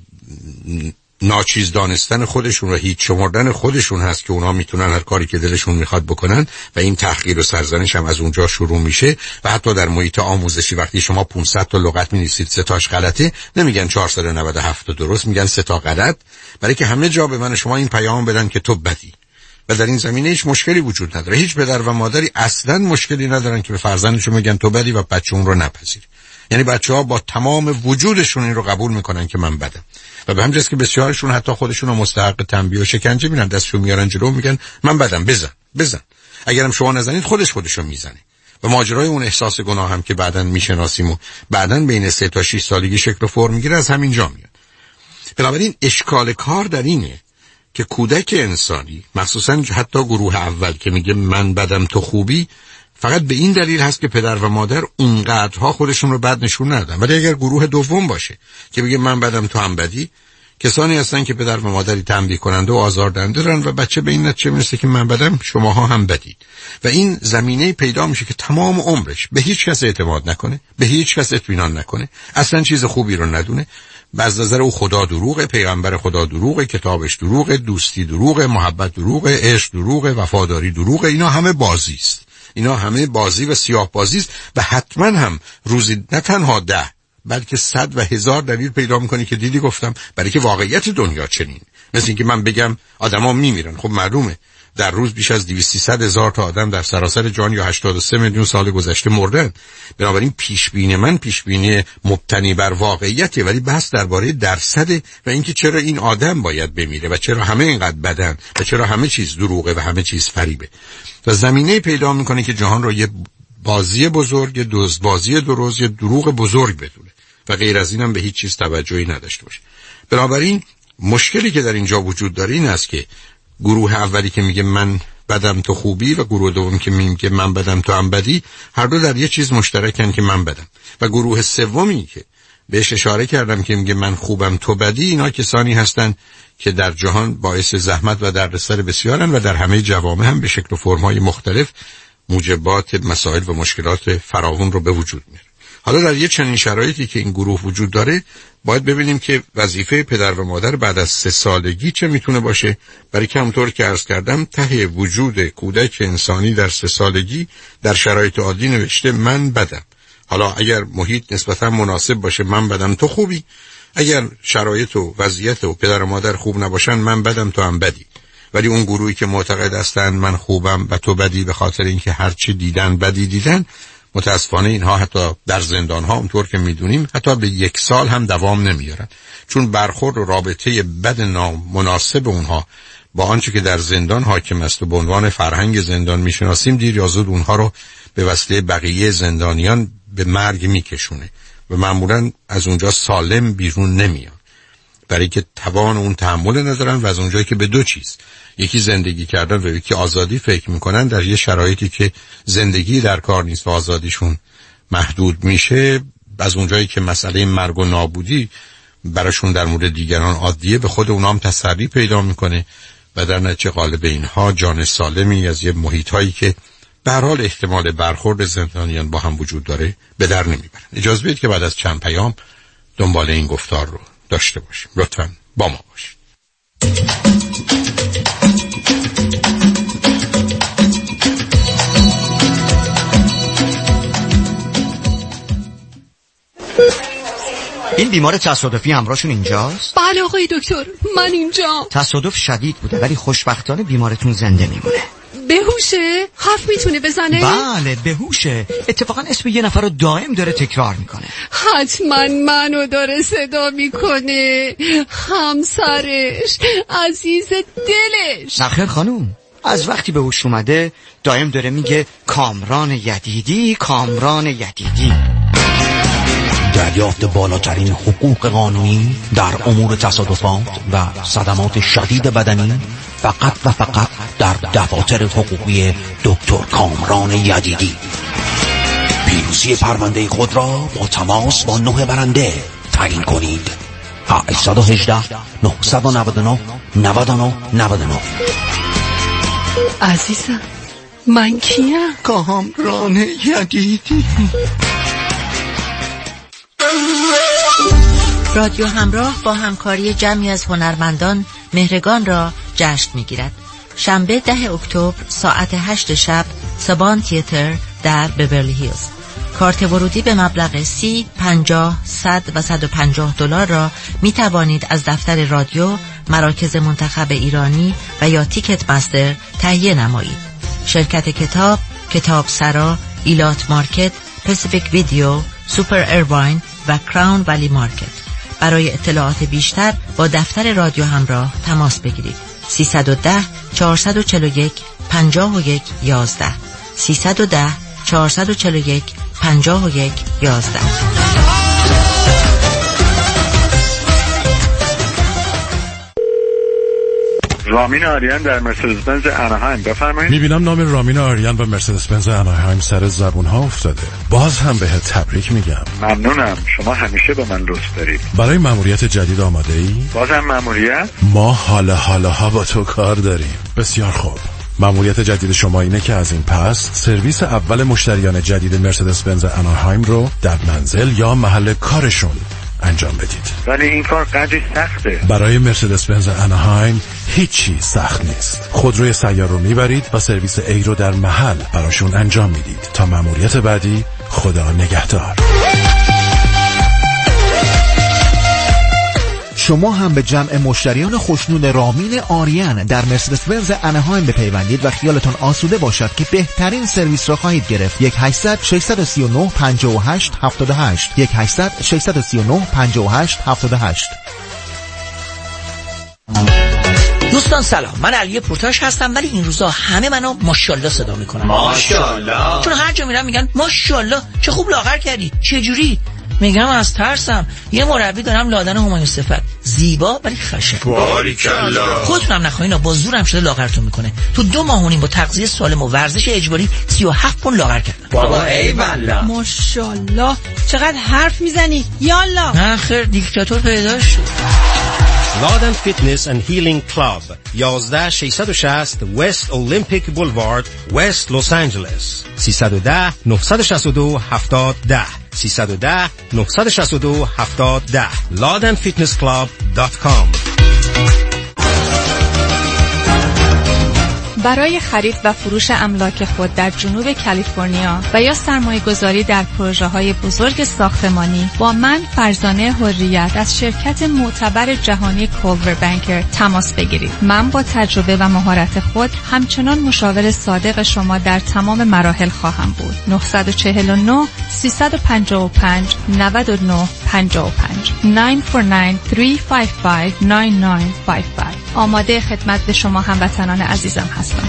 ناچیز دانستن خودشون و هیچ شمردن خودشون هست که اونا میتونن هر کاری که دلشون میخواد بکنن و این تحقیر و سرزنش هم از اونجا شروع میشه. و حتی در محیط آموزشی وقتی شما پانصد تا لغت می‌نویسید سه تاش غلطه، نمیگن چهارصد و نود و هفت تا درست، میگن سه تا غلط، برای که همه جا به من شما این پیام بدن که تو بدی. و در این زمینه هیچ مشکلی وجود نداره. هیچ پدر و مادری اصلا مشکلی ندارن که به فرزندشون میگن تو بدی و بچه اون رو نپذیره. یعنی بچه‌ها با تمام وجودشون این رو قبول میکنن که من بدم. و به همین جاست که بسیارشون حتی خودشون رو مستحق تنبیه و شکنجه می‌بینن، دستشون میارن جلو میگن من بدم، بزن بزن، اگرم شما نزنید خودش خودشو میزنه. و ماجرای اون احساس گناه هم که بعداً میشناسیم و بعداً بین سه تا شش سالگی شکل و فرم میگیره از همین جا میاد. بنابراین اشکال کار در اینه که کودک انسانی، مخصوصاً حتی گروه اول که میگه من بدم تو خوبی، فقط به این دلیل هست که پدر و مادر اونقدرها خودشون رو بد نشون ندادن. ولی اگر گروه دوم باشه که بگه من بدم تو هم بدی، کسانی هستن که پدر و مادری تنبیه کننده و آزاردهنده دارن و بچه به این نتیجه میرسه که من بدم، شماها هم بدید و این زمینه پیدا میشه که تمام عمرش به هیچ کس اعتماد نکنه، به هیچ کس اطمینان نکنه، اصلا چیز خوبی رو ندونه. از نظر او خدا دروغه، پیغمبر خدا دروغه، کتابش دروغه، دوستی دروغه، محبت دروغه، عشق دروغه، وفاداری دروغه. اینا همه بازی است، اینا همه بازی و سیاه بازی است و حتما هم روزی نه تنها ده بلکه صد و هزار دلیل پیدا میکنی که دیدی گفتم، برای که واقعیت دنیا چنین. مثل اینکه من بگم آدما میمیرن، خب معلومه در روز بیش از دویست سیصد هزار تا آدم در سراسر جهان یا هشتاد و سه میلیون سال گذشته مردن. بنابراین پیش بینی من پیش بینی مبتنی بر واقعیته، ولی بحث درباره درصده و اینکه چرا این آدم باید بمیره و چرا همه اینقدر بدن و چرا همه چیز دروغه و همه چیز فریبه. و زمینه پیدا میکنه که جهان رو یه بازی بزرگ، دوز بازی درست، یه دروغ بزرگ بدونه و غیر از اینم به هیچ چیز توجهی نداشته باشه. بنابراین مشکلی که در اینجا وجود داره این است که گروه اولی که میگه من بدم تو خوبی و گروه دوم که میگه من بدم تو هم بدی، هر دو در یه چیز مشترکن که من بدم. و گروه سومی که بهش اشاره کردم که میگه من خوبم تو بدی، اینا کسانی هستن که در جهان باعث زحمت و دردسر بسیارن و در همه جوامع هم به شکل و فرم‌های مختلف موجبات مسائل و مشکلات فراوان رو به وجود میاره. حالا در یه چنین شرایطی که این گروه وجود داره، باید ببینیم که وظیفه پدر و مادر بعد از سه سالگی چه میتونه باشه، برای که همونطور که عرض کردم ته وجود کودک انسانی در سه سالگی در شرایط عادی نوشته من بدم. حالا اگر محیط نسبتا مناسب باشه من بدم تو خوبی، اگر شرایط و وضعیت و پدر و مادر خوب نباشن من بدم تو هم بدی. ولی اون گروهی که معتقد هستن من خوبم و تو بدی به خاطر اینکه هر چی دیدن بدی دیدن، متاسفانه اینها حتی در زندان ها اونطور که میدونیم حتی به یک سال هم دوام نمیارن، چون برخورد و رابطه بد نامناسب اونها با آنچه که در زندان حاکم است و به عنوان فرهنگ زندان میشناسیم دیر یا زود اونها رو به وسیله بقیه زندانیان به مرگ میکشونه و معمولا از اونجا سالم بیرون نمیان، برای که توان اون تحمل ندارن و از اونجایی که به دو چیز، یکی زندگی کردن و یکی آزادی فکر میکنن، در یه شرایطی که زندگی در کار نیست و آزادیشون محدود میشه، از اونجایی که مسئله مرگ و نابودی براشون در مورد دیگران عادیه، به خود اونام تسری پیدا میکنه و در نتیجه غالب اینها جان سالمی از یه محیطایی که به هر حال احتمال برخورد زندانیان با هم وجود داره به در نمیبرن. اجازه بدید که بعد از چند پیام دنبال این گفتار رو داشته باشیم. لطفاً با ما باشید. این بیمار تصادفی همراهشون اینجاست؟ بله آقای دکتر، من اینجا. تصادف شدید بوده ولی خوشبختانه بیمارتون زنده میمونه. بهوشه؟ حرف میتونه بزنه؟ بله بهوشه. اتفاقا اسم یه نفر رو دائم داره تکرار میکنه. حتما منو داره صدا میکنه، همسرش، عزیز دلش. نخیر خانوم، از وقتی به هوش اومده دائم داره میگه کامران یدیدی، کامران یدیدی. دریافت بالاترین حقوق قانونی در امور تصادفات و صدمات شدید بدنی فقط و فقط در دفاتر حقوقی دکتر کامران یدیدی. پیروزی پرونده خود را با تماس با نه برنده تعیین کنید. هشت یک هشت نه نه نه نه نه نه نه. عزیزم من کیم؟ کامران یدیدی. رادیو همراه با همکاری جمعی از هنرمندان مهرگان را جشن می‌گیرد. شنبه ده اکتبر ساعت هشت شب سابان تئاتر در بیورلی هیلز. کارت ورودی به مبلغ سی، پنجاه، صد و صد و پنجاه دلار را می توانید از دفتر رادیو، مراکز منتخب ایرانی و یا تیکت مستر تهیه نمایید. شرکت کتاب، کتاب سرا، ایلات مارکت، پسیفیک ویدیو، سوپر ایرواین و کراون ولی مارکت. برای اطلاعات بیشتر با دفتر رادیو همراه تماس بگیرید. سیصد و ده چهارصد و چهل و یک پنجاه و یک یازده سیصد و ده چهارصد و چهل و یک پنجاه و یک یازده. رامین آریان در مرسدس بنز اناهایم، بفرمایید. میبینم نام رامین آریان و مرسدس بنز اناهایم سر زبون ها افتاده. باز هم بهت تبریک میگم. ممنونم، شما همیشه به من لطف دارید. برای مأموریت جدید آماده ای؟ بازم مأموریت؟ ما حالا حالا ها با تو کار داریم. بسیار خوب. مأموریت جدید شما اینه که از این پس سرویس اول مشتریان جدید مرسدس بنز اناهایم رو در منزل یا محل کارشون انجام بدید. ولی این کار قدری سخته. برای مرسدس بنز اناهایم هیچی سخت نیست. خودروی سیار رو میبرید و سرویس ای رو در محل براشون انجام میدید. تا مأموریت بعدی، خدا نگهدار. شما هم به جمع مشتریان خوشنود رامین آریان در مرسدس بنز اناهایم بپیوندید و خیالتان آسوده باشد که بهترین سرویس را خواهید گرفت. یک هشتصد ششصد و سی و نه پنجاه و هشت هفتاد و هشت یک هشتصد ششصد و سی و نه پنجاه و هشت هفتاد و هشت. دوستان سلام، من علی پورتاش هستم، ولی این روزا همه منو ماشاءالله صدا میکنن. ماشاءالله. چون هر جا میرم میگن ماشاءالله چه خوب لاغر کردی، چه جوری؟ میگم از ترسم. یه مربی دارم لادن همایون صفت، زیبا ولی خشن. باریکالله. خودتونم نخواهینا، با زورم شده لاغرتون میکنه. تو دو ماه و نیم با تغذیه سالم و ورزش اجباری سی و هفت پوند لاغر کردم. بابا ای والله. ماشاءالله چقدر حرف میزنی. یالا. نه خیر، دیکتاتور پیدا شد. لادن فیتنس اند هیلینگ کلاب، یازده ششصد و شصت وست اولمپیک بولوارد، وست لس آنجلس. سیصد و ده نهصد و شصت و دو هفتاد ده سیصد و ده نهصد و شصت و دو هفتاد ده لادن فیتنس کلاب دات کام. برای خرید و فروش املاک خود در جنوب کالیفرنیا و یا سرمایه گذاری در پروژه های بزرگ ساختمانی با من فرزانه حریت از شرکت معتبر جهانی کولور بانکر تماس بگیرید. من با تجربه و مهارت خود همچنان مشاور صادق شما در تمام مراحل خواهم بود. نه چهار نه سه پنج پنج نه نه پنج پنج نه چهار نه سه پنج پنج نه نه پنج پنج. آماده خدمت به شما هموطنان عزیزم هستم.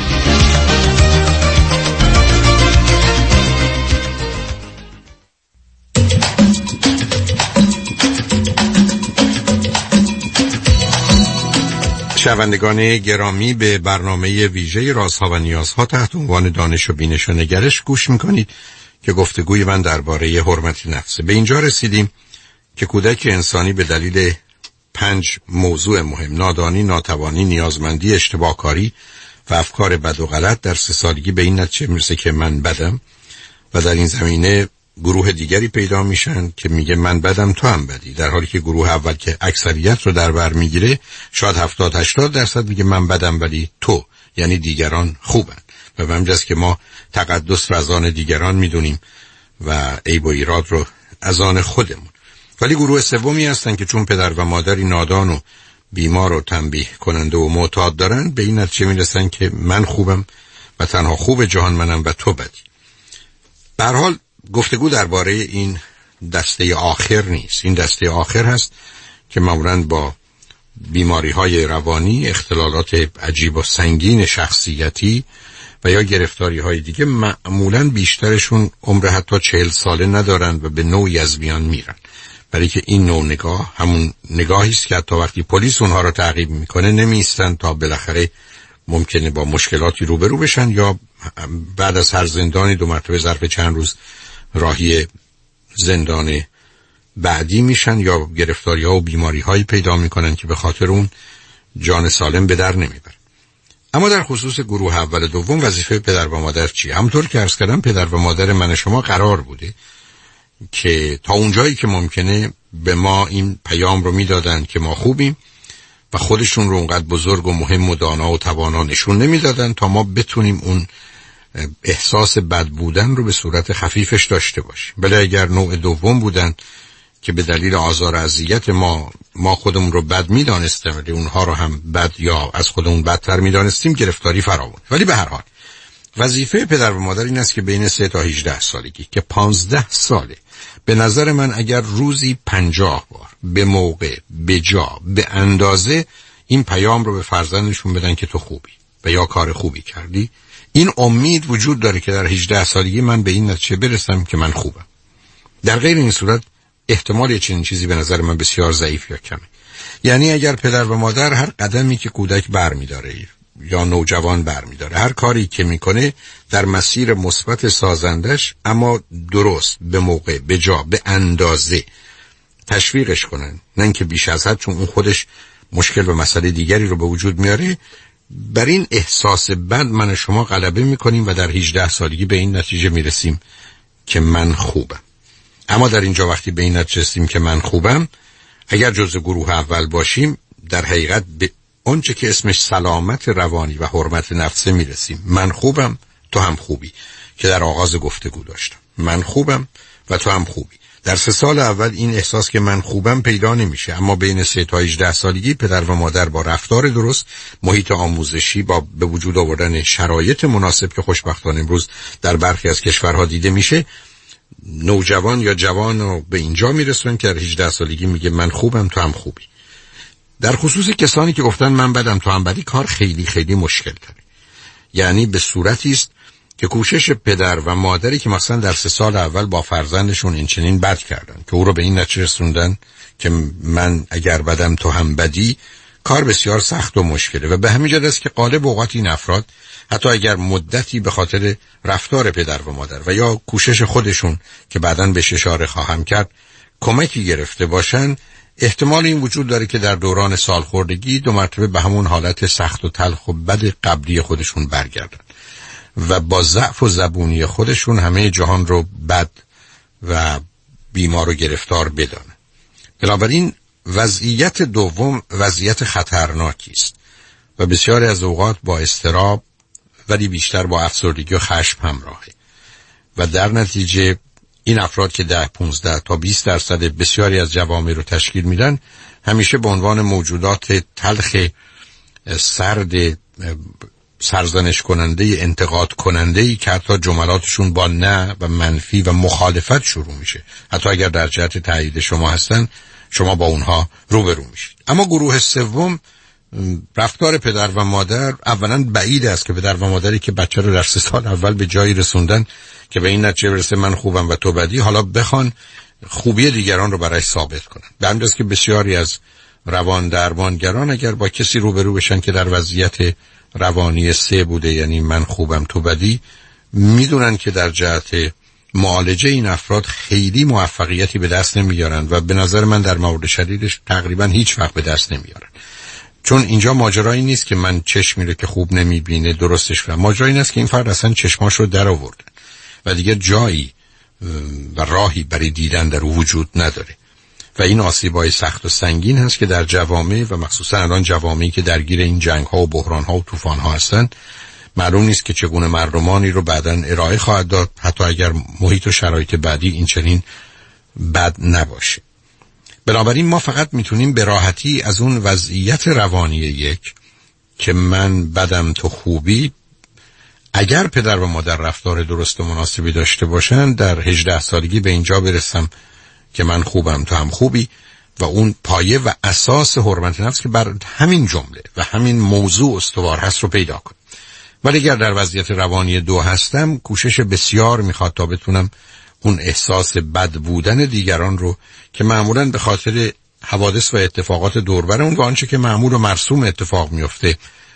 شنوندگان گرامی، به برنامه ویژه رازها و نیازها تحت عنوان دانش و بینش و نگرش گوش میکنید که گفتگوی من درباره حرمت نفسه. به اینجا رسیدیم که کودک انسانی به دلیل پنج موضوع مهم: نادانی، ناتوانی، نیازمندی، اشتباهکاری و افکار بد و غلط، در سه سالگی به این نتیجه میرسه که من بدم و در این زمینه گروه دیگری پیدا میشن که میگه من بدم تو هم بدی، در حالی که گروه اول که اکثریت رو در بر میگیره شاید هفتاد هشتاد درصد میگه من بدم ولی تو، یعنی دیگران خوبن. و به همجاست که ما تقدس رو از آن دیگران میدونیم و عیب و ایراد رو از آن خودمون. ولی گروه سومی هستن که چون پدر و مادری نادان و بیمار و تنبیه کننده و معتاد دارن به این نتیجه میرسن که من خوبم و تنها خوب جهان منم و تو بدی. به هر حال گفتگو درباره این دسته آخر نیست. این دسته آخر هست که معمولاً با بیماری های روانی، اختلالات عجیب و سنگین شخصیتی و یا گرفتاری های دیگه معمولاً بیشترشون عمر حتی چهل ساله ندارن و به نوعی از میان میرن. برای که این نوع نگاه همون نگاهی است که حتی وقتی پلیس اونها رو تعقیب میکنه نمیستن تا بالاخره ممکنه با مشکلاتی روبرو بشن یا بعد از هر زندانی دو مرتبه ظرف چند روز راهی زندان بعدی میشن یا گرفتاری ها و بیماری هایی پیدا میکنن که به خاطر اون جان سالم به در نمیبرن. اما در خصوص گروه اول و دوم وظیفه پدر و مادر چیه؟ همونطور که عرض کردم پدر و مادر من شما قرار بوده که تا اونجایی که ممکنه به ما این پیام رو میدادن که ما خوبیم و خودشون رو اونقدر بزرگ و مهم و دانا و توانا نشون نمیدادن تا ما بتونیم اون احساس بد بودن رو به صورت خفیفش داشته باشیم. ولی اگر نوع دوم بودن که به دلیل آزار و اذیت ما ما خودمون رو بد میدانستیم ولی اونها رو هم بد یا از خودمون بدتر میدانستیم، گرفتاری فراوان. ولی به هر حال وظیفه پدر و مادر این است که بین سه تا هجده سالگی که پانزده ساله، به نظر من اگر روزی پنجاه بار به موقع، به جا، به اندازه این پیام رو به فرزندشون بدن که تو خوبی و یا کار خوبی کردی، این امید وجود داره که در هجده سالگی من به این نتیجه برسم که من خوبم. در غیر این صورت احتمال چنین چیزی به نظر من بسیار ضعیف یا کمه. یعنی اگر پدر و مادر هر قدمی که کودک برمی‌داره یا نوجوان برمی‌داره، هر کاری که میکنه در مسیر مثبت سازندش اما درست، به موقع، به جا، به اندازه تشویقش کنن، نه اینکه بیش از حد، چون اون خودش مشکل و مسئله دیگری رو به وجود میاره، بر این احساس بد من شما غلبه میکنیم و در هجده سالگی به این نتیجه میرسیم که من خوبم. اما در اینجا وقتی به این نتیجه رسیم که من خوبم، اگر جزء گروه اول باشیم، در حقیقت به اونچه که اسمش سلامت روانی و حرمت نفسه میرسیم. من خوبم، تو هم خوبی، که در آغاز گفتگو داشتم. من خوبم و تو هم خوبی. در سه سال اول این احساس که من خوبم پیدا نمیشه، اما بین سه تا هجده سالگی پدر و مادر با رفتار درست، محیط آموزشی، با به وجود آوردن شرایط مناسب که خوشبختانه امروز در برخی از کشورها دیده میشه، نوجوان یا جوان رو به اینجا میرسونن که در هجده سالگی میگه من خوبم، تو هم خوبی. در خصوص کسانی که گفتن من بدم تو هم بدی، کار خیلی خیلی مشکل داره. یعنی به صورتی است که کوشش پدر و مادری که مثلا در سه سال اول با فرزندشون این چنین بد کردن که او رو به این نتیجه رسوندن که من اگر بدم تو هم بدی، کار بسیار سخت و مشکله. و به همین جهت است که غالب اوقات این افراد حتی اگر مدتی به خاطر رفتار پدر و مادر و یا کوشش خودشون که بعداً بهش اشاره خواهم کرد کمکی گرفته باشن، احتمال این وجود داره که در دوران سالخوردگی دو مرتبه به همون حالت سخت و تلخ و بد قبلی خودشون برگردن و با ضعف و زبونی خودشون همه جهان رو بد و بیمار و گرفتار بدانن. بنابراین وضعیت دوم وضعیت خطرناکی است و بسیاری از اوقات با اضطراب ولی بیشتر با افسردگی و خشم همراهه و در نتیجه این افراد که ده پونزده تا بیست درصد بسیاری از جوامع رو تشکیل میدن، همیشه به عنوان موجودات تلخ، سرد، سرزنش کننده، انتقاد کننده ای که حتی جملاتشون با نه و منفی و مخالفت شروع میشه. حتی اگر در جهت تایید شما هستن، شما با اونها روبرو میشید. اما گروه سوم، رفتار پدر و مادر، اولا بعید است که پدر و مادری که بچه رو در سه سال اول به جایی رسوندن که به این نتیجه برسه من خوبم و تو بدی، حالا بخوان خوبی دیگران رو برای ثابت کنن. به همین جاست که بسیاری از روان درمانگران اگر با کسی روبرو بشن که در وضعیت روانی سه بوده، یعنی من خوبم تو بدی، میدونن که در جهت معالجه این افراد خیلی موفقیتی به دست نمیارن و به نظر من در مورد شدیدش تقریبا هیچ وقت به دست نمیارن. چون اینجا ماجرایی نیست که من چشمی رو که خوب نمیبینه درستش کنم، ماجرا این است که این فرد اصلا چشماش رو در آورده و دیگه جایی و راهی برای دیدن در وجود نداره و این آسیبای سخت و سنگین هست که در جوامع و مخصوصا الان جوامعی که درگیر این جنگ ها و بحران ها و طوفان ها هستن، معلوم نیست که چگونه مردمانی رو بعداً ارائه خواهد داد، حتی اگر محیط و شرایط بعدی این چنین بد نباشه. بنابراین ما فقط میتونیم به راحتی از اون وضعیت روانی یک که من بدم تو خوبی، اگر پدر و مادر رفتار درست و مناسبی داشته باشن، در هجده سالگی به اینجا برسم که من خوبم تو هم خوبی و اون پایه و اساس حرمت نفس که بر همین جمله و همین موضوع استوار هست رو پیدا کنم. ولی اگر در وضعیت روانی دو هستم، کوشش بسیار میخواد تا بتونم اون احساس بد بودن دیگران رو که معمولاً به خاطر حوادث و اتفاقات دوربر اون و آنچه که معمول و مرسوم اتفاق میفته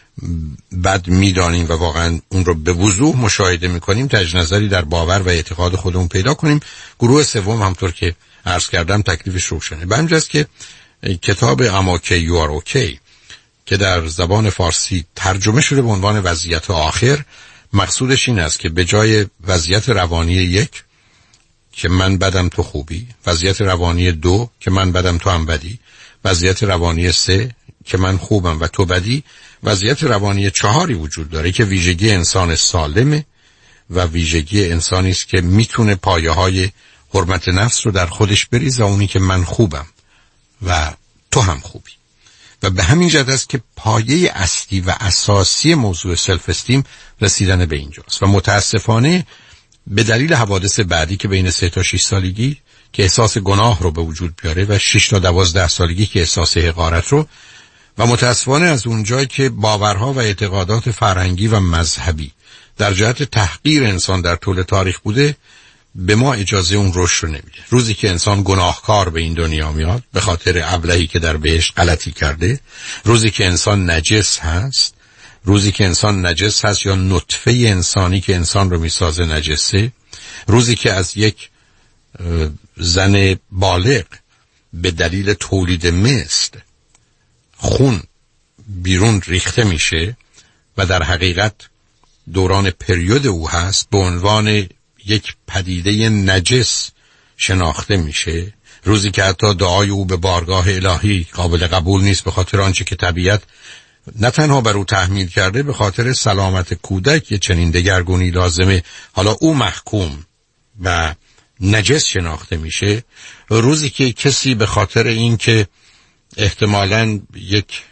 بد میدانیم و واقعاً اون رو به وضوح مشاهده میکنیم، تجدید نظری در باور و اعتقاد خودمون پیدا کنیم. گروه سوم همطور که عرض کردم تکلیفش روشنه. به همین جاست که کتاب اماکی یو آر اوکی که در زبان فارسی ترجمه شده به عنوان وضعیت آخر، مقصودش این است که به جای وضعیت روانی یک که من بدم تو خوبی، وضعیت روانی دو که من بدم تو هم بدی، وضعیت روانی سه که من خوبم و تو بدی، وضعیت روانی چهاری وجود داره که ویژگی انسان سالمه و ویژگی انسانی است که میتونه پایه های حرمت نفس رو در خودش بریزه، اونی که من خوبم و تو هم خوبی. و به همین جهت است که پایه اصلی و اساسی موضوع سلف استیم رسیدن به اینجاست و متاسفانه به دلیل حوادث بعدی که بین سه تا شش سالگی که احساس گناه رو به وجود بیاره و شش تا دوازده سالگی که احساس حقارت رو، و متاسفانه از اونجایی که باورها و اعتقادات فرهنگی و مذهبی در جهت تحقیر انسان در طول تاریخ بوده، به ما اجازه اون رشد رو نمیده. روزی که انسان گناهکار به این دنیا میاد به خاطر ابلهی که در بهشت غلطی کرده، روزی که انسان نجس هست، روزی که انسان نجس هست یا نطفه انسانی که انسان رو میسازه نجسه، روزی که از یک زن بالغ به دلیل تولید مثل خون بیرون ریخته میشه و در حقیقت دوران پریود او هست، به عنوان یک پدیده نجس شناخته میشه، روزی که حتی دعای او به بارگاه الهی قابل قبول نیست به خاطر آنچه که طبیعت نه تنها بر او تحمیل کرده، به خاطر سلامت کودک یه چنین دگرگونی لازمه، حالا او محکوم و نجس شناخته میشه، روزی که کسی به خاطر این که احتمالاً یک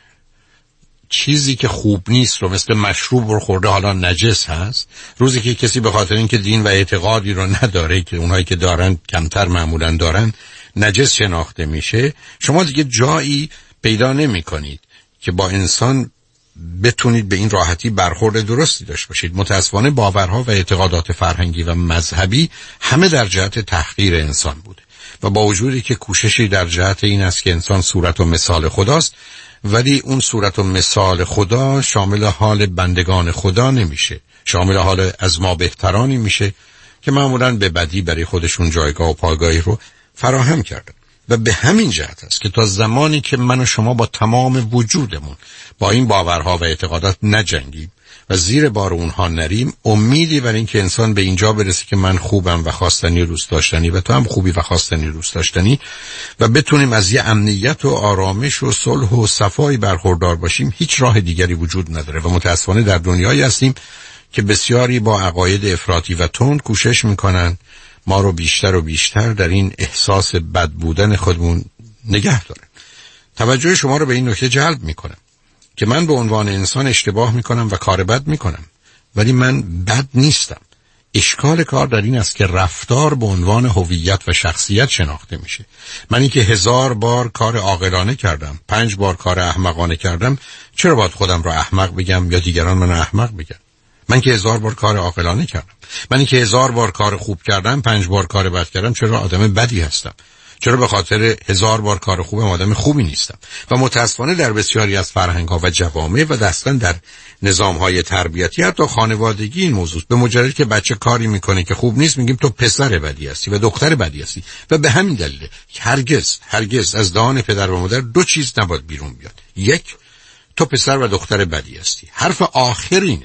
چیزی که خوب نیست رو مثل مشروب رو خورده حالا نجس هست، روزی که کسی به خاطر اینکه دین و اعتقادی رو نداره که اونهایی که دارن کمتر معمولاً دارن نجس شناخته میشه. شما دیگه جایی پیدا نمی کنید که با انسان بتونید به این راحتی برخورد درستی داشته باشید. متاسفانه باورها و اعتقادات فرهنگی و مذهبی همه در جهت تحقیر انسان بوده و با وجودی که کوششی در جهت این است که انسان صورت و مثال خداست، ولی اون صورت و مثال خدا شامل حال بندگان خدا نمیشه، شامل حال از ما بهترانی میشه که معمولاً به بدی برای خودشون جایگاه و پایگاهی رو فراهم کردن. و به همین جهت است که تا زمانی که من و شما با تمام وجودمون با این باورها و اعتقادات نجنگیم و زیر بار اونها نریم، امیدی بر این که انسان به اینجا برسه که من خوبم و خواستنی و دوست داشتنی و تو هم خوبی و خواستنی و دوست داشتنی و بتونیم از یه امنیت و آرامش و صلح و صفایی برخوردار باشیم، هیچ راه دیگری وجود نداره. و متاسفانه در دنیایی هستیم که بسیاری با عقاید افراطی و تند کوشش میکنن ما رو بیشتر و بیشتر در این احساس بد بودن خودمون نگه دارن. توجه شما رو به این نکته جلب میکنم که من به عنوان انسان اشتباه میکنم و کار بد میکنم، ولی من بد نیستم. اشکال کار در این است که رفتار به عنوان هویت و شخصیت شناخته میشه. من این که هزار بار کار عاقلانه کردم، پنج بار کار احمقانه کردم، چرا باید خودم رو احمق بگم یا دیگران من احمق بگن؟ من که هزار بار کار عاقلانه کردم، من این که هزار بار کار خوب کردم، پنج بار کار بد کردم، چرا آدم بدی هستم؟ چرا به خاطر هزار بار کار خوبم آدم خوبی نیستم؟ و متاسفانه در بسیاری از فرهنگ‌ها و جوامع و دستن در نظام‌های تربیتی حتی خانوادگی این موضوع، به مجرد که بچه کاری میکنه که خوب نیست میگیم تو پسر بدی هستی و دختر بدی هستی. و به همین دلیل هرگز هرگز از دهان پدر و مادر دو چیز نباید بیرون بیاد: یک، تو پسر و دختر بدی هستی. حرف آخر اینه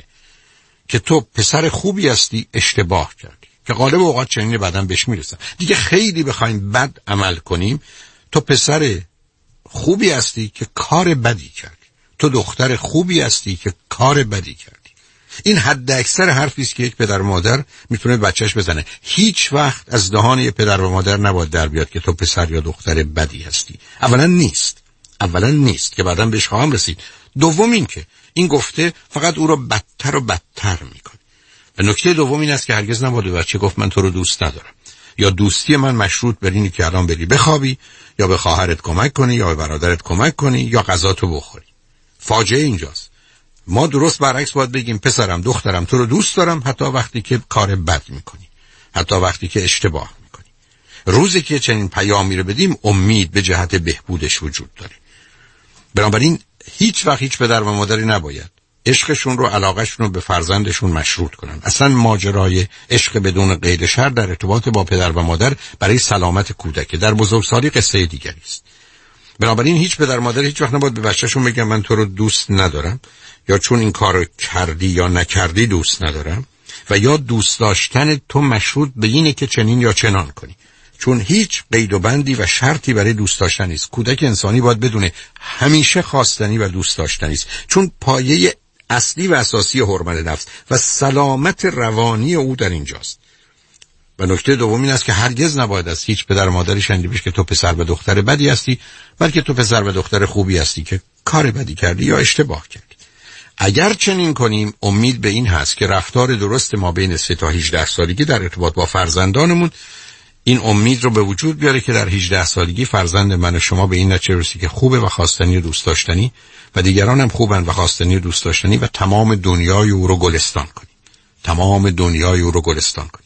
که تو پسر خوبی هستی، اشتباه کردی، که غالب اوقات چنین بعداً بهش میرسن. دیگه خیلی بخوایم بد عمل کنیم، تو پسر خوبی هستی که کار بدی کردی، تو دختر خوبی هستی که کار بدی کردی. این حد اکثر حرفی است که یک پدر و مادر میتونه بچهش بزنه. هیچ وقت از دهان یک پدر و مادر نباید در بیاد که تو پسر یا دختر بدی هستی. اولا نیست، اولا نیست که بعداً بهش خواهم رسید. دوم این که این گفته فقط او رو بدتر و بدتر میکنه. و نکته دوم این است که هرگز نباید بچه گفت من تو رو دوست ندارم، یا دوستی من مشروط بر اینه که الان بری بخوابی یا به خواهرت کمک کنی یا به برادرت کمک کنی یا غذا تو بخوری. فاجعه اینجاست. ما درست برعکس باید بگیم پسرم دخترم تو رو دوست دارم، حتی وقتی که کار بد میکنی، حتی وقتی که اشتباه میکنی. روزی که چنین پیامی رو بدیم، امید به جهت بهبودش وجود داره. بنابراین هیچ وقت هیچ پدر و مادری نباید عشقشون رو، علاقهشون رو به فرزندشون مشروط کنن. اصلا ماجرای عشق بدون قید شرط در ارتباط با پدر و مادر برای سلامت کودک در بزرگسالی قصه دیگری است. بنابراین هیچ پدر و مادر هیچ وقت نباید به بچه‌شون بگن من تو رو دوست ندارم، یا چون این کارو کردی یا نکردی دوست ندارم، و یا دوست داشتن تو مشروط به اینه که چنین یا چنان کنی. چون هیچ قید و بندی و شرطی برای دوست داشتن نیست. کودک انسانی باید بدونه همیشه خواستنی و دوست داشتنی است، چون پایه اصلی و اساسی حرمت نفس و سلامت روانی او در اینجاست. و نکته دوم این است که هرگز نباید از هیچ پدر و مادری شنیده بشه که تو پسر و دختر بدی هستی، بلکه تو پسر و دختر خوبی هستی که کار بدی کردی یا اشتباه کردی. اگر چنین کنیم، امید به این هست که رفتار درست ما بین سه تا هجده سالگی در ارتباط با فرزندانمون این امید رو به وجود بیاره که در هجده سالگی فرزند من و شما به این نتیجه رسید که خوبه و خواستنی و دوست داشتنی و دیگران هم خوبن و خواستنی و دوست داشتنی و تمام دنیای او رو گلستان کنیم. تمام دنیای او رو گلستان کنیم.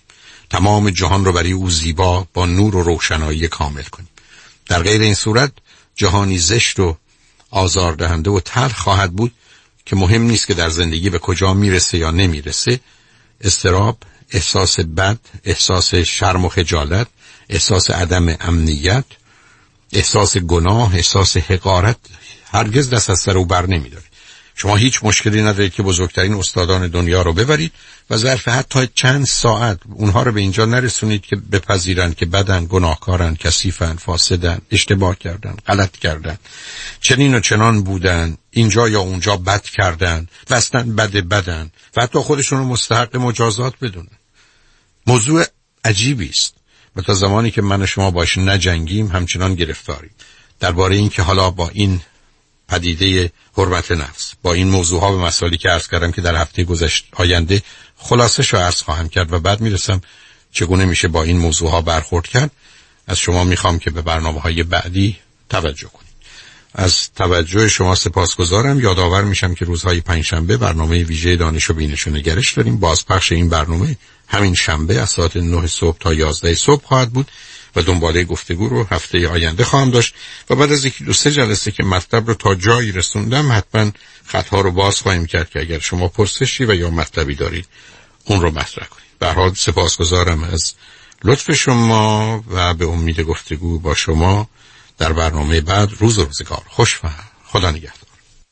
تمام جهان رو برای او زیبا با نور و روشنایی کامل کنیم. در غیر این صورت جهانی زشت و آزاردهنده و تلخ خواهد بود که مهم نیست که در زندگی به کجا میرسه یا نمیرسه. اضطراب، احساس بد، احساس شرم و خجالت، احساس عدم امنیت، احساس گناه، احساس حقارت هرگز دست از سر او بر نمیداره. شما هیچ مشکلی ندارید که بزرگترین استادان دنیا رو ببرید و ظرف حتی چند ساعت اونها رو به اینجا نرسونید که بپذیرند که بدن، گناهکارن، کثیفن، فاسدن، اشتباه کردن، غلط کردن، چنین و چنان بودن، اینجا یا اونجا بد کردن و اصلا بد بدن و حتی خودشون رو مستحق مجازات بدونن. موضوع عجیبی است و تا زمانی که من و شما باش نجنگیم همچنان گرفتاریم. درباره این که حالا با این پدیده حرمت نفس، با این موضوع ها به مسائلی که عرض کردم که در هفته گذشته آینده خلاصش رو عرض خواهم کرد و بعد میرسم چگونه میشه با این موضوع ها برخورد کرد. از شما میخوام که به برنامه های بعدی توجه کنید. از توجه شما سپاسگزارم. یادآور میشم که روزهای پنجشنبه برنامه ویژه دانش و بینش و نگرش داریم. بازپخش این برنامه همین شنبه از ساعت نه صبح تا یازده صبح خواهد بود و دنباله گفتگو رو هفته آینده خواهم داشت و بعد از یکی دو سه جلسه که مطلب رو تا جایی رسوندم حتما خطها رو باز خواهیم کرد که اگر شما پرسشی و یا مطلبی دارید اون رو مطرح کنید. به هر حال سپاسگزارم از لطف شما و به امید گفتگو با شما در برنامه بعد. روز و روزگار خوش و خدا نگهدار.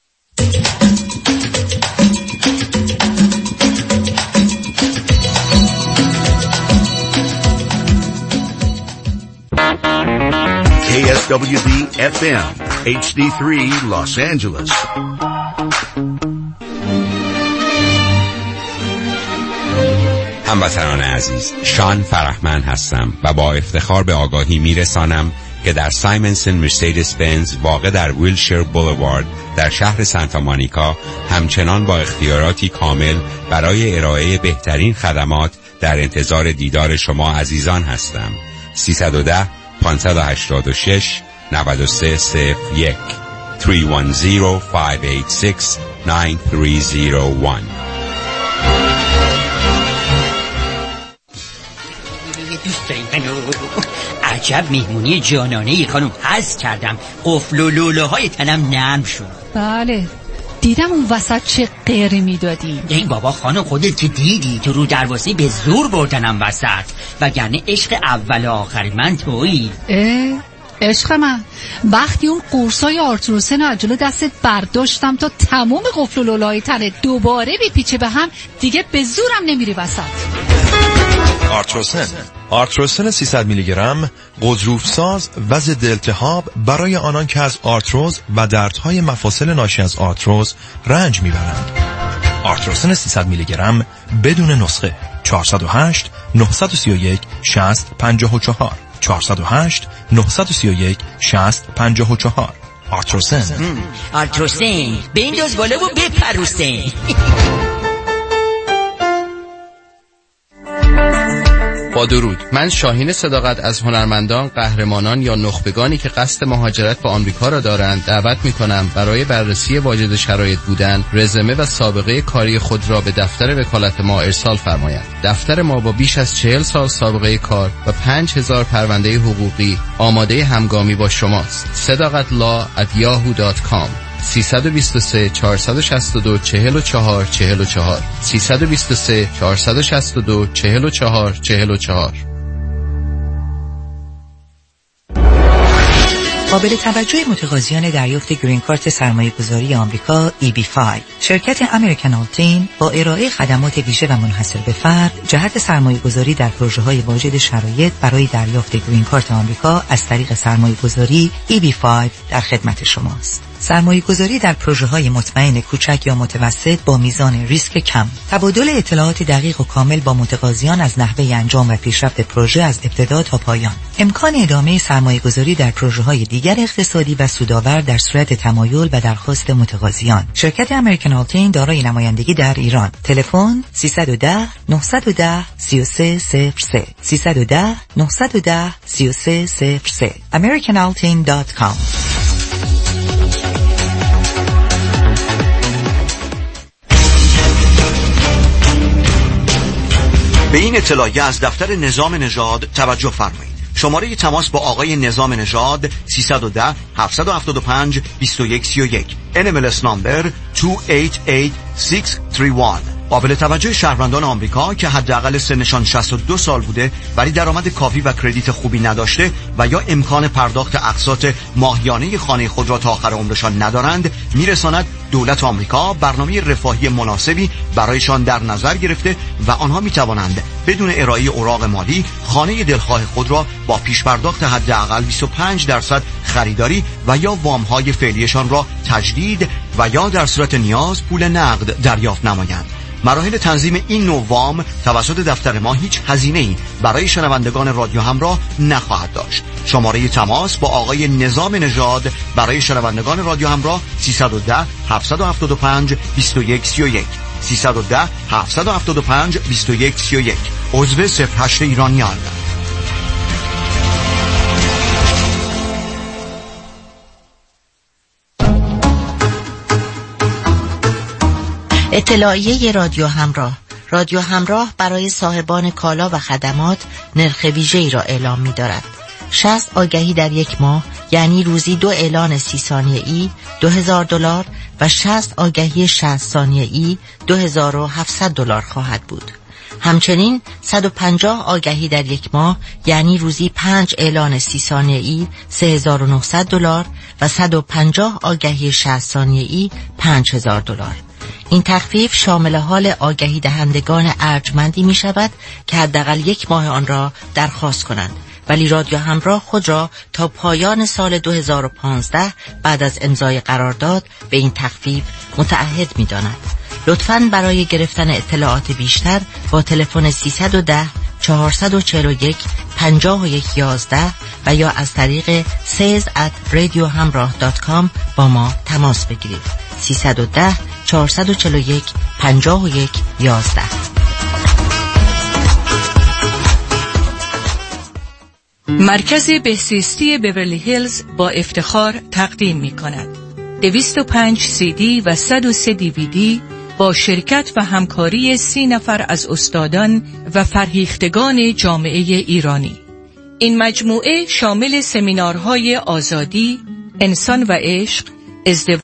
K S W B F M H D three Los Angeles. هموطنان عزیز، شان فرحمند هستم و با افتخار به آگاهی میرسانم که در سایمنسن مرسیدس بنز واقع در ویلشیر بولوارد در شهر سانتا مونیکا همچنان با اختیاراتی کامل برای ارائه بهترین خدمات در انتظار دیدار شما عزیزان هستم. سیصد و ده پانصد و هشتاد و شش نود و سه صفر یک سه یک صفر پنج هشت شش نه سه صفر یک. عجب میهمونی جانانه ای خانم، حس کردم. قفل و لولوهای تنم نرم شد. بله دیدم اون وسط چه غیری میدادی. ای بابا خانم، خودت که دیدی تو رو دروازه به زور بردنم وسط، وگرنه عشق اول و آخر من تویی. اه عشق من، وقتی اون قرصای آرتروسن از جلو دستت برداشتم تا تمام قفل و لولای تنت دوباره بپیچه به هم، دیگه به زورم نمیری وسط. آرتروسن آرتروسن سیصد میلی گرم غضروفساز و ضد التهاب برای آنان که از آرتروز و دردهای مفاصل ناشی از آرتروز رنج میبرند. آرتروسن سیصد میلی گرم بدون نسخه. چهارصد و هشت نهصد و سی و یک شصت پنجاه و چهار چهارصد و هشت نهصد و سی و یک شصت پنجاه و چهار. آرتروسن آرتروسن بنداز بالا و بپروسن. با درود، من شاهین صداقت از هنرمندان، قهرمانان یا نخبگانی که قصد مهاجرت به آمریکا را دارند دعوت می‌کنم برای بررسی واجد شرایط بودن، رزومه و سابقه کاری خود را به دفتر وکالت ما ارسال فرمایند. دفتر ما با بیش از چهل سال سابقه کار و پنج هزار پرونده حقوقی آماده همگامی با شماست. صداقت لا ات یاهو دات کام سیصد و بیست و سه چهارصد و شصت و دو چهل و چهار چهل و چهار سیصد و بیست و سه چهارصد و شصت و دو چهل و چهار چهل و چهار. قابل توجه متقاضیان دریافت گرین کارت سرمایه‌گذاری آمریکا ای بی پنج، شرکت امریکن آلتین با ارائه خدمات ویژه و منحصر به فرد جهت سرمایه‌گذاری در پروژه‌های واجد شرایط برای دریافت گرین کارت آمریکا از طریق سرمایه‌گذاری ای بی پنج در خدمت شماست. سرمایه‌گذاری در پروژه‌های مطمئن کوچک یا متوسط با میزان ریسک کم، تبادل اطلاعات دقیق و کامل با متقاضیان از نحوه انجام و پیشرفت پروژه از ابتدا تا پایان، امکان ادامه سرمایه‌گذاری در پروژه‌های دیگر اقتصادی و سودآور در صورت تمایل و درخواست متقاضیان. شرکت امریکن آلتین دارای نمایندگی در ایران. تلفن سیصد و ده نهصد و ده سی و سه صفر سه سیصد و ده نهصد و ده سی و سه صفر سه امریکن آلتین دات کام. به این اطلاعیه از دفتر نظام نژاد توجه فرمایید. شماره تماس با آقای نظام نژاد سیصد و ده هفتصد و هفتاد و پنج بیست و یک سی و یک. ان ام ال اس نمبر دو هشت هشت شش سه یک. قابل توجه شهروندان آمریکا که حداقل سنشان شصت و دو سال بوده ولی درآمد کافی و کردیت خوبی نداشته و یا امکان پرداخت اقساط ماهیانه خانه خود را تا آخر عمرشان ندارند، میرساند دولت آمریکا برنامه رفاهی مناسبی برایشان در نظر گرفته و آنها میتوانند بدون ارائه اوراق مالی خانه دلخواه خود را با پیش پرداخت حداقل بیست و پنج درصد خریداری و یا وام‌های فعلیشان را تجدید و یا در صورت نیاز پول نقد دریافت نمایند. مراحل تنظیم این نوع وام توسط دفتر ما هیچ هزینه‌ای برای شنوندگان رادیو همراه نخواهد داشت. شماره تماس با آقای نظام نژاد برای شنوندگان رادیو همراه سیصد و ده هفتصد و هفتاد و پنج بیست و یک سی و یک سیصد و ده هفتصد و هفتاد و پنج بیست و یک سی و یک. عضو صفر هشت ایرانیان. اطلاعیه رادیو همراه. رادیو همراه برای صاحبان کالا و خدمات نرخ ویژه‌ای را اعلام می‌دارد. شصت آگهی در یک ماه یعنی روزی دو اعلان سی ثانیه‌ای دو هزار دلار و شصت آگهی شصت ثانیه‌ای دو هزار و هفتصد دلار خواهد بود. همچنین صد و پنجاه آگهی در یک ماه یعنی روزی پنج اعلان سی ثانیه‌ای سه هزار و نهصد دلار و صد و پنجاه آگهی شصت ثانیه‌ای پنج هزار دلار. این تخفیف شامل حال آگهی دهندگان ارجمندی می شود که حداقل یک ماه آن را درخواست کنند، ولی رادیو همراه خود را تا پایان سال دو هزار و پانزده بعد از امضای قرارداد به این تخفیف متعهد می داند. لطفاً برای گرفتن اطلاعات بیشتر با تلفن سیصد و ده چهارصد و چهل و یک پنجاه و یک یازده و یا از طریق سیز ات رادیو همراه دات کام با ما تماس بگیرید. سیصد و ده چهارصد و چهل و یک پنجاه و یک یازده. مرکز بهزیستی بیورلی هیلز با افتخار تقدیم می کند دویست و پنج سی دی و صد و سه دی وی دی با شرکت و همکاری سی نفر از استادان و فرهیختگان جامعه ایرانی. این مجموعه شامل سمینارهای آزادی، انسان و عشق، ازدواج